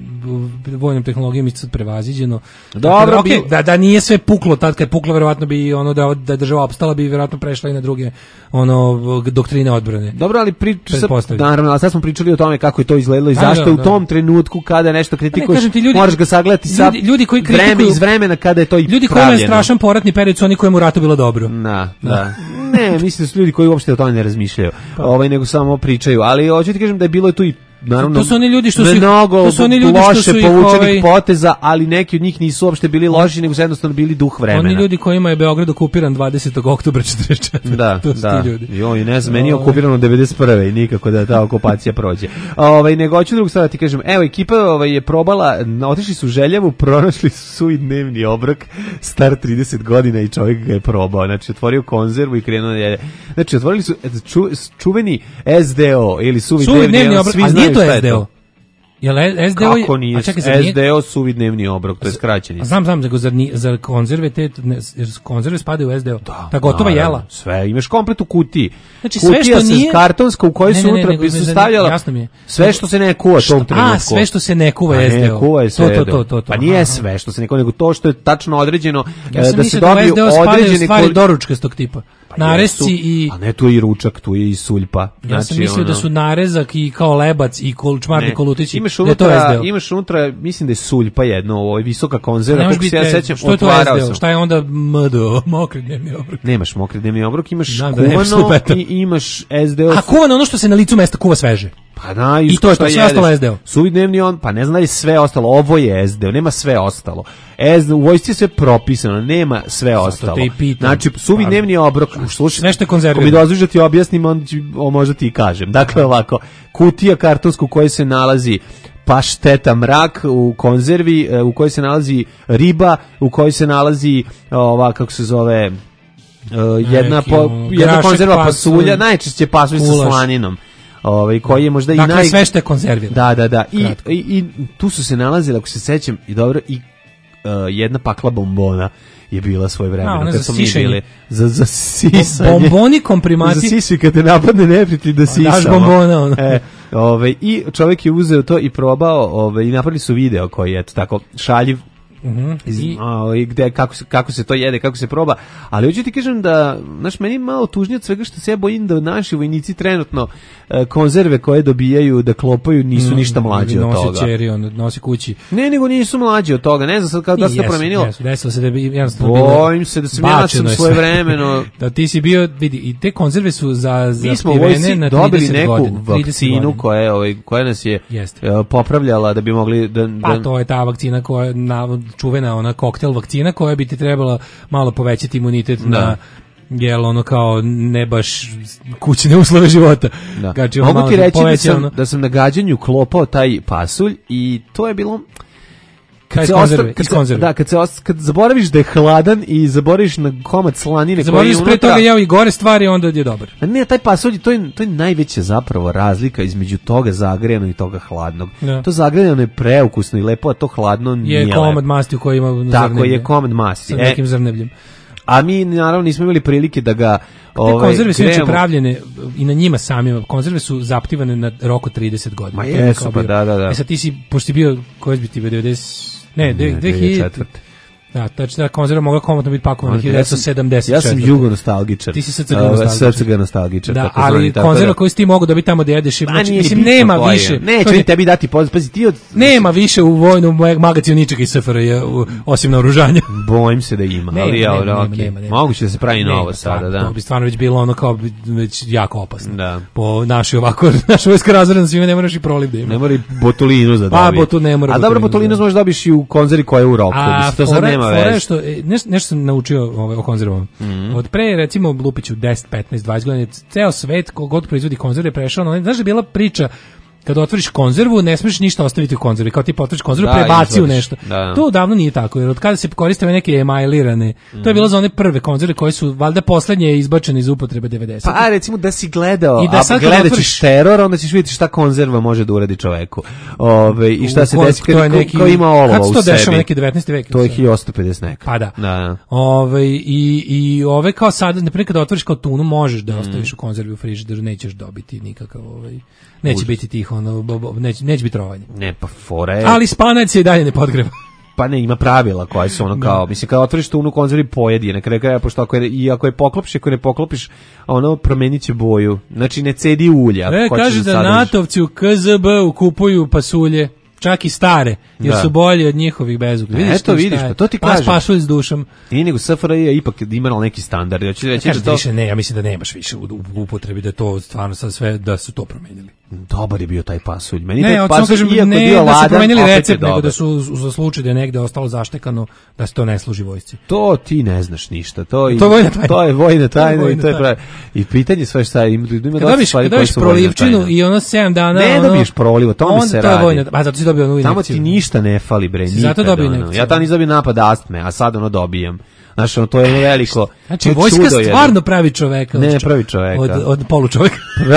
Speaker 6: m, vojnom tehnologijom isto sad prevaziđeno.
Speaker 5: Dobro,
Speaker 6: Tako da, okej,
Speaker 5: bil-
Speaker 6: da da nije sve puklo tad kad je puklo verovatno bi ono da da je država opstala bi verovatno prešla i na druge ono doktrine odbrane.
Speaker 5: Dobro, ali pri, sad,
Speaker 6: Pretpostavljam.
Speaker 5: naravno, ali sad smo pričali o tome kako je to izgledalo i
Speaker 6: Da,
Speaker 5: zašto
Speaker 6: da,
Speaker 5: u
Speaker 6: da.
Speaker 5: tom trenutku kada nešto kritikuješ,
Speaker 6: kažem ti, ljudi-
Speaker 5: moraš ga sagledati sa
Speaker 6: ljudi- ljudi koji
Speaker 5: vreme
Speaker 6: kritikuju-
Speaker 5: iz vremena kada je to i
Speaker 6: Ljudi koji
Speaker 5: pravljeno.
Speaker 6: imaju strašan poratni period su oni kojima u ratu bilo dobro.
Speaker 5: Da, da. Ne, mislim da su ljudi koji uopšte o tome ne razmišljaju, ovaj, nego samo pričaju, ali hoću ti kažem da je bilo tu i naravno
Speaker 6: To su oni ljudi što su ih-
Speaker 5: mnogo
Speaker 6: to su oni ljudi što
Speaker 5: loše
Speaker 6: su ih,
Speaker 5: povučenih
Speaker 6: ovaj-
Speaker 5: poteza, ali neki od njih nisu uopšte bili loši, nego su jednostavno bili duh vremena.
Speaker 6: Oni ljudi kojima je Beograd okupiran dvadesetog oktobra četrdeset četvrte
Speaker 5: Da,
Speaker 6: to su
Speaker 5: da.
Speaker 6: ti ljudi.
Speaker 5: Joj, ne znam, meni je
Speaker 6: Ovaj.
Speaker 5: okupirano devedeset prve i nikako da ta okupacija prođe. Ovaj, nego hoću drugu stvar da ti kažem, evo, ekipa ovaj, je probala, otišli su u Željevu, pronašli su suvi dnevni obrok, star trideset godina i čovjek ga je probao. Znači, otvorio konzervu i krenuo da jede. Znači, otvorili su ču, čuveni S D O ili suvi,
Speaker 6: Suvi dnevni
Speaker 5: ono,
Speaker 6: obrok,
Speaker 5: svi
Speaker 6: a nije
Speaker 5: znaju
Speaker 6: to
Speaker 5: šta je
Speaker 6: S D O? Jel S D O je-
Speaker 5: Kako nije?
Speaker 6: a čekaj, zar nije-
Speaker 5: S D O suvi dnevni obrok, to je skraćeni.
Speaker 6: A znam, znam, nego zar, ni, zar konzerve te, ne, jer konzerve spadaju u S D O? Da, ta gotova
Speaker 5: Naravno,
Speaker 6: jela.
Speaker 5: Sve, imaš komplet u kutiji.
Speaker 6: Znači, sve
Speaker 5: Kutija
Speaker 6: što
Speaker 5: se
Speaker 6: nije-
Speaker 5: kartonska u kojoj
Speaker 6: Ne,
Speaker 5: su
Speaker 6: ne, ne,
Speaker 5: unutra
Speaker 6: nego
Speaker 5: bi su
Speaker 6: me zanima-
Speaker 5: stavljala
Speaker 6: jasno mi je.
Speaker 5: sve što se ne kuva u tom
Speaker 6: Šta-
Speaker 5: trenutku.
Speaker 6: a, sve što se ne kuva
Speaker 5: Pa
Speaker 6: je S D O.
Speaker 5: Ne kuva je
Speaker 6: To,
Speaker 5: sve
Speaker 6: to,
Speaker 5: S D O.
Speaker 6: to, to, to.
Speaker 5: Pa nije
Speaker 6: Aha.
Speaker 5: sve što se ne kuva, nego to što je tačno određeno
Speaker 6: Ja
Speaker 5: e,
Speaker 6: sam
Speaker 5: da se
Speaker 6: mislio da u
Speaker 5: dobiju
Speaker 6: S D O spadaju
Speaker 5: određene
Speaker 6: stvari
Speaker 5: kol-
Speaker 6: doručkastog tipa.
Speaker 5: Pa
Speaker 6: Naresci
Speaker 5: jesu,
Speaker 6: i...
Speaker 5: A ne, tu je i ručak, tu je i suljpa.
Speaker 6: Ja sam
Speaker 5: Znači,
Speaker 6: mislio da
Speaker 5: ono-
Speaker 6: su narezak i kao lebac i kolčmarni
Speaker 5: Ne.
Speaker 6: kolutići.
Speaker 5: Imaš
Speaker 6: da je to S D
Speaker 5: unutra,
Speaker 6: O.
Speaker 5: imaš unutra, mislim da je suljpa jedno, ovo je visoka konzerva,
Speaker 6: Ne može
Speaker 5: kako se ja
Speaker 6: biti,
Speaker 5: sećam,
Speaker 6: što je to
Speaker 5: otvarao
Speaker 6: S D O?
Speaker 5: sam.
Speaker 6: Šta je onda M D O? Mokri dnevni obrok.
Speaker 5: Nemaš mokri dnevni obrok, imaš
Speaker 6: Znam da nemaš
Speaker 5: kuvano
Speaker 6: lupeta.
Speaker 5: i imaš S D O.
Speaker 6: A kuvano ono što se na licu mesta kuva sveže.
Speaker 5: Pa da,
Speaker 6: I to je to, sve ostalo S D O.
Speaker 5: Suvi dnevni on, pa ne znam da li je sve ostalo, ovo je S D O, nema sve ostalo. S D O, u vojsci je sve propisano, nema sve ostalo.
Speaker 6: te i pitam.
Speaker 5: Znači, suvi
Speaker 6: Pa,
Speaker 5: dnevni obrok, slušaj,
Speaker 6: sve što je
Speaker 5: ako mi
Speaker 6: konzervirano.
Speaker 5: dozviš da ti objasnim, onda ću, o, možda ti i kažem. Dakle, ovako, kutija kartonsku u kojoj se nalazi pašteta mrak u konzervi, e, u kojoj se nalazi riba, u kojoj se nalazi ova, kako se zove, e, jedna,
Speaker 6: Neki,
Speaker 5: po,
Speaker 6: ono,
Speaker 5: jedna
Speaker 6: grašak,
Speaker 5: konzerva
Speaker 6: pasulj,
Speaker 5: pasulja, najčešće pasulj sa
Speaker 6: gulaš.
Speaker 5: slaninom. Ovaj koji je možda
Speaker 6: Dakle,
Speaker 5: i naj
Speaker 6: sve što je konzervirano.
Speaker 5: Da, da, da. I,
Speaker 6: Kratko.
Speaker 5: i, i tu su se nalazile, ako se sećam, i dobro i uh, jedna pakla bombona je bila svoje vremena.
Speaker 6: A, ona
Speaker 5: kad
Speaker 6: za
Speaker 5: smo mi
Speaker 6: sišanje.
Speaker 5: bili za za sisanje.
Speaker 6: Bomboni komprimati.
Speaker 5: Za sisi kad te napadne neprijatelj da sisamo.
Speaker 6: daš bombona, ono.
Speaker 5: E, ovaj i čovjek je uzeo to i probao, ovaj i napravili su video koji je eto tako šaljiv.
Speaker 6: Mhm.
Speaker 5: Iz,
Speaker 6: I-
Speaker 5: a, i gde, kako, se, kako se to jede, kako se proba. Ali hoću ti kažem da, znaš, meni je malo tužnije od svega što se ja bojim da naši vojnici trenutno e, konzerve koje dobijaju da klopaju nisu
Speaker 6: Mm,
Speaker 5: ništa mlađi od
Speaker 6: nosi
Speaker 5: toga.
Speaker 6: ćeri, on nosi kući.
Speaker 5: Ne, nego nisu mlađi od toga. Ne znam sad kao da se to
Speaker 6: Jesu,
Speaker 5: promenilo.
Speaker 6: jesu, desilo se da bi jednostavno bilo-
Speaker 5: Bojim se da sam ja
Speaker 6: bačeno
Speaker 5: sam
Speaker 6: je
Speaker 5: svoje
Speaker 6: sve.
Speaker 5: vremeno.
Speaker 6: Da ti si bio, vidi, i te konzerve su za
Speaker 5: Mi smo u
Speaker 6: zaptivene
Speaker 5: vojsci
Speaker 6: na
Speaker 5: dobili
Speaker 6: trideset
Speaker 5: neku
Speaker 6: godina, trideset
Speaker 5: vakcinu
Speaker 6: godina.
Speaker 5: koja, je, ovaj, koja nas je
Speaker 6: Jeste.
Speaker 5: e, popravljala da bi mogli da... da
Speaker 6: Pa to je ta vakcina koja na čuvena ona koktel vakcina koja bi ti trebala malo povećati imunitet
Speaker 5: Da.
Speaker 6: na jel ono kao ne baš kućne uslove života.
Speaker 5: Da.
Speaker 6: Znači, ono
Speaker 5: Mogu
Speaker 6: malo
Speaker 5: ti
Speaker 6: te
Speaker 5: reći da
Speaker 6: poveća,
Speaker 5: sam,
Speaker 6: ono-
Speaker 5: da sam na gađanju klopao taj pasulj i to je bilo...
Speaker 6: Taj iz
Speaker 5: se
Speaker 6: konzerve,
Speaker 5: osta- kad
Speaker 6: iz
Speaker 5: se-
Speaker 6: konzerve.
Speaker 5: Da, kad, se osta- kad zaboraviš da je hladan i zaboraviš na komad slanine koji
Speaker 6: Zaboravio
Speaker 5: je
Speaker 6: sam pre
Speaker 5: unutra...
Speaker 6: toga jeo i gore stvari, onda je dobar.
Speaker 5: A ne, taj pasulj, to je, to je najveća zapravo razlika između toga zagrejanog i toga hladnog.
Speaker 6: Da.
Speaker 5: To zagrejano je preukusno i lepo, a to hladno nije
Speaker 6: Je komad
Speaker 5: lepo.
Speaker 6: masti u kojoj ima
Speaker 5: Tako
Speaker 6: zrnevlje.
Speaker 5: je, komad masti.
Speaker 6: Sa
Speaker 5: E,
Speaker 6: nekim zrnevljem.
Speaker 5: A mi naravno nismo imali prilike da ga
Speaker 6: Te
Speaker 5: ovaj,
Speaker 6: konzerve su inače
Speaker 5: grejemo.
Speaker 6: pravljene i na njima samima. Konzerve su zaptivane na rok od trideset godina.
Speaker 5: Ma
Speaker 6: To je
Speaker 5: jesu,
Speaker 6: kao
Speaker 5: pa
Speaker 6: bio.
Speaker 5: da, da, da.
Speaker 6: E sad ti si, pošto si bio, koji bi ti bio, devedeset... Ne,
Speaker 5: Ne,
Speaker 6: dve hiljade
Speaker 5: dve hiljade četvrte.
Speaker 6: Da, tačno da konzerva mogla komotno biti pakovana hiljadu devetsto sedamdeset četvrte.
Speaker 5: Ja sam jugo nostalgičar.
Speaker 6: Ti si srce ga nostalgičar.
Speaker 5: Srce ga nostalgičar.
Speaker 6: Da, ali konzerva koju si ti mogu dobiti tamo da jedeš. Znači, mislim, nema više.
Speaker 5: Neće ni tebi dati poziv, pazi ti od...
Speaker 6: Nema više u vojnom magazinu ničega iz S F R J, osim naoružanja.
Speaker 5: Bojim se da ima,
Speaker 6: nema,
Speaker 5: ali ja,
Speaker 6: nema,
Speaker 5: okay.
Speaker 6: nema, nema, nema.
Speaker 5: Moguće da se pravi
Speaker 6: nema,
Speaker 5: novo sada, da.
Speaker 6: To bi stvarno već bilo ono kao već jako opasno.
Speaker 5: Da.
Speaker 6: Po našoj ovako, naša vojska razredna svima ne moraš i proliv da ima.
Speaker 5: Ne mora i botulinu za
Speaker 6: Pa, botu ne mora.
Speaker 5: A dobro, botulinu možeš dobiš i u konzervi koja je u roku.
Speaker 6: A,
Speaker 5: to sad nema veze.
Speaker 6: Što, nešto, nešto sam naučio ovaj, o konzervama. Mm. Od pre, recimo, Lupiću deset, petnaest, dvadeset godina, ceo svet, kogod proizvodi konzerve, prešao na... Znaš da je bila priča, kada otvoriš konzervu, ne smiješ ništa ostaviti u konzervi, kao ti otvoriš konzervu, da, prebaci u nešto. Da. To davno nije tako, jer od kada se koriste neke emailirane, mm. to je bilo za one prve konzerve koje su, valjda, poslednje izbačene iz upotrebe devedesetih.
Speaker 5: Pa, recimo, da si gledao,
Speaker 6: I da
Speaker 5: a gledat ćeš otvoriš... teror, onda ćeš vidjeti šta konzerva može da uradi čoveku. Ove, I šta se desi kada neki... ko ima olova u sebi. Kad se to dešava, neki devetnaesti vek? To je hiljadu osamsto pedeset neka.
Speaker 6: Pa da.
Speaker 5: da.
Speaker 6: Ove, i, I ove kao sad, naprimjer, kada otvoriš kao tunu, možeš da ostaviš mm. u konzervi u frižideru, nećeš dobiti nikakav ovaj... Neće Užas. biti tiho, ono, bo, bo, neće, neće biti trovanje.
Speaker 5: Ne, pa fora je...
Speaker 6: Ali spanac se i dalje ne podgreva.
Speaker 5: Pa ne, ima pravila koja su ono kao, mislim, kada otvoriš tunu u konzervi pojedi, na kraju kraja, pošto ako je, i ako je poklopiš, ako ne poklopiš, ono promenit će boju. Znači, ne cedi ulja.
Speaker 6: E, kaže da, da natovci u K Z B-u kupuju pasulje, čak i stare, jer da. su bolji od njihovih bezuglja.
Speaker 5: Vidiš, eto, vidiš, pa to ti kažem.
Speaker 6: Pas pašulj s dušom.
Speaker 5: Nije nego S F R J je ipak imala neki standard. Ja ću reći
Speaker 6: ja
Speaker 5: da to...
Speaker 6: više ne, ja mislim da nemaš više u, u upotrebi, da to stvarno sad sve, da su to promenili.
Speaker 5: Dobar je bio taj pasulj. Meni
Speaker 6: ne,
Speaker 5: taj pasulj,
Speaker 6: kažem,
Speaker 5: iako
Speaker 6: ne,
Speaker 5: bio
Speaker 6: da
Speaker 5: ladan,
Speaker 6: su promenili recept, nego
Speaker 5: dobar.
Speaker 6: da su za slučaj da je negde ostalo zaštekano, da se to ne služi vojsci.
Speaker 5: To ti ne znaš ništa. To, i,
Speaker 6: to je vojna tajna.
Speaker 5: To je vojna tajna i to je pravi. I pitanje sve šta je, ima, ima dosta stvari koje su vojna tajna. Kad dobiš prolivčinu i ono sedam dana... Ne dobiješ prolivo, to mi se radi.
Speaker 6: Vojna, a zato si dobio onu injekciju.
Speaker 5: Tamo ti ništa ne fali, bre, nikada.
Speaker 6: Zato dobio injekciju.
Speaker 5: Ja tamo nisam dobio napad astme, a sad ono dobijam. Znaš, ono, to je veliko...
Speaker 6: Znači, vojska stvarno pravi čoveka.
Speaker 5: Ne pravi čoveka.
Speaker 6: Od, od polučoveka.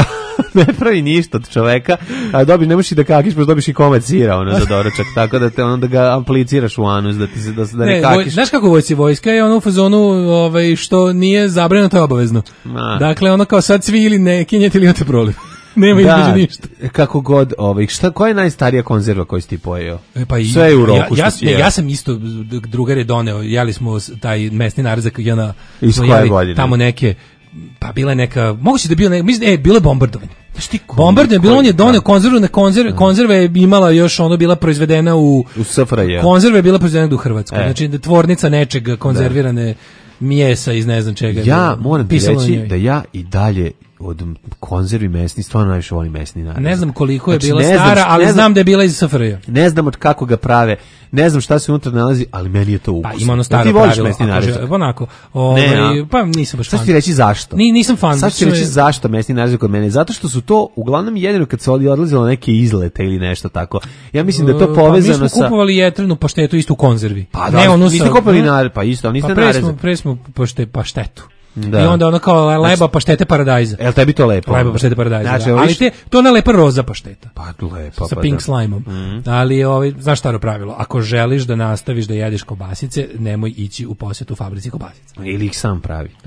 Speaker 5: Ne pravi ništa od čoveka, a dobiš, ne možeš i da kakiš, pa dobiš i komad sira ono, za doručak, tako da te onda ga apliciraš u anus, da ti se da, da ne, ne kakiš. Voj,
Speaker 6: znaš kako vojci vojska je ono u fazonu ovaj, što nije zabranjeno, to je obavezno. Ma. Dakle, ono kao sad svi ili ne kinjete ili imate proliv. Nema
Speaker 5: da,
Speaker 6: između ništa.
Speaker 5: Kako god, ovaj, šta, koja je najstarija konzerva koju si ti pojeo?
Speaker 6: E, pa i,
Speaker 5: sve je u roku
Speaker 6: ja,
Speaker 5: što
Speaker 6: ja, ne, ja sam isto, drugar je doneo, jeli smo taj mesni narezak, jedna,
Speaker 5: iz koje godine?
Speaker 6: Tamo neke, pa bila neka, moguće da je bilo, ne, mislim, e, bilo je bombardovanje. Bombardovanje, bilo on je doneo konzervu, na konzerve, konzerve je imala još, ono bila proizvedena u,
Speaker 5: u S F R J.
Speaker 6: Konzerve je bila proizvedena u Hrvatskoj, e. znači tvornica nečeg konzervirane da. Mijesa iz ne znam čega.
Speaker 5: Ja moram ti reći da ja i dalje od konzervi mesni stvarno najviše volim mesni narezak.
Speaker 6: Ne znam koliko je
Speaker 5: znači,
Speaker 6: bila stara, znam, ali znam, znam da je bila iz S F R J.
Speaker 5: Ne znam od kako ga prave, ne znam šta se unutra nalazi, ali meni je to ukusno.
Speaker 6: Pa ima ono staro pravilo. Mesni narezak? Onako. Ovaj, ne, pa nisam baš fan.
Speaker 5: Sad ću ti reći zašto.
Speaker 6: Ni, nisam fan.
Speaker 5: Sad ću ti reći zašto mesni narezak kod mene. Zato što su to uglavnom jedino kad se odlazilo neke izlete ili nešto tako. Ja mislim da je to povezano sa...
Speaker 6: Pa mi smo kupovali jetrenu paštetu isto u konzervi.
Speaker 5: Pa da, ne, ono niste kupovali narezak, pa isto, niste narezak.
Speaker 6: Pa pre smo pašte, paštetu. Da. I onda ono kao leba znači, paštete paradajza.
Speaker 5: Jel tebi to lepo?
Speaker 6: Leba paštete paradajza. Znači, da. Ali te, to je lepa roza pašteta.
Speaker 5: Pa lepa.
Speaker 6: Sa
Speaker 5: pa
Speaker 6: pink
Speaker 5: da.
Speaker 6: slajmom. Mm. Ali ovaj, znaš staro pravilo, ako želiš da nastaviš da jedeš kobasice, nemoj ići u posjetu fabrici kobasica.
Speaker 5: Ili ih sam pravi.
Speaker 6: Da.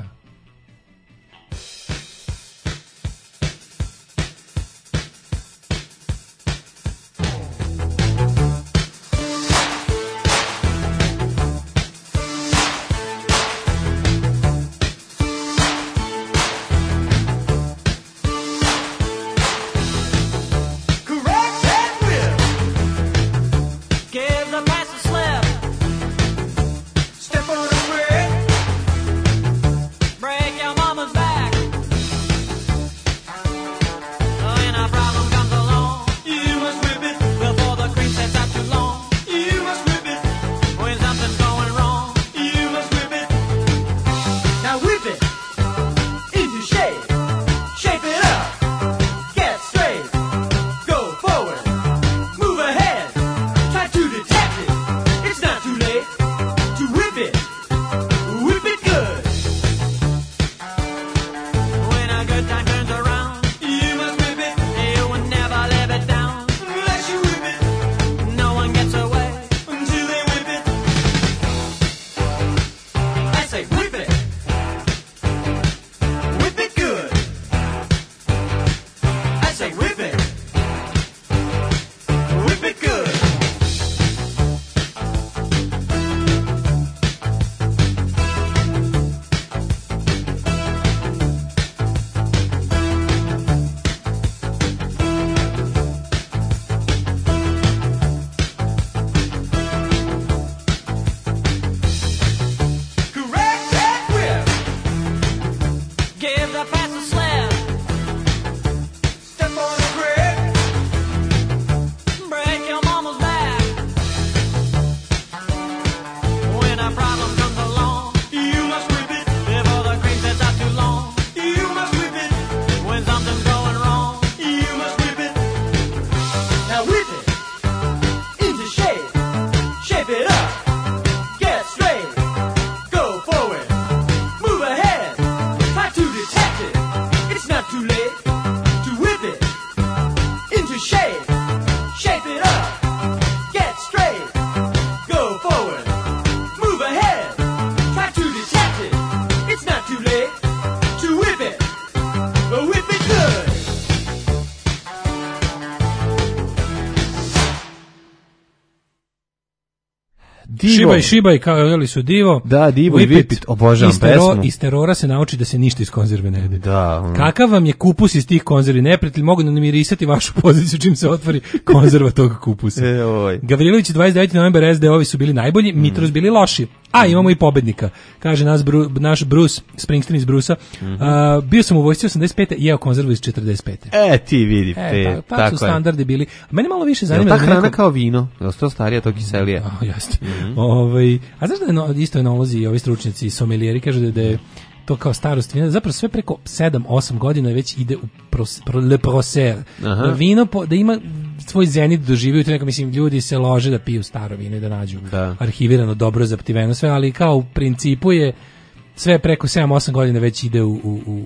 Speaker 5: Divo.
Speaker 6: Šibaj, šibaj, kao jeli su Divo.
Speaker 5: Da, Divo i Vipit, obožavam
Speaker 6: iz tero,
Speaker 5: pesmu.
Speaker 6: Iz terora se nauči da se ništa iz konzerve ne jede.
Speaker 5: Da. Um.
Speaker 6: Kakav vam je kupus iz tih konzervi? Neprijatelj mogu da namirisati vašu poziciju čim se otvori konzerva tog kupusa.
Speaker 5: E, oj.
Speaker 6: Gavrilović dvadeset deveti novembar S D ovi su bili najbolji, mm. Mitros bili loši. A, imamo i pobednika. Kaže nas Bru, naš Bruce, Springsteen iz Brusa. Mm-hmm. Uh, bio sam u vojsci osamdeset pete i jeo konzervu iz četrdeset pete.
Speaker 5: E, ti vidi,
Speaker 6: e,
Speaker 5: pe,
Speaker 6: ta, ta su standardi bili. Mene malo više zanima.
Speaker 5: Je ta hrana
Speaker 6: neko...
Speaker 5: kao vino? Je li to starija, to kiselije?
Speaker 6: Oh, jeste. Mm-hmm. Ovaj, a znaš da je no, isto je nalazi i ovi stručnjaci, sommelieri, kažu da, da je to kao starost vina, zapravo sve preko sedam osam godina već ide u pros, pro, le proser. Da vino, po, da ima svoj zenit doživio, to neka, mislim, ljudi se lože da piju staro vino i da nađu da. arhivirano, dobro zaptiveno sve, ali kao u principu je sve preko sedam osam godina već ide u, u, u,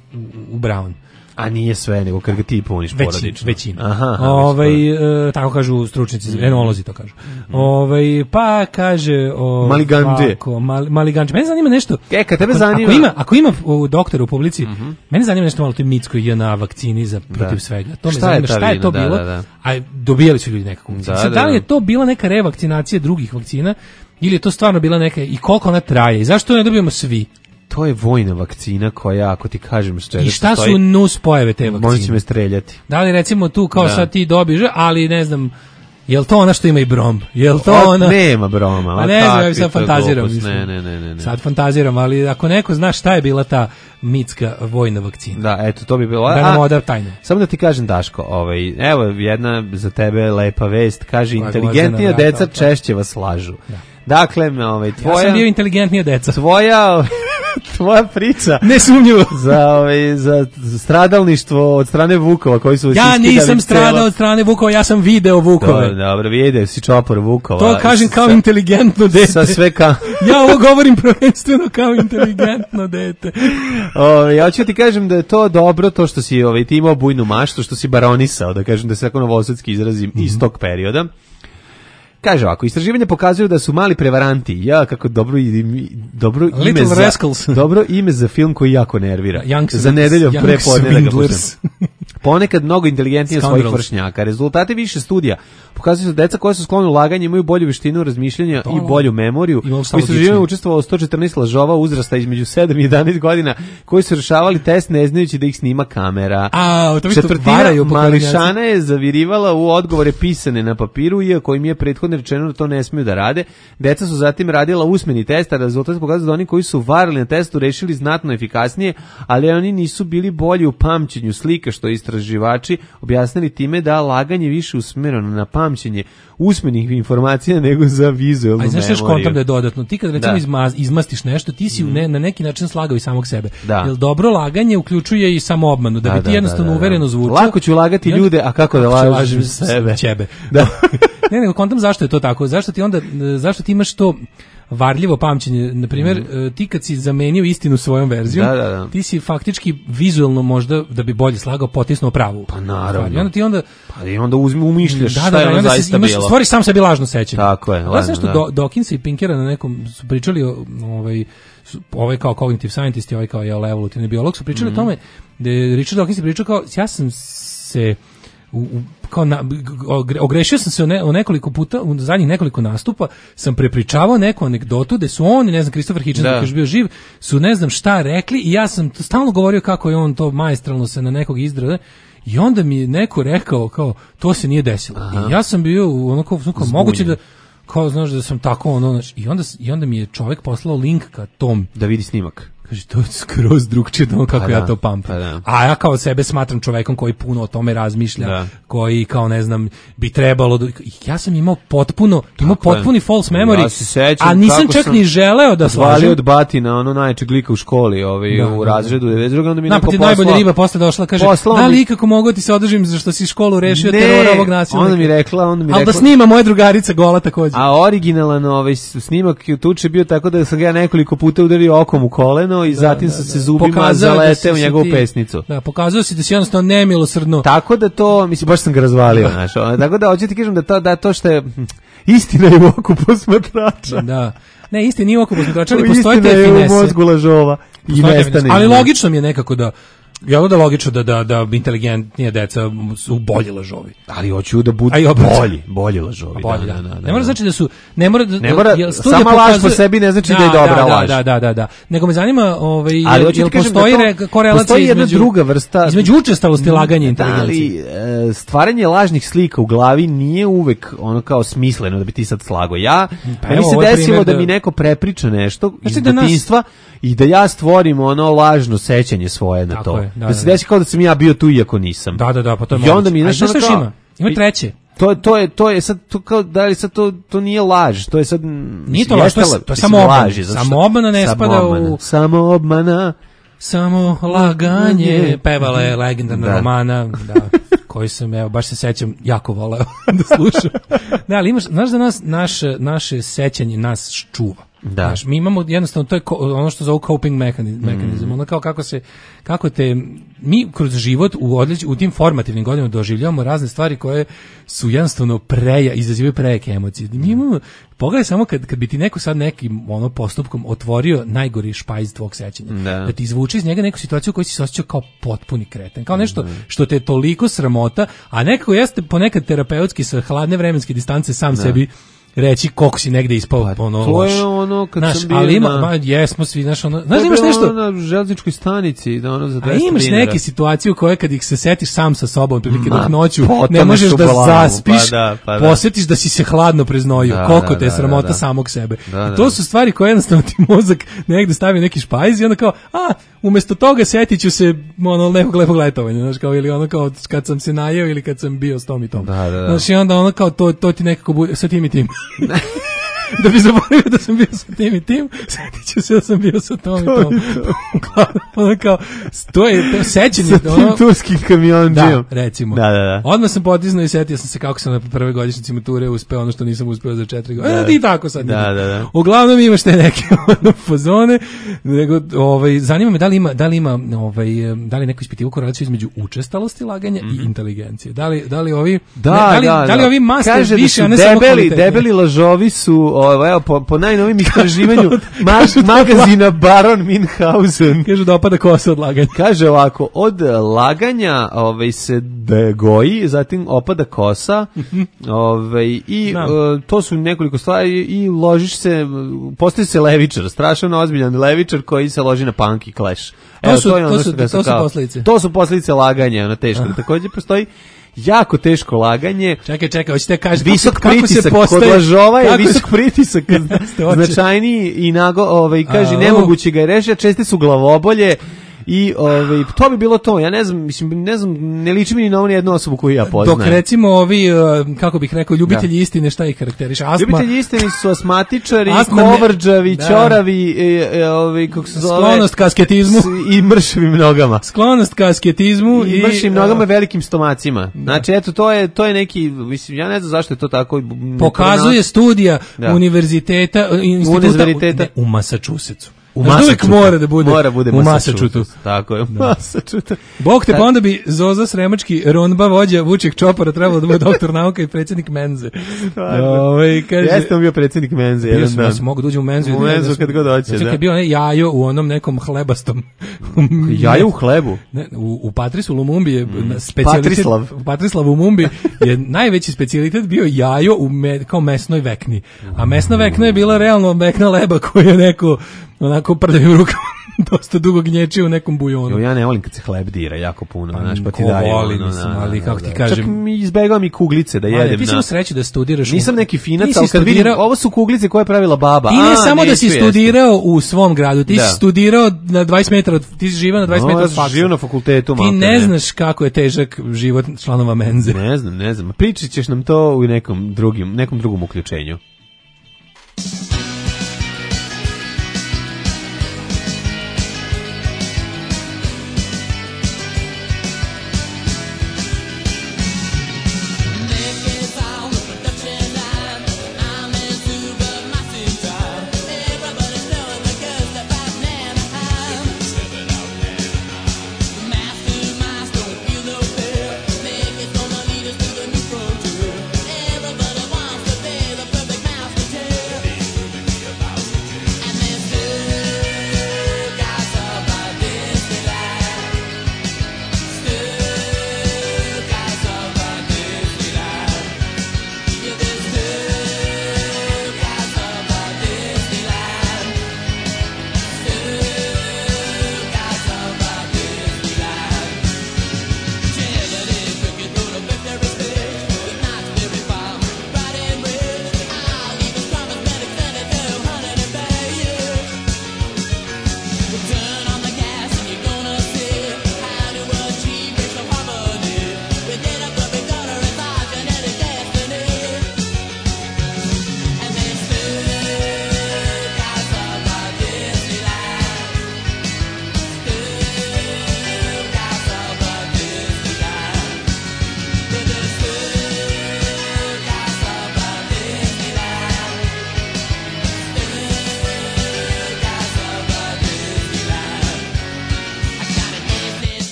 Speaker 6: u brown.
Speaker 5: A nije sve, nego kad ga ti puniš porodično.
Speaker 6: Većina.
Speaker 5: Aha, aha,
Speaker 6: ovaj, e, tako kažu stručnjaci, mm. enolozi to kažu. Mm. Ovaj, pa kaže... O,
Speaker 5: Maliganđe.
Speaker 6: Mal, maliganđe. Mene zanima nešto...
Speaker 5: E, kad tebe
Speaker 6: ako,
Speaker 5: zanima...
Speaker 6: Ako ima, ako ima u doktoru u publici, mm-hmm. mene zanima nešto malo toj mitskoj J N A vakcini za protiv da. svega. To me šta zanima, je šta je to da, bilo? Da, da. A dobijali su ljudi nekako. Da, da, da li je to bila neka revakcinacija drugih vakcina ili je to stvarno bila neka... I koliko ona traje? I zašto ne dobijemo svi?
Speaker 5: To je vojna vakcina koja, ako ti kažem s čega
Speaker 6: I šta stoji, su nus pojave te vakcine?
Speaker 5: Možda će me streljati.
Speaker 6: Da li recimo tu kao da. sad ti dobiš, ali ne znam, je li to ona što ima i brom? Je li to o, ona...
Speaker 5: Nema broma.
Speaker 6: A ne znam, ja sad fantaziram.
Speaker 5: Ne, ne, ne, ne, ne.
Speaker 6: Sad fantaziram, ali ako neko zna šta je bila ta mitska vojna vakcina.
Speaker 5: Da, eto, to bi bilo...
Speaker 6: Da nam odav tajne.
Speaker 5: Samo da ti kažem, Daško, ovaj, evo jedna za tebe lepa vest, kaže, koja inteligentnija deca vrata, češće vas lažu. Da. Dakle, ovaj, tvoja...
Speaker 6: Ja sam bio inteligentnija deca.
Speaker 5: Tvoja... tvoja priča
Speaker 6: nesumnjivo
Speaker 5: za ovaj za stradalništvo od strane Vukova koji su
Speaker 6: ja nisam stradao od strane Vukova, ja sam video Vukove.
Speaker 5: Do, dobro, video si čopor Vukova.
Speaker 6: To kažem kao sa, inteligentno dete.
Speaker 5: Sa sve ka...
Speaker 6: ja ovo govorim prvenstveno kao inteligentno dete.
Speaker 5: Ove, ja ću ti kažem da je to dobro, to što si ovaj, ti imao bujnu maštu, što si baronisao, da kažem da se tako novosadski izrazim mm-hmm. iz tog perioda. Kaže ovako, istraživanja pokazuju da su mali prevaranti. Ja, kako dobro, dobro ime za Rascals. Dobro ime za film koji jako nervira.
Speaker 6: Young
Speaker 5: za nedeljom prepodne da ga pustim. Ponekad mnogo inteligentnije od svojih vršnjaka. Rezultati više studija pokazuju da deca koja su sklona ulaganju imaju bolju veštinu razmišljanja to, i bolju memoriju. U istraživanju učestvovalo sto četrnaest lažova uzrasta između sedam i jedanaest godina koji su rešavali test ne znajući da ih snima kamera.
Speaker 6: A, to
Speaker 5: četvrtina mališana je zavirivala u odgovore pisane na papiru, iako im je prethodno rečeno da to ne smiju da rade. Deca su zatim radila usmeni test, a rezultat pokazuje da oni koji su varili na testu rešili znatno efikasnije, ali oni nisu bili bolji u pamćenju slika, što istraživači objasnili time da laganje više usmereno na pamćenje usmenih informacija nego za vizualnu memoriju. A znaš što kontam
Speaker 6: da je dodatno? Ti kad recimo izmaz, izmastiš nešto, ti si mm. ne, na neki način slagao i samog sebe. Da. Jer dobro laganje uključuje i samoobmanu, da, da bi ti da, jednostavno da, da, da. uvereno zvučao.
Speaker 5: Lako ću lagati ljude, a kako da lažem sebe?
Speaker 6: Ćebe. Da. ne, nego kontam zašto je to tako. Zašto ti onda, zašto ti imaš to varljivo pamćenje, na primjer, mm. ti kad si zamenio istinu svojom verzijom,
Speaker 5: da, da, da.
Speaker 6: ti si faktički vizualno možda, da bi bolje slagao, potisnuo pravu.
Speaker 5: Pa naravno.
Speaker 6: I onda ti onda...
Speaker 5: Pa i onda uzmi, umišljaš
Speaker 6: da,
Speaker 5: šta
Speaker 6: da,
Speaker 5: je ono zaista
Speaker 6: imaš,
Speaker 5: bilo.
Speaker 6: Stvoriš sam sebi lažno sećanje.
Speaker 5: Tako je.
Speaker 6: Da, nešto do, Dawkins i Pinkera na nekom su pričali o ovaj, ovaj kao cognitive scientist i ovaj kao je evolutivni biolog su pričali mm. o tome da je Richard Dawkins pričao kao, ja sam se u, u kao na, ogrešio sam se o, ne, o nekoliko puta, u zadnjih nekoliko nastupa sam prepričavao neku anegdotu da su oni, ne znam, Christopher Hitchens da. Dok je bio živ, su ne znam šta rekli i ja sam to stalno govorio kako je on to maestralno se na nekog izdrada i onda mi je neko rekao kao, to se nije desilo. Aha. I ja sam bio onako, onako moguće da kao, znaš, da sam tako ono, znaš, i onda, i onda mi je čovjek poslao link ka tom.
Speaker 5: Da vidi snimak.
Speaker 6: Kaže, to je skroz drugčije od ono kako pa ja to pamtim. Pa a ja kao sebe smatram čovekom koji puno o tome razmišlja, da. Koji kao ne znam, bi trebalo... Da, ja sam imao potpuno, imao potpuni false memory, ja se sećam, a nisam čak ni želeo da slažem.
Speaker 5: Od batina, ono najčeg lika u školi, ovaj, da, u razredu devedeset druge onda mi neko poslao...
Speaker 6: Najbolja riba posle došla, kaže, da li ikako mogu ti se održim zašto si školu rešio terora ovog nasilnika?
Speaker 5: Onda mi rekla, onda mi rekla...
Speaker 6: Ali da snima moja drugarica gola takođe.
Speaker 5: A originalan ovaj, snimak tuče bio tako da sam ga nekoliko puta udario okom u koleno i zatim sam se zubima zaleteo u njegovu pesnicu.
Speaker 6: Da, pokazao si da si jednostavno nemilosrdno.
Speaker 5: Tako da to, mislim, baš sam ga razvalio, znaš. Tako da hoću ti kažem da to, da to što je istina je u oku posmatrača.
Speaker 6: Da. Ne, istina nije u oku posmatrača, ali postoje te finese.
Speaker 5: Istina je u mozgu lažova. I nestane.
Speaker 6: Ali logično mi je nekako da Jel da logično da, da, da inteligentnije deca su bolji lažovi?
Speaker 5: Ali hoću da budu bolji, bolji lažovi.
Speaker 6: Bolji,
Speaker 5: da,
Speaker 6: da.
Speaker 5: da, da,
Speaker 6: ne mora znači da su... Ne mora, da,
Speaker 5: ne mora
Speaker 6: jel,
Speaker 5: sama laž po sebi ne znači da, da je dobra
Speaker 6: da,
Speaker 5: laž.
Speaker 6: Da, da, da, da. Nego me zanima, ovaj,
Speaker 5: ali
Speaker 6: jel, jel postoji da korelacija između,
Speaker 5: druga vrsta,
Speaker 6: između učestalosti laganja i inteligencije?
Speaker 5: Ali stvaranje lažnih slika u glavi nije uvek ono kao smisleno da bi ti sad slago. Ja, pa meni se desilo da, da mi neko prepriča nešto iz detinjstva i da ja stvorim ono lažno sećanje svoje na to. Je, da, da se desi kao da sam ja bio tu iako nisam.
Speaker 6: Da, da, da, pa to je
Speaker 5: I onda mi
Speaker 6: znaš šta kao, ima? Ima treće.
Speaker 5: To je to je to je sad to kao da li sad to to nije laž, to je sad
Speaker 6: nije to laž, to je, to je samo obmana. Samo obmana ne spada u
Speaker 5: samo obmana.
Speaker 6: Samo laganje, pevala je legendarna da. Romana, da, koji sam, evo, baš se sećam, jako voleo da slušam. Da, ali imaš, znaš da nas, naše, naše sećanje nas čuva.
Speaker 5: Da.
Speaker 6: Znaš, mi imamo jednostavno, to je ko, ono što zove coping mehanizam, mm. ono kao kako se, kako te, mi kroz život u, odlič, u tim formativnim godinama doživljavamo razne stvari koje su jednostavno preja, izazivaju prejake emocije. Mi imamo, pogledaj samo kad, kad bi ti neko sad nekim ono postupkom otvorio najgori špajz tvog sećanja, da. da ti izvuče iz njega neku situaciju u kojoj si se osjećao kao potpuni kreten, kao nešto mm. što te toliko sramota, a nekako jeste ponekad terapeutski sa hladne vremenske distance sam da. sebi reći koliko si negde ispao pa, ono
Speaker 5: to je ono kad
Speaker 6: naš,
Speaker 5: sam bio
Speaker 6: ali ima,
Speaker 5: na...
Speaker 6: ma, jesmo svi, znaš, ono, znaš imaš nešto
Speaker 5: ono na železničkoj stanici, da ono za dvesta
Speaker 6: a imaš
Speaker 5: dinara.
Speaker 6: neke situacije u koje kad ih se setiš sam sa sobom, prilike dok noću ne možeš da glavu, zaspiš,
Speaker 5: pa da, pa da.
Speaker 6: posjetiš da si se hladno preznojio,
Speaker 5: da,
Speaker 6: koliko
Speaker 5: da,
Speaker 6: te je sramota
Speaker 5: da, da.
Speaker 6: samog sebe.
Speaker 5: Da, da.
Speaker 6: To su stvari koje jednostavno ti mozak negde stavi neki špajz i onda kao, a, umesto toga setit ću se ono nekog lepog letovanja, znaš, kao, ili ono kao kad sam se najeo ili kad sam bio s tom i tom.
Speaker 5: Da, da, da.
Speaker 6: Znaš, i onda ono kao to, to ti nekako bude, sa tim i tim. Da bi zaboravio da sam bio sa tim i tim, sjetit ću se da sam bio sa tom i tom. Ono kao, to je to sećanje.
Speaker 5: Sa tim turskim kamionđijom.
Speaker 6: Da, recimo.
Speaker 5: Da, da, da.
Speaker 6: Odmah sam potisnuo i setio sam se kako sam na prve godišnjici mature uspeo ono što nisam uspeo za četiri godine.
Speaker 5: Da.
Speaker 6: E, i tako sad.
Speaker 5: Da, da, da.
Speaker 6: Uglavnom imaš te neke ono fazone, nego, ovaj, zanima me da li ima, da li ima ovaj, da li neko ispitivo korelaciju između učestalosti laganja mm-hmm. i inteligencije. Da li, da li ovi,
Speaker 5: da,
Speaker 6: ne, da li,
Speaker 5: da,
Speaker 6: da li
Speaker 5: da.
Speaker 6: ovi master
Speaker 5: kaže
Speaker 6: više,
Speaker 5: da
Speaker 6: a ne
Speaker 5: debeli,
Speaker 6: samo kvalitetni?
Speaker 5: Debeli lažovi su, o, evo, po, po najnovim istraživanju ma, magazina Baron Minhausen.
Speaker 6: Kaže da opada kosa od laganja.
Speaker 5: Kaže ovako, od laganja ovaj, se goji, zatim opada kosa ovaj, i uh, to su nekoliko stvari i ložiš se, postoji se levičar, strašno ozbiljan levičar koji se loži na punk i clash. Evo,
Speaker 6: to su,
Speaker 5: to je ono
Speaker 6: to su,
Speaker 5: što
Speaker 6: to su
Speaker 5: kao,
Speaker 6: posljedice.
Speaker 5: To su posljedice laganja, ono teško. Također postoji jako teško laganje.
Speaker 6: Čekaj, čekaj, hoćete kažete
Speaker 5: visok
Speaker 6: kako, kako
Speaker 5: pritisak
Speaker 6: se postaje,
Speaker 5: kod lažova je
Speaker 6: kako
Speaker 5: visok
Speaker 6: se,
Speaker 5: pritisak značajniji i nago, ovaj, kaže, a, nemoguće ga je rešiti, česte su glavobolje i ovaj, to bi bilo to. Ja ne znam, mislim, ne znam, ne liči mi ni na onu jednu osobu koju ja poznajem.
Speaker 6: Dok recimo ovi, kako bih rekao, ljubitelji da. istine, šta ih karakteriše? Astma.
Speaker 5: Ljubitelji istine su asmatičari, kovrđavi, da. čoravi, e, e, ovaj, kako se zove?
Speaker 6: Sklonost ka asketizmu.
Speaker 5: I mršavim nogama.
Speaker 6: Sklonost ka asketizmu.
Speaker 5: I, i mršavim nogama i velikim stomacima. Da. Znači, eto, to je, to je neki, mislim, ja ne znam zašto je to tako.
Speaker 6: Pokazuje studija da. univerziteta, instituta
Speaker 5: univerziteta.
Speaker 6: U, ne, u Massachusettsu.
Speaker 5: U
Speaker 6: uvek mora da bude,
Speaker 5: mora bude
Speaker 6: u Massachusettsu.
Speaker 5: Tako je, u Massachusettsu.
Speaker 6: Bog te, pa onda bi Zoza Sremački, Ronba vođa Vuček Čopara trebalo da bude doktor nauka i predsjednik Menze.
Speaker 5: Ove, kaže, jeste on bio predsjednik Menze.
Speaker 6: Bio sam, ja sam mogu da uđem u Menzu.
Speaker 5: U Menzu kad god hoće, da.
Speaker 6: Kad je bio ne, jajo u onom nekom hlebastom.
Speaker 5: Jajo u hlebu?
Speaker 6: Ne, u, u Patrisu Lumumbi je mm.
Speaker 5: Patrislav.
Speaker 6: Patrislav u Lumumbi je najveći specijalitet bio jajo u me, kao mesnoj vekni. A mesna vekna je bila realno vekna leba koju je neko onako prdavim rukama dosta dugo gnječi u nekom bujonu.
Speaker 5: Jo, ja ne volim kad se hleb dira jako puno,
Speaker 6: pa,
Speaker 5: znaš, pa ti daju.
Speaker 6: Voli, mislim, ali kako ti kažem.
Speaker 5: Čak mi izbegavam i kuglice da jedem.
Speaker 6: Ali, ti si u sreći da studiraš.
Speaker 5: Nisam neki finac, ali kad vidim, ovo su kuglice koje je pravila baba.
Speaker 6: Ti ne A, samo da si studirao jesti. U svom gradu, ti da. si studirao na dvadeset metara, ti si živao na dvadeset metara od faksa.
Speaker 5: Živio na fakultetu.
Speaker 6: Ti ne, ne znaš kako je težak život članova Menze.
Speaker 5: Ne znam, ne znam. Pričat ćeš nam to u nekom drugim, nekom drugom uključenju.
Speaker 12: Everybody wants to be the perfect man.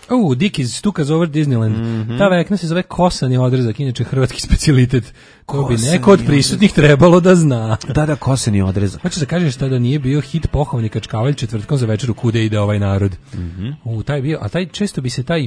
Speaker 6: Oh, Dickies, Stukas over Disneyland.
Speaker 5: Mhm.
Speaker 6: Ta vekna se zove kosani odrezak, inače hrvatski specijalitet. Ko bi
Speaker 5: Kosani
Speaker 6: neko od prisutnih trebalo da zna.
Speaker 5: Da, da, koseni odrezak.
Speaker 6: Hoćeš da kažeš tada nije bio hit Pohovni kačkavalj četvrtkom za večeru kude ide ovaj narod.
Speaker 5: Mhm.
Speaker 6: U, taj bio, a taj često bi se taj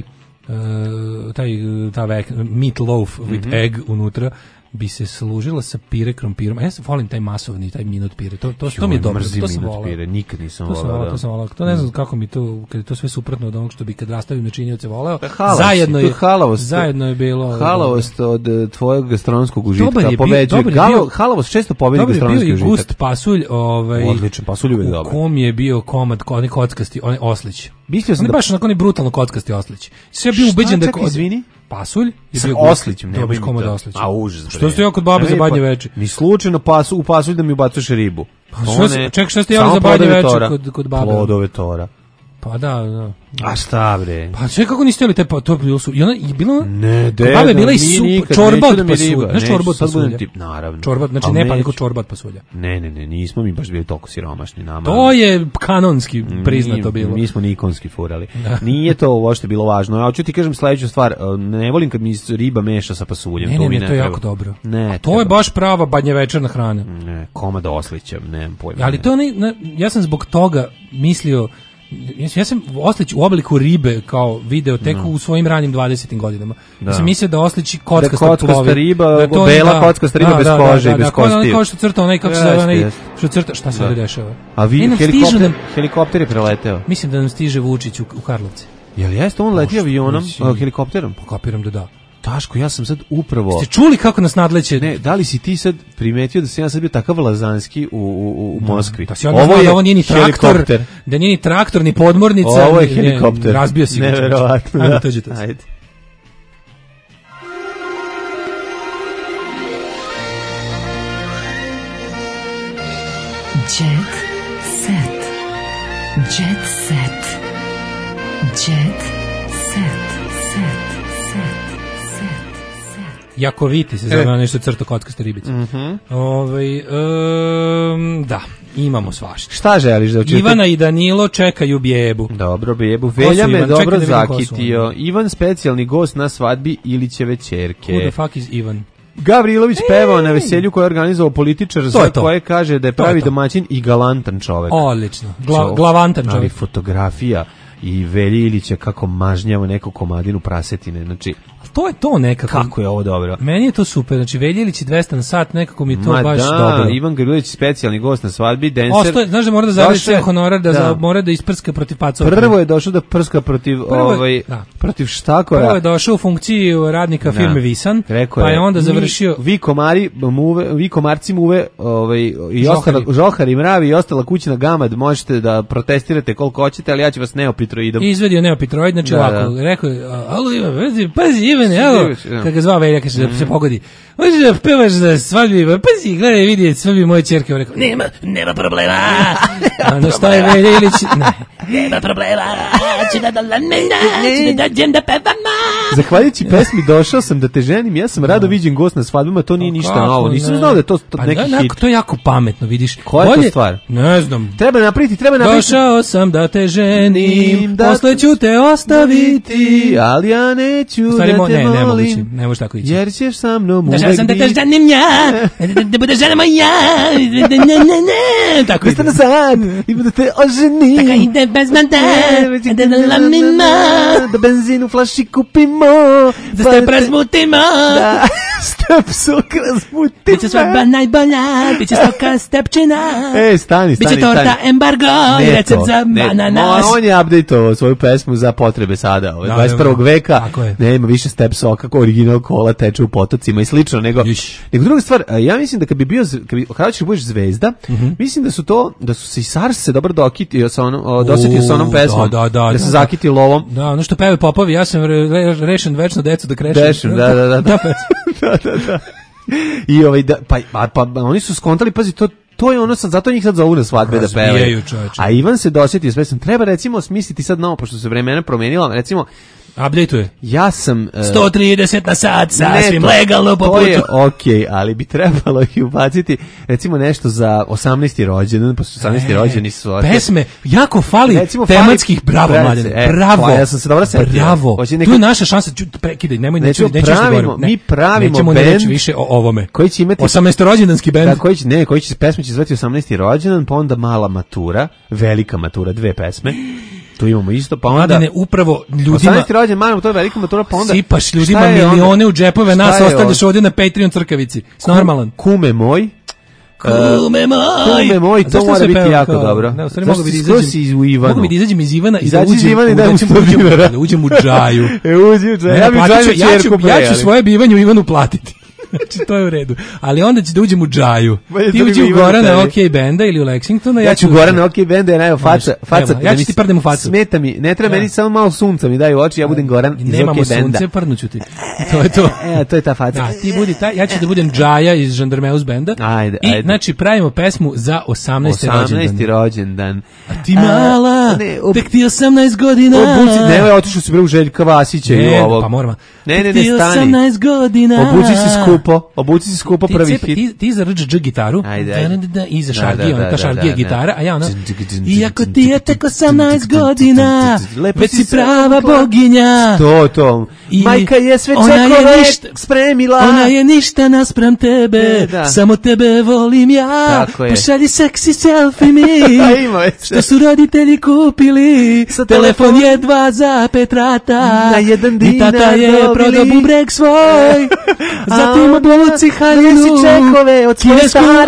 Speaker 6: Uh, taj ta vek, meat loaf with
Speaker 5: Mhm.
Speaker 6: egg unutra bi se služila sa pire krompirom. A ja se volim taj masovni, taj minut pire. To to, to mi je
Speaker 5: Joj,
Speaker 6: dobro.
Speaker 5: mrzim
Speaker 6: To sam
Speaker 5: minut
Speaker 6: volao.
Speaker 5: pire, nikad nisam
Speaker 6: To sam
Speaker 5: volao,
Speaker 6: volao,
Speaker 5: da.
Speaker 6: to sam volao. To ne znam kako mi to, kad je to sve suprotno od onog što bi kad rastavim načinioce voleo.
Speaker 5: Halavost,
Speaker 6: Zajedno
Speaker 5: to
Speaker 6: je
Speaker 5: halavost,
Speaker 6: zajedno je bilo
Speaker 5: halavost od eh, tvojeg gastronomskog užitka
Speaker 6: Dobar je bio-
Speaker 5: pobeđuje.
Speaker 6: dobar je
Speaker 5: Galo-
Speaker 6: bio-
Speaker 5: halavost često pobedi
Speaker 6: Dobar je bio
Speaker 5: gastronomski
Speaker 6: i
Speaker 5: užitak.
Speaker 6: gust pasulj, ovaj
Speaker 5: Odličan pasulj, uvijek
Speaker 6: u
Speaker 5: dobar.
Speaker 6: kom je bio komad, onaj kockasti, onaj oslić.
Speaker 5: Mislio sam
Speaker 6: On je
Speaker 5: da-
Speaker 6: baš onako onaj brutalno kockasti oslić. Sve bio
Speaker 5: Šta,
Speaker 6: ubeđen da je
Speaker 5: čekaj,
Speaker 6: ko-
Speaker 5: izvini?
Speaker 6: pasulj je
Speaker 5: Sa
Speaker 6: bio gust.
Speaker 5: oslićem,
Speaker 6: To je
Speaker 5: nemoj
Speaker 6: baš
Speaker 5: mi
Speaker 6: komad
Speaker 5: to.
Speaker 6: oslić.
Speaker 5: A užas.
Speaker 6: Što ste ja kod babe za badnje veče?
Speaker 5: Ni slučajno pasu, u pasulj da mi ubacuješ ribu.
Speaker 6: Pa što si- čekaj, šta ste jeli
Speaker 5: Samo
Speaker 6: za badnje
Speaker 5: plodove
Speaker 6: veče
Speaker 5: tora.
Speaker 6: kod- kod babe?
Speaker 5: Plodove tora.
Speaker 6: Pa da, da.
Speaker 5: A šta bre?
Speaker 6: Pa sve kako niste jeli te pa to bilo su. I ona je bilo
Speaker 5: Ne,
Speaker 6: kod
Speaker 5: de,
Speaker 6: babe je bila i
Speaker 5: nije
Speaker 6: sup,
Speaker 5: nikad,
Speaker 6: čorba
Speaker 5: neću
Speaker 6: od
Speaker 5: da mi
Speaker 6: pasulja.
Speaker 5: riba,
Speaker 6: Znaš
Speaker 5: neću,
Speaker 6: čorba od
Speaker 5: sad budem
Speaker 6: pasulja?
Speaker 5: tip, naravno.
Speaker 6: Čorba, znači
Speaker 5: Ali
Speaker 6: ne pa
Speaker 5: neću.
Speaker 6: nego čorba od pasulja.
Speaker 5: Ne, ne, ne, nismo mi baš bili toliko siromašni nama.
Speaker 6: To je kanonski priznato
Speaker 5: Mi-
Speaker 6: bilo.
Speaker 5: Mi smo nikonski furali.
Speaker 6: Da.
Speaker 5: Nije to uopšte bilo važno. Ja hoću ti kažem sledeću stvar, e, ne volim kad mi se riba meša sa pasuljem.
Speaker 6: Ne,
Speaker 5: to
Speaker 6: ne,
Speaker 5: mi
Speaker 6: ne,
Speaker 5: ne
Speaker 6: to je
Speaker 5: treba.
Speaker 6: jako dobro.
Speaker 5: Ne,
Speaker 6: A to je baš prava badnjevečerna hrana.
Speaker 5: Ne, komad oslića, nemam pojma.
Speaker 6: Ali to onaj, na- ja sam zbog toga mislio, ja sam- ja sam oslić u obliku ribe kao video tek
Speaker 5: No.
Speaker 6: u svojim ranim dvadesetim godinama.
Speaker 5: Da.
Speaker 6: Ja sam mislio da oslići
Speaker 5: Da
Speaker 6: kockasta
Speaker 5: kockasta
Speaker 6: plovi.
Speaker 5: riba,
Speaker 6: Da je to-
Speaker 5: bela
Speaker 6: da,
Speaker 5: kockasta riba
Speaker 6: da,
Speaker 5: bez
Speaker 6: da,
Speaker 5: kože
Speaker 6: da,
Speaker 5: i bez
Speaker 6: da, kao-
Speaker 5: kostiju.
Speaker 6: Kao što crta onaj, kako se
Speaker 5: Jeste,
Speaker 6: zove onaj,
Speaker 5: jeste.
Speaker 6: što crta, šta se
Speaker 5: Da.
Speaker 6: ovdje dešava?
Speaker 5: A vi,
Speaker 6: E, nam stižu
Speaker 5: helikopter,
Speaker 6: nam-
Speaker 5: helikopter je preleteo.
Speaker 6: Mislim da nam stiže Vučić u, u Karlovce.
Speaker 5: Jel jeste on leti avionom,
Speaker 6: mislim.
Speaker 5: a, helikopterom?
Speaker 6: Pa kapiram da da.
Speaker 5: Taško, ja sam sad upravo...
Speaker 6: Ste čuli kako nas nadleće?
Speaker 5: Ne, da li si ti sad primetio da sam ja sad bio takav lazanski u, u, u Moskvi?
Speaker 6: Da si odmah znao da ovo nije ni traktor,
Speaker 5: helikopter.
Speaker 6: da nije ni traktor, ni podmornica.
Speaker 5: Ovo je
Speaker 6: ni-
Speaker 5: helikopter.
Speaker 6: ne, razbio si ga.
Speaker 5: Neverovatno.
Speaker 6: Ajde,
Speaker 5: da.
Speaker 6: tuđite se.
Speaker 5: Ajde.
Speaker 16: Jet set. Jet set. Jet set. Set. Set. Set.
Speaker 6: Jakoviti se zove
Speaker 5: E.
Speaker 6: nešto crto kockaste ribice.
Speaker 5: Mhm.
Speaker 6: Ovaj, em, da, imamo svašta.
Speaker 5: Šta želiš da učite?
Speaker 6: Ivana i Danilo čekaju bjebu.
Speaker 5: Dobro, bebu.
Speaker 6: Ko su
Speaker 5: Velja me
Speaker 6: Ivan?
Speaker 5: dobro
Speaker 6: Čekaj da vidim ko su
Speaker 5: zakitio. Ivan specijalni gost na svadbi Ilićeve ćerke.
Speaker 6: Who the fuck is Ivan?
Speaker 5: Gavrilović pevao na veselju koje je organizovao političar
Speaker 6: To
Speaker 5: za
Speaker 6: je to.
Speaker 5: koje kaže da je
Speaker 6: To je
Speaker 5: pravi
Speaker 6: to.
Speaker 5: domaćin i galantan čovek.
Speaker 6: Odlično. Gla,
Speaker 5: Čovek.
Speaker 6: glavantan
Speaker 5: Ali
Speaker 6: čovjek.
Speaker 5: fotografija i Velje Ilića kako mažnjava neku komadinu prasetine. Znači,
Speaker 6: To je to nekako.
Speaker 5: kako je ovo dobro.
Speaker 6: Meni je to super. Znači, Veljilić i dvesta na sat, nekako mi je to
Speaker 5: Ma
Speaker 6: baš
Speaker 5: da,
Speaker 6: dobro.
Speaker 5: Ivan Gavrilović specijalni gost na svadbi, dancer.
Speaker 6: Ostaje, znaš da mora da zaradi
Speaker 5: Došao je-
Speaker 6: ceo honorar, da,
Speaker 5: da.
Speaker 6: za, mora da isprska protiv pacova.
Speaker 5: Prvo je došao da prska protiv
Speaker 6: Prvo je-
Speaker 5: ovaj
Speaker 6: da.
Speaker 5: protiv štakora.
Speaker 6: Prvo je došao u funkciju radnika
Speaker 5: Da.
Speaker 6: firme Visan,
Speaker 5: Rekao
Speaker 6: pa je onda
Speaker 5: mi-
Speaker 6: završio...
Speaker 5: vi komari muve, vi komarci muve, ovaj i
Speaker 6: Žohari.
Speaker 5: ostala žohari, mravi i ostala kućna gamad, možete da protestirate koliko hoćete, ali ja ću vas neopitroidom.
Speaker 6: I izvedio neopitroid, znači
Speaker 5: Da,
Speaker 6: ovako,
Speaker 5: da.
Speaker 6: rekao je, a, alo Ivan, pazi, pazi Ivane, evo,
Speaker 5: Da.
Speaker 6: kad ga zvao Velja, kaže da
Speaker 5: Mhm.
Speaker 6: se pogodi, hoćeš da pevaš za svadbi, pazi, gledaj, vidi, svadbi moje ćerke, on rekao, nema,
Speaker 10: Nema problema.
Speaker 6: a na šta je Velja Ilić, ne,
Speaker 10: Nema problema. Ću da da la ne ću da dođem da pevama.
Speaker 5: Zahvaljujući pesmi Došao sam da te ženim, ja sam rado viđen gost na svadbama, to nije ništa
Speaker 6: Kako
Speaker 5: novo. Nisam
Speaker 6: ne?
Speaker 5: znao da je to to
Speaker 6: Pa
Speaker 5: neki
Speaker 6: da,
Speaker 5: hit.
Speaker 6: to je jako pametno, vidiš.
Speaker 5: Koja je to
Speaker 6: Bolje-
Speaker 5: stvar?
Speaker 6: Ne znam.
Speaker 5: Treba napraviti, treba napraviti.
Speaker 6: Došao sam da te ženim,
Speaker 5: Da
Speaker 6: posle ću te ostaviti.
Speaker 5: ali ja neću
Speaker 6: U stvari,
Speaker 5: da
Speaker 6: mo-
Speaker 5: te
Speaker 6: ne, ne moguće,
Speaker 5: molim.
Speaker 6: ne može tako ići.
Speaker 5: Jer ćeš sa mnom
Speaker 6: Došao
Speaker 5: uvek
Speaker 6: sam da te
Speaker 5: biti.
Speaker 6: ženim ja, da, da bude žena moja, da, da, ne, ne, ne, tako
Speaker 5: Jeste
Speaker 6: ide.
Speaker 5: na sad, ima da te oženim.
Speaker 6: Taka ide bez manda, da da la mima,
Speaker 5: Da benzin u flaši kupimo.
Speaker 6: da
Speaker 5: pa
Speaker 6: ste
Speaker 5: te-
Speaker 6: prezmutimo,
Speaker 5: Da, step sok razmutimo.
Speaker 6: biće svadba najbolja, biće stoka stepčina,
Speaker 5: E, stani, stani,
Speaker 6: biće torta
Speaker 5: stani.
Speaker 6: embargo i
Speaker 5: Ne
Speaker 6: recept
Speaker 5: to,
Speaker 6: za
Speaker 5: ne,
Speaker 6: ananas.
Speaker 5: On je updateovao svoju pesmu za potrebe sada, ovaj,
Speaker 6: Da,
Speaker 5: dvadeset prvog
Speaker 6: nema.
Speaker 5: veka.
Speaker 6: Tako je.
Speaker 5: Nema više step soka kako original kola teče u potocima i slično, nego
Speaker 6: Iš.
Speaker 5: nego druga stvar, a ja mislim da kad bi bio z- kad bi kada ćeš budeš zvezda, mislim da su to da su se i Sars se dobro dokitio sa onom o, dosetio sa onom
Speaker 6: U,
Speaker 5: pesmom.
Speaker 6: da, da, da,
Speaker 5: da se
Speaker 6: da.
Speaker 5: zakiti lovom.
Speaker 6: Da, ono što pevaju popovi, ja sam re, re, rešen večno decu da krešem.
Speaker 5: Dešem, da, da, da.
Speaker 6: Da, pesma.
Speaker 5: da, da, da. I ovaj da, pa, pa, pa oni su skontali, pazi, to to je ono sad, zato njih sad zovu na svadbe da pevaju.
Speaker 6: Razbijaju, čoveče.
Speaker 5: A Ivan se dosjetio s pesmom. Treba recimo smisliti sad novo, pošto se vremena promenila, recimo
Speaker 6: Update-uje.
Speaker 5: Ja sam... Uh,
Speaker 6: sto trideset na sat, sasvim
Speaker 5: ne,
Speaker 6: legalno po
Speaker 5: to
Speaker 6: putu.
Speaker 5: je okej, okay, ali bi trebalo i ubaciti recimo nešto za osamnaesti rođendan, pošto osamnaesti
Speaker 6: E,
Speaker 5: rođendani su...
Speaker 6: pesme, jako fali
Speaker 5: recimo,
Speaker 6: tematskih,
Speaker 5: fali,
Speaker 6: bravo,
Speaker 5: bravo,
Speaker 6: Mladen,
Speaker 5: e,
Speaker 6: bravo,
Speaker 5: pa ja sam se dobro setio.
Speaker 6: bravo,
Speaker 5: Hoće
Speaker 6: neko... tu je naša šansa, ću, prekidaj, nemoj, neću,
Speaker 5: nećemo,
Speaker 6: neću nešto
Speaker 5: pravimo,
Speaker 6: govorim, ne,
Speaker 5: mi pravimo
Speaker 6: nećemo
Speaker 5: band,
Speaker 6: reći više o ovome,
Speaker 5: koji će imati
Speaker 6: osamnaesti rođendanski bend,
Speaker 5: da, koji će, ne, koji će, pesme će zvati osamnaesti rođendan, pa onda mala matura, velika matura, dve pesme. Tu imamo isto, pa onda...
Speaker 6: Mladene, upravo ljudima...
Speaker 5: osamnaesti rođendan, mala matura, velika matura, pa onda...
Speaker 6: Sipaš ljudima milione u džepove, nas ostavljaš ovdje na Patreon crkavici. S normalan.
Speaker 5: Kume moj.
Speaker 6: Kume moj.
Speaker 5: Kume moj, to mora biti jako dobro.
Speaker 6: Ne, u stvari mogu bi da izađem u
Speaker 5: Ivanu.
Speaker 6: Mogu bi da izađem iz Ivana i da
Speaker 5: Izađi iz Ivana i daj mu sto dinara.
Speaker 6: Da uđem u džaju.
Speaker 5: E, uđi u džaju. Ja bi džaju čerku pre.
Speaker 6: Ja ću svoje bivanje u Ivanu platiti. Znači, to je u redu. Ali onda će da uđem u džaju. Ti uđi u Gorana OK Benda ili u Lexingtona.
Speaker 5: Ja ću u Gorana OK Benda, jer evo faca. faca
Speaker 6: ja ću ti prdem u facu.
Speaker 5: Smeta mi, ne treba meni samo malo sunca mi daju oči, ja budem Goran iz OK Benda.
Speaker 6: Nemamo sunce, prdnuću ti. To je to.
Speaker 5: E, to je ta faca.
Speaker 6: Da, ti budi taj, ja ću da budem džaja iz Žandarmeus Benda.
Speaker 5: Ajde,
Speaker 6: I,
Speaker 5: ajde.
Speaker 6: znači, pravimo pesmu za osamnaesti rođendan.
Speaker 5: osamnaesti rođendan.
Speaker 6: A ti mala, tek ti osamnaest godina.
Speaker 5: Obuci, ne, evo, otišao si bre u Željka Vasića i ovog.
Speaker 6: Pa moramo.
Speaker 5: Ne, ne, ne, stani.
Speaker 6: osamnaest godina.
Speaker 5: Obuci se skupo, obuci se skupo prvi hit.
Speaker 6: Ti, ti za R G G gitaru,
Speaker 5: ajde, ajde.
Speaker 6: Da, da, da, i za Šargije,
Speaker 5: da, da,
Speaker 6: ona ta
Speaker 5: da,
Speaker 6: Šargije
Speaker 5: da,
Speaker 6: gitara, a ja ona,
Speaker 5: dž, dž, dž,
Speaker 6: iako ti je tek osamnaest godina, već si prava boginja.
Speaker 5: To, to.
Speaker 6: I
Speaker 5: majka je sve
Speaker 6: ona je
Speaker 5: čekove
Speaker 6: ništa,
Speaker 5: spremila.
Speaker 6: Ona je ništa naspram tebe,
Speaker 5: da.
Speaker 6: samo tebe volim ja. Pošalji seksi selfie mi, što su roditelji kupili. Telefon je dva za pet rata,
Speaker 5: na jedan dinar
Speaker 6: i tata je prodao bubreg svoj. Zatim obuci haljinu,
Speaker 5: čekove od svoje stare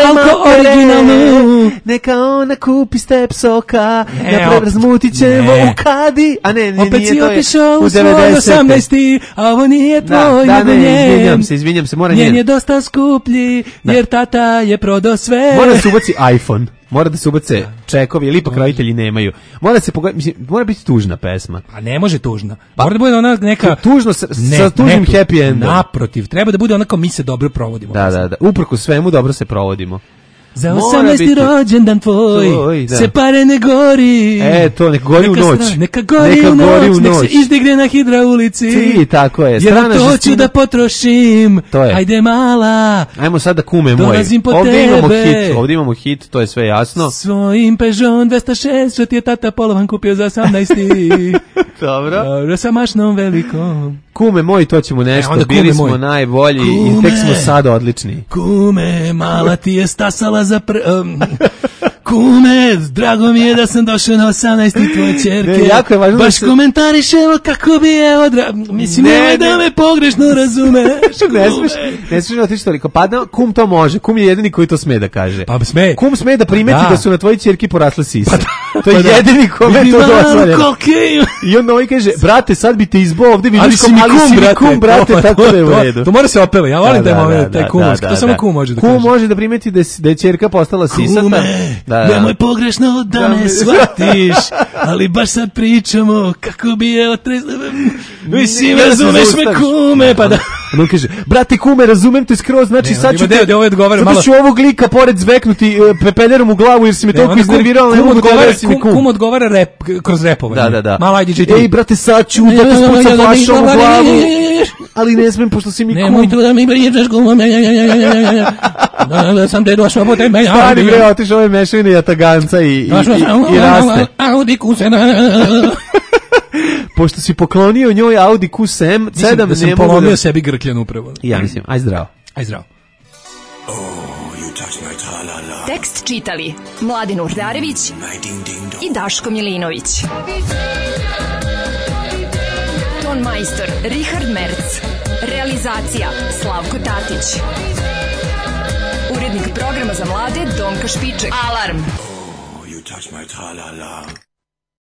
Speaker 6: originalnu.
Speaker 5: Neka ona kupi step soka,
Speaker 6: ne,
Speaker 5: da razmutit ćemo u kadi. A ne, ne,
Speaker 6: opet
Speaker 5: nije
Speaker 6: si
Speaker 5: to je
Speaker 6: otišao
Speaker 5: u
Speaker 6: svoj osamnaesti, a ovo nije tvoj,
Speaker 5: da, da,
Speaker 6: nego
Speaker 5: ne,
Speaker 6: njen.
Speaker 5: izvinjam se, izvinjam se, mora
Speaker 6: njen.
Speaker 5: njen.
Speaker 6: Njen je dosta skuplji, da. Jer tata je prodao sve.
Speaker 5: Mora da se ubaci iPhone. Mora da se ubace čekovi, ili ipak roditelji nemaju. Mora se pogled, mislim, mora biti tužna pesma.
Speaker 6: A ne može tužna. Pa, mora da bude ona neka
Speaker 5: tužno sa,
Speaker 6: ne,
Speaker 5: sa tužnim
Speaker 6: ne,
Speaker 5: happy endom.
Speaker 6: Naprotiv, treba da bude onako mi se dobro provodimo.
Speaker 5: Da, da, da. Uprkos svemu dobro se provodimo.
Speaker 6: Za osamnaesti rođendan tvoj, tvoj se pare ne gori.
Speaker 5: E, to, neka gori neka u noć.
Speaker 6: Strana, neka gori, neka u, noć, gori u noć, nek se izdigne na hidraulici.
Speaker 5: Ti, tako je.
Speaker 6: Jer to žestina... ću da potrošim,
Speaker 5: to je.
Speaker 6: Ajde mala.
Speaker 5: Ajmo sada kume moj.
Speaker 6: Dolazim po
Speaker 5: ovdje
Speaker 6: tebe.
Speaker 5: Imamo hit, ovdje imamo hit, to je sve jasno.
Speaker 6: Svojim Peugeot dvesta šest, što ti je tata polovan kupio za osamnaesti.
Speaker 5: Dobro.
Speaker 6: Dobro, sa mašnom velikom.
Speaker 5: Kume moj, to ćemo nešto, e, bili smo moj. najbolji kume, i tek smo sad odlični.
Speaker 6: Kume, mala ti je stasala za pr... Um, kume, drago mi je da sam došao na osamnaesti tvoje čerke.
Speaker 5: Ne, jako je važno
Speaker 6: baš
Speaker 5: da se...
Speaker 6: komentarišemo kako bi je odra... Mislim, ne, nemoj da me pogrešno razumeš.
Speaker 5: ne smiješ, ne smiješ otići toliko. Pa da, kum to može, kum je jedini koji to sme da kaže.
Speaker 6: Pa sme.
Speaker 5: Kum sme da primeti da, da su na tvoji čerki porasle sise. Pa da, to je
Speaker 6: pa
Speaker 5: jedini kome to dozvoljeno.
Speaker 6: Okay.
Speaker 5: I onda ovaj kaže, brate, sad bi te izbao ovde, vidiš
Speaker 6: ali si mi kum,
Speaker 5: ali
Speaker 6: brate,
Speaker 5: kum, brate
Speaker 6: to,
Speaker 5: tako
Speaker 6: to,
Speaker 5: da je u redu.
Speaker 6: To, to mora se opeva, ja volim da, taj moment, taj kumovski,
Speaker 5: da,
Speaker 6: to
Speaker 5: da,
Speaker 6: samo
Speaker 5: da.
Speaker 6: kum može da
Speaker 5: kum
Speaker 6: kaže.
Speaker 5: Kum može da primeti da je, da je čerka postala sisata.
Speaker 6: Kume,
Speaker 5: da, da.
Speaker 6: nemoj pogrešno da, da me shvatiš, ali baš sad pričamo kako bi je otresla. Mislim, razumeš me kume, pa da...
Speaker 5: On kaže, brate kume, razumem te skroz, znači
Speaker 6: ne,
Speaker 5: sad ću te...
Speaker 6: Zato
Speaker 5: malo... ću ovog lika pored zveknuti uh, pepeljerom u glavu jer si me ne, toliko iznervirala, ne mogu da si mi kum.
Speaker 6: Kum odgovara rep, kroz repovanje.
Speaker 5: Da, da, da.
Speaker 6: Malo ajde, džej.
Speaker 5: Ej, brate, sad ću da te spucam flašom u glavu, ali ne smem, pošto si mi kum.
Speaker 6: Nemoj tu da mi pričaš kumom, da sam te došao po tebe.
Speaker 5: Stani bre, otiš ove mešavine jataganca i, i, i, i raste.
Speaker 6: Audi Q sedam.
Speaker 5: Pošto si poklonio njoj Audi Q sedam,
Speaker 6: mislim da sam polomio da... sebi grkljan upravo.
Speaker 5: Ja mislim, aj zdravo.
Speaker 6: Aj zdravo.
Speaker 12: Oh, you touch my tra-la-la.
Speaker 16: Tekst čitali Mladen Urdarević i Daško Milinović. Ton majstor Richard Merc. Realizacija Slavko Tatić. Urednik programa za mlade Donka Špiček. Alarm!
Speaker 12: Oh, you touch my tra-la-la.